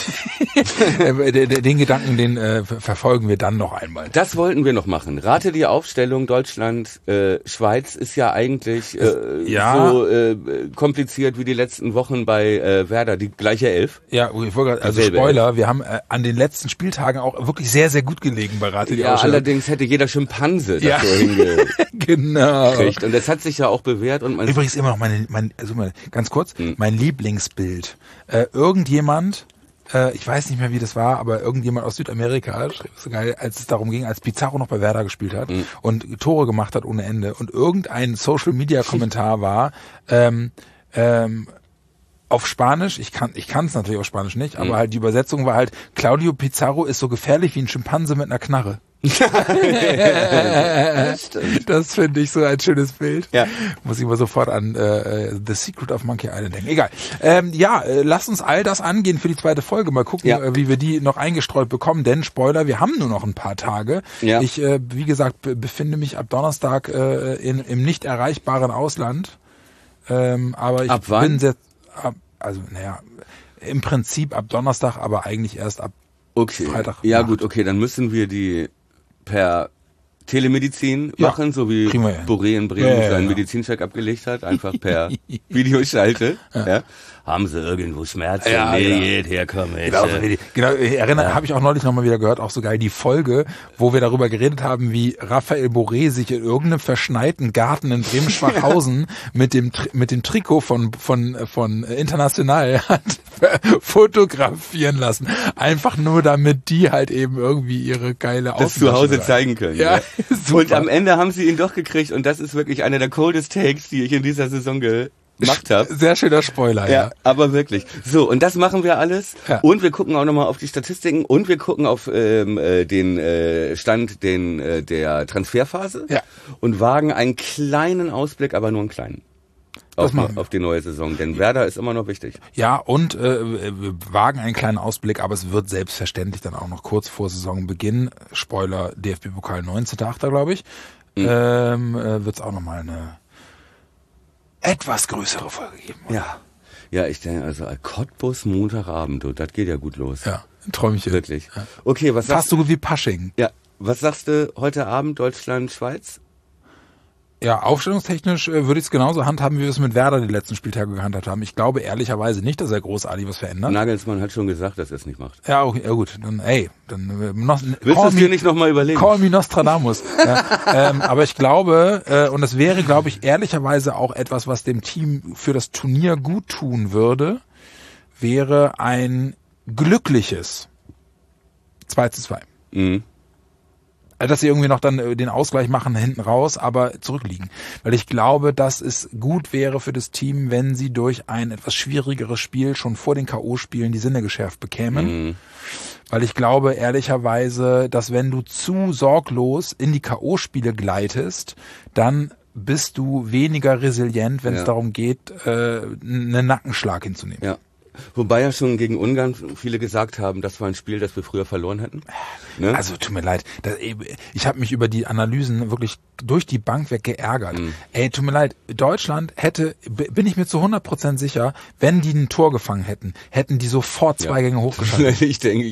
Den Gedanken, den verfolgen wir dann noch einmal. Das wollten wir noch machen. Rate die Aufstellung Deutschland, Schweiz ist ja eigentlich so kompliziert wie die letzten Wochen bei Werder, die gleiche Elf. Ja, ich wollte gerade, also Spoiler, wir haben an den letzten Spieltagen auch wirklich sehr, sehr gut gelegen bei Rate die Aufstellung. Allerdings hätte jeder Schimpanse das so hingekriegt. Und das hat sich ja auch bewährt. Und übrigens immer noch ganz kurz, mein Lieblingsbild. Irgendjemand, ich weiß nicht mehr, wie das war, aber irgendjemand aus Südamerika, so geil, als es darum ging, als Pizarro noch bei Werder gespielt hat und Tore gemacht hat ohne Ende und irgendein Social-Media-Kommentar war, auf Spanisch, ich kann es natürlich auf Spanisch nicht, aber halt die Übersetzung war halt, Claudio Pizarro ist so gefährlich wie ein Schimpanse mit einer Knarre. Das finde ich so ein schönes Bild. Ja. Muss ich mal sofort an The Secret of Monkey Island denken. Egal. Lass uns all das angehen für die zweite Folge. Mal gucken, wie wir die noch eingestreut bekommen. Denn, Spoiler, wir haben nur noch ein paar Tage. Ja. Ich, wie gesagt, befinde mich ab Donnerstag im nicht erreichbaren Ausland. Aber ich bin sehr... im Prinzip ab Donnerstag, aber eigentlich erst ab Freitag. Ja gut, okay, dann müssen wir die per Telemedizin machen, so wie Boré in Bremen seinen Medizincheck abgelegt hat, einfach per Videoschalte. Ja. Haben sie irgendwo Schmerzen? Nee, herkommen. Genau, habe ich auch neulich nochmal wieder gehört, auch so geil, die Folge, wo wir darüber geredet haben, wie Raphael Boré sich in irgendeinem verschneiten Garten in Bremen-Schwachhausen mit dem Trikot von International hat fotografieren lassen. Einfach nur, damit die halt eben irgendwie ihre geile das zu Hause zeigen können. Ja. Und am Ende haben sie ihn doch gekriegt und das ist wirklich einer der coldest Takes, die ich in dieser Saison gemacht habe. Sehr schöner Spoiler, ja. Aber wirklich. So, und das machen wir alles. Ja. Und wir gucken auch nochmal auf die Statistiken und wir gucken auf den Stand der Transferphase und wagen einen kleinen Ausblick, aber nur einen kleinen. Auf die neue Saison, denn Werder ist immer noch wichtig. Ja, und wir wagen einen kleinen Ausblick, aber es wird selbstverständlich dann auch noch kurz vor Saisonbeginn, Spoiler, DFB-Pokal 19.8., glaube ich, wird es auch nochmal eine etwas größere Folge geben. Oder? Ja, ich denke, also Cottbus Montagabend, das geht ja gut los. Ja, ein Träumchen. Wirklich. Ja. Okay, was sagst du? Fast so gut wie Pasching. Ja, was sagst du heute Abend Deutschland, Schweiz? Ja, aufstellungstechnisch würde ich es genauso handhaben, wie wir es mit Werder die letzten Spieltage gehandhabt haben. Ich glaube ehrlicherweise nicht, dass er großartig was verändert. Nagelsmann hat schon gesagt, dass er es nicht macht. Ja, okay, ja gut, dann willst du es dir nicht nochmal überlegen? Call me Nostradamus. Aber ich glaube, und das wäre, glaube ich, ehrlicherweise auch etwas, was dem Team für das Turnier gut tun würde, wäre ein glückliches 2:2. Mhm. Dass sie irgendwie noch dann den Ausgleich machen hinten raus, aber zurückliegen. Weil ich glaube, dass es gut wäre für das Team, wenn sie durch ein etwas schwierigeres Spiel schon vor den K.O.-Spielen die Sinne geschärft bekämen. Mhm. Weil ich glaube ehrlicherweise, dass wenn du zu sorglos in die K.O.-Spiele gleitest, dann bist du weniger resilient, wenn es darum geht, einen Nackenschlag hinzunehmen. Ja. Wobei ja schon gegen Ungarn viele gesagt haben, das war ein Spiel, das wir früher verloren hätten. Ne? Also tut mir leid, ich habe mich über die Analysen wirklich durch die Bank weg geärgert. Ey, tut mir leid, Deutschland bin ich mir zu 100% sicher, wenn die ein Tor gefangen hätten die sofort 2 Gänge hochgeschaltet.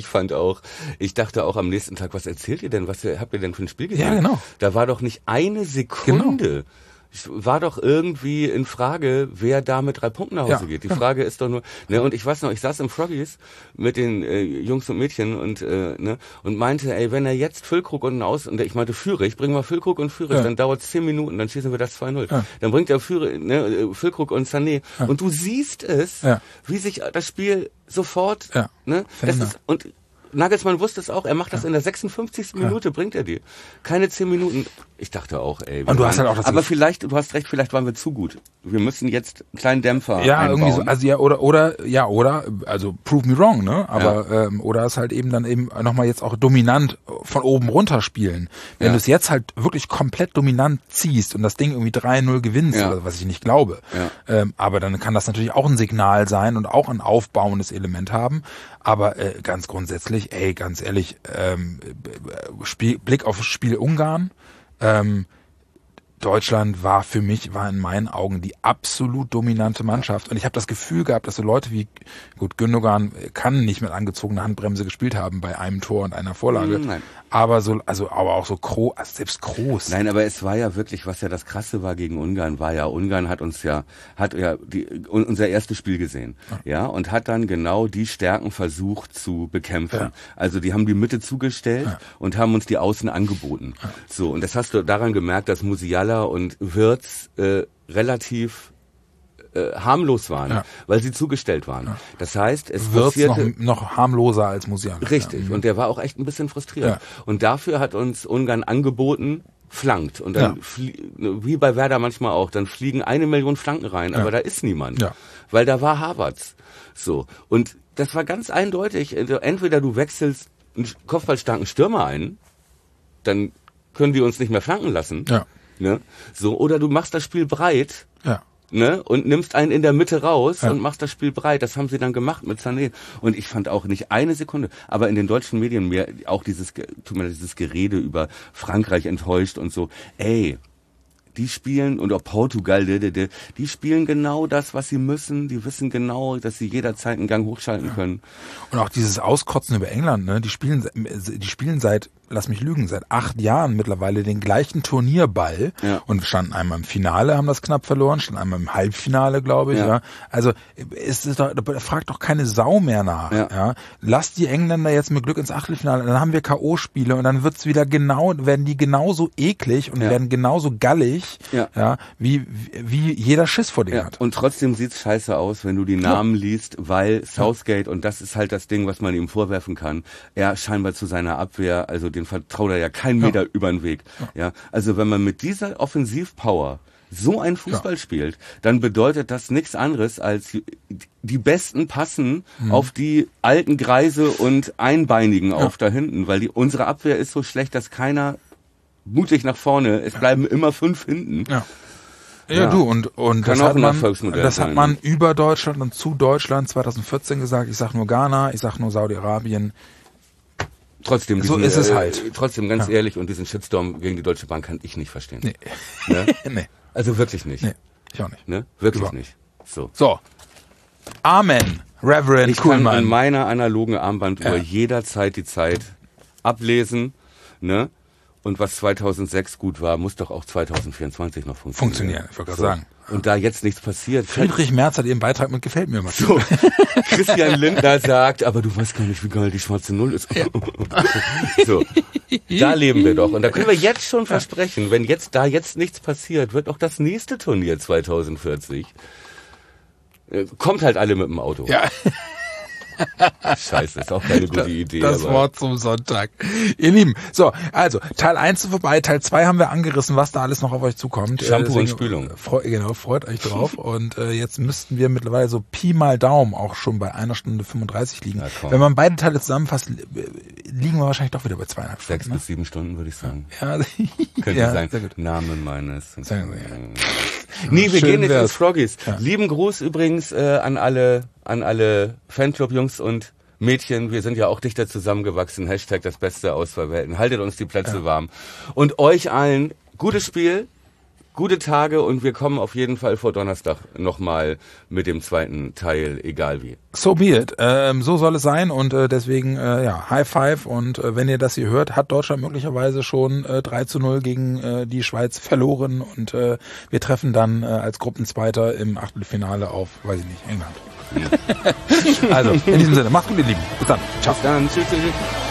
Ich dachte auch am nächsten Tag, was erzählt ihr denn, was habt ihr denn für ein Spiel gesehen? Ja, genau. Da war doch nicht eine Sekunde. Genau. War doch irgendwie in Frage, wer da mit 3 Punkten nach Hause geht. Die Frage ist doch nur, ne, und ich weiß noch, ich saß im Froggies mit den Jungs und Mädchen und meinte, ey, wenn er jetzt Füllkrug und ich meinte Führig, bring mal Füllkrug und Führig, dann dauert es 10 Minuten, dann schießen wir das 2-0. Ja. Dann bringt er Füllkrug und Sané und du siehst es, wie sich das Spiel sofort, ne, das ist, und Nagelsmann wusste es auch, er macht das in der 56. Minute, bringt er die. Keine 10 Minuten. Ich dachte auch, ey. Und du hast halt auch das aber vielleicht, du hast recht, vielleicht waren wir zu gut. Wir müssen jetzt einen kleinen Dämpfer einbauen. Irgendwie so, oder, also prove me wrong, ne? Aber, oder es halt eben dann eben nochmal jetzt auch dominant von oben runter spielen. Wenn du es jetzt halt wirklich komplett dominant ziehst und das Ding irgendwie 3-0 gewinnst, oder was ich nicht glaube. Ja. Aber dann kann das natürlich auch ein Signal sein und auch ein aufbauendes Element haben. Aber ganz grundsätzlich, ey, ganz ehrlich, Blick auf das Spiel Ungarn, Deutschland war in meinen Augen die absolut dominante Mannschaft. Und ich habe das Gefühl gehabt, dass so Leute wie, gut, Gündogan kann nicht mit angezogener Handbremse gespielt haben bei einem Tor und einer Vorlage. Nein. Aber aber auch so selbst Kroos. Nein, aber es war ja wirklich, was ja das Krasse war gegen Ungarn, Ungarn hat unser erstes Spiel gesehen. Ja, und hat dann genau die Stärken versucht zu bekämpfen. Ja. Also die haben die Mitte zugestellt und haben uns die Außen angeboten. Ja. So, und das hast du daran gemerkt, dass Musiala und Wirtz relativ harmlos waren, weil sie zugestellt waren. Ja. Das heißt, es passierte noch harmloser als Musiala. Richtig, und der war auch echt ein bisschen frustriert. Ja. Und dafür hat uns Ungarn angeboten, flankt. Und dann, wie bei Werder manchmal auch, dann fliegen 1 Million Flanken rein, aber da ist niemand. Ja. Weil da war Havertz. So. Und das war ganz eindeutig. Entweder du wechselst einen kopfballstarken Stürmer ein, dann können die uns nicht mehr flanken lassen. Ja. Ne? So, oder du machst das Spiel breit. Ja. Ne, und nimmst einen in der Mitte raus und machst das Spiel breit. Das haben sie dann gemacht mit Sané. Und ich fand auch nicht eine Sekunde, aber in den deutschen Medien mir auch dieses Gerede über Frankreich enttäuscht und so. Ey, die spielen, und auch Portugal, die spielen genau das, was sie müssen. Die wissen genau, dass sie jederzeit einen Gang hochschalten können. Und auch dieses Auskotzen über England, ne, die spielen seit, lass mich lügen, seit 8 Jahren mittlerweile den gleichen Turnierball und standen einmal im Finale, haben das knapp verloren, standen einmal im Halbfinale, glaube ich. Ja. Also da fragt doch keine Sau mehr nach. Ja. Lass die Engländer jetzt mit Glück ins Achtelfinale, dann haben wir K.O.-Spiele und dann werden die genauso eklig und werden genauso gallig, wie jeder Schiss vor denen hat. Und trotzdem sieht's scheiße aus, wenn du die Namen liest, weil Southgate, und das ist halt das Ding, was man ihm vorwerfen kann, er scheinbar zu seiner Abwehr, also den vertraut er ja keinen Meter über den Weg. Ja, also wenn man mit dieser Offensivpower so einen Fußball spielt, dann bedeutet das nichts anderes als die Besten passen auf die alten Greise und Einbeinigen auf da hinten, weil unsere Abwehr ist so schlecht, dass keiner mutig nach vorne, es bleiben immer 5 hinten. Ja, du, und das hat man über Deutschland und zu Deutschland 2014 gesagt. Ich sag nur Ghana, ich sag nur Saudi-Arabien. Trotzdem, so ist es halt. Trotzdem, ganz ehrlich, und diesen Shitstorm gegen die Deutsche Bank kann ich nicht verstehen. Nee. Ne? Nee. Also wirklich nicht. Nee, ich auch nicht. Ne? Wirklich Überhaupt nicht. So. Amen, Reverend Kuhlmann. Ich kann an meiner analogen Armbanduhr jederzeit die Zeit ablesen, ne? Und was 2006 gut war, muss doch auch 2024 noch funktionieren. Ich wollte gerade sagen. Und da jetzt nichts passiert. Friedrich Merz hat ihren Beitrag mit gefällt mir immer. So. Christian Lindner sagt, aber du weißt gar nicht, wie geil die schwarze Null ist. Ja. So. Da leben wir doch. Und da können wir jetzt schon versprechen, wenn jetzt nichts passiert, wird auch das nächste Turnier 2040. Kommt halt alle mit dem Auto. Ja. Scheiße, ist auch keine gute Idee. Das Wort zum Sonntag. Ihr Lieben, so, also Teil 1 ist vorbei, Teil 2 haben wir angerissen, was da alles noch auf euch zukommt. Shampoo und Spülung. Freut euch drauf. Und jetzt müssten wir mittlerweile so Pi mal Daumen auch schon bei 1 Stunde 35 liegen. Ja, wenn man beide Teile zusammenfasst, liegen wir wahrscheinlich doch wieder bei 2,5 Stunden. 6 bis 7 Stunden, würde ich sagen. Ja, könnte sein. Sehr gut. Name meines. Nee, wir gehen jetzt ins Froggies. Ja. Lieben Gruß übrigens an alle an alle Fanclub-Jungs und Mädchen, wir sind ja auch dichter zusammengewachsen, Hashtag das Beste aus zwei Welten. Haltet uns die Plätze warm. Und euch allen gutes Spiel, gute Tage und wir kommen auf jeden Fall vor Donnerstag nochmal mit dem zweiten Teil, egal wie. So be it. So soll es sein und deswegen High Five und wenn ihr das hier hört, hat Deutschland möglicherweise schon 3-0 gegen die Schweiz verloren und wir treffen dann als Gruppenzweiter im Achtelfinale auf, weiß ich nicht, England. Also, in diesem Sinne, macht's gut, ihr Lieben. Bis dann. Ciao. Bis dann. Tschüss.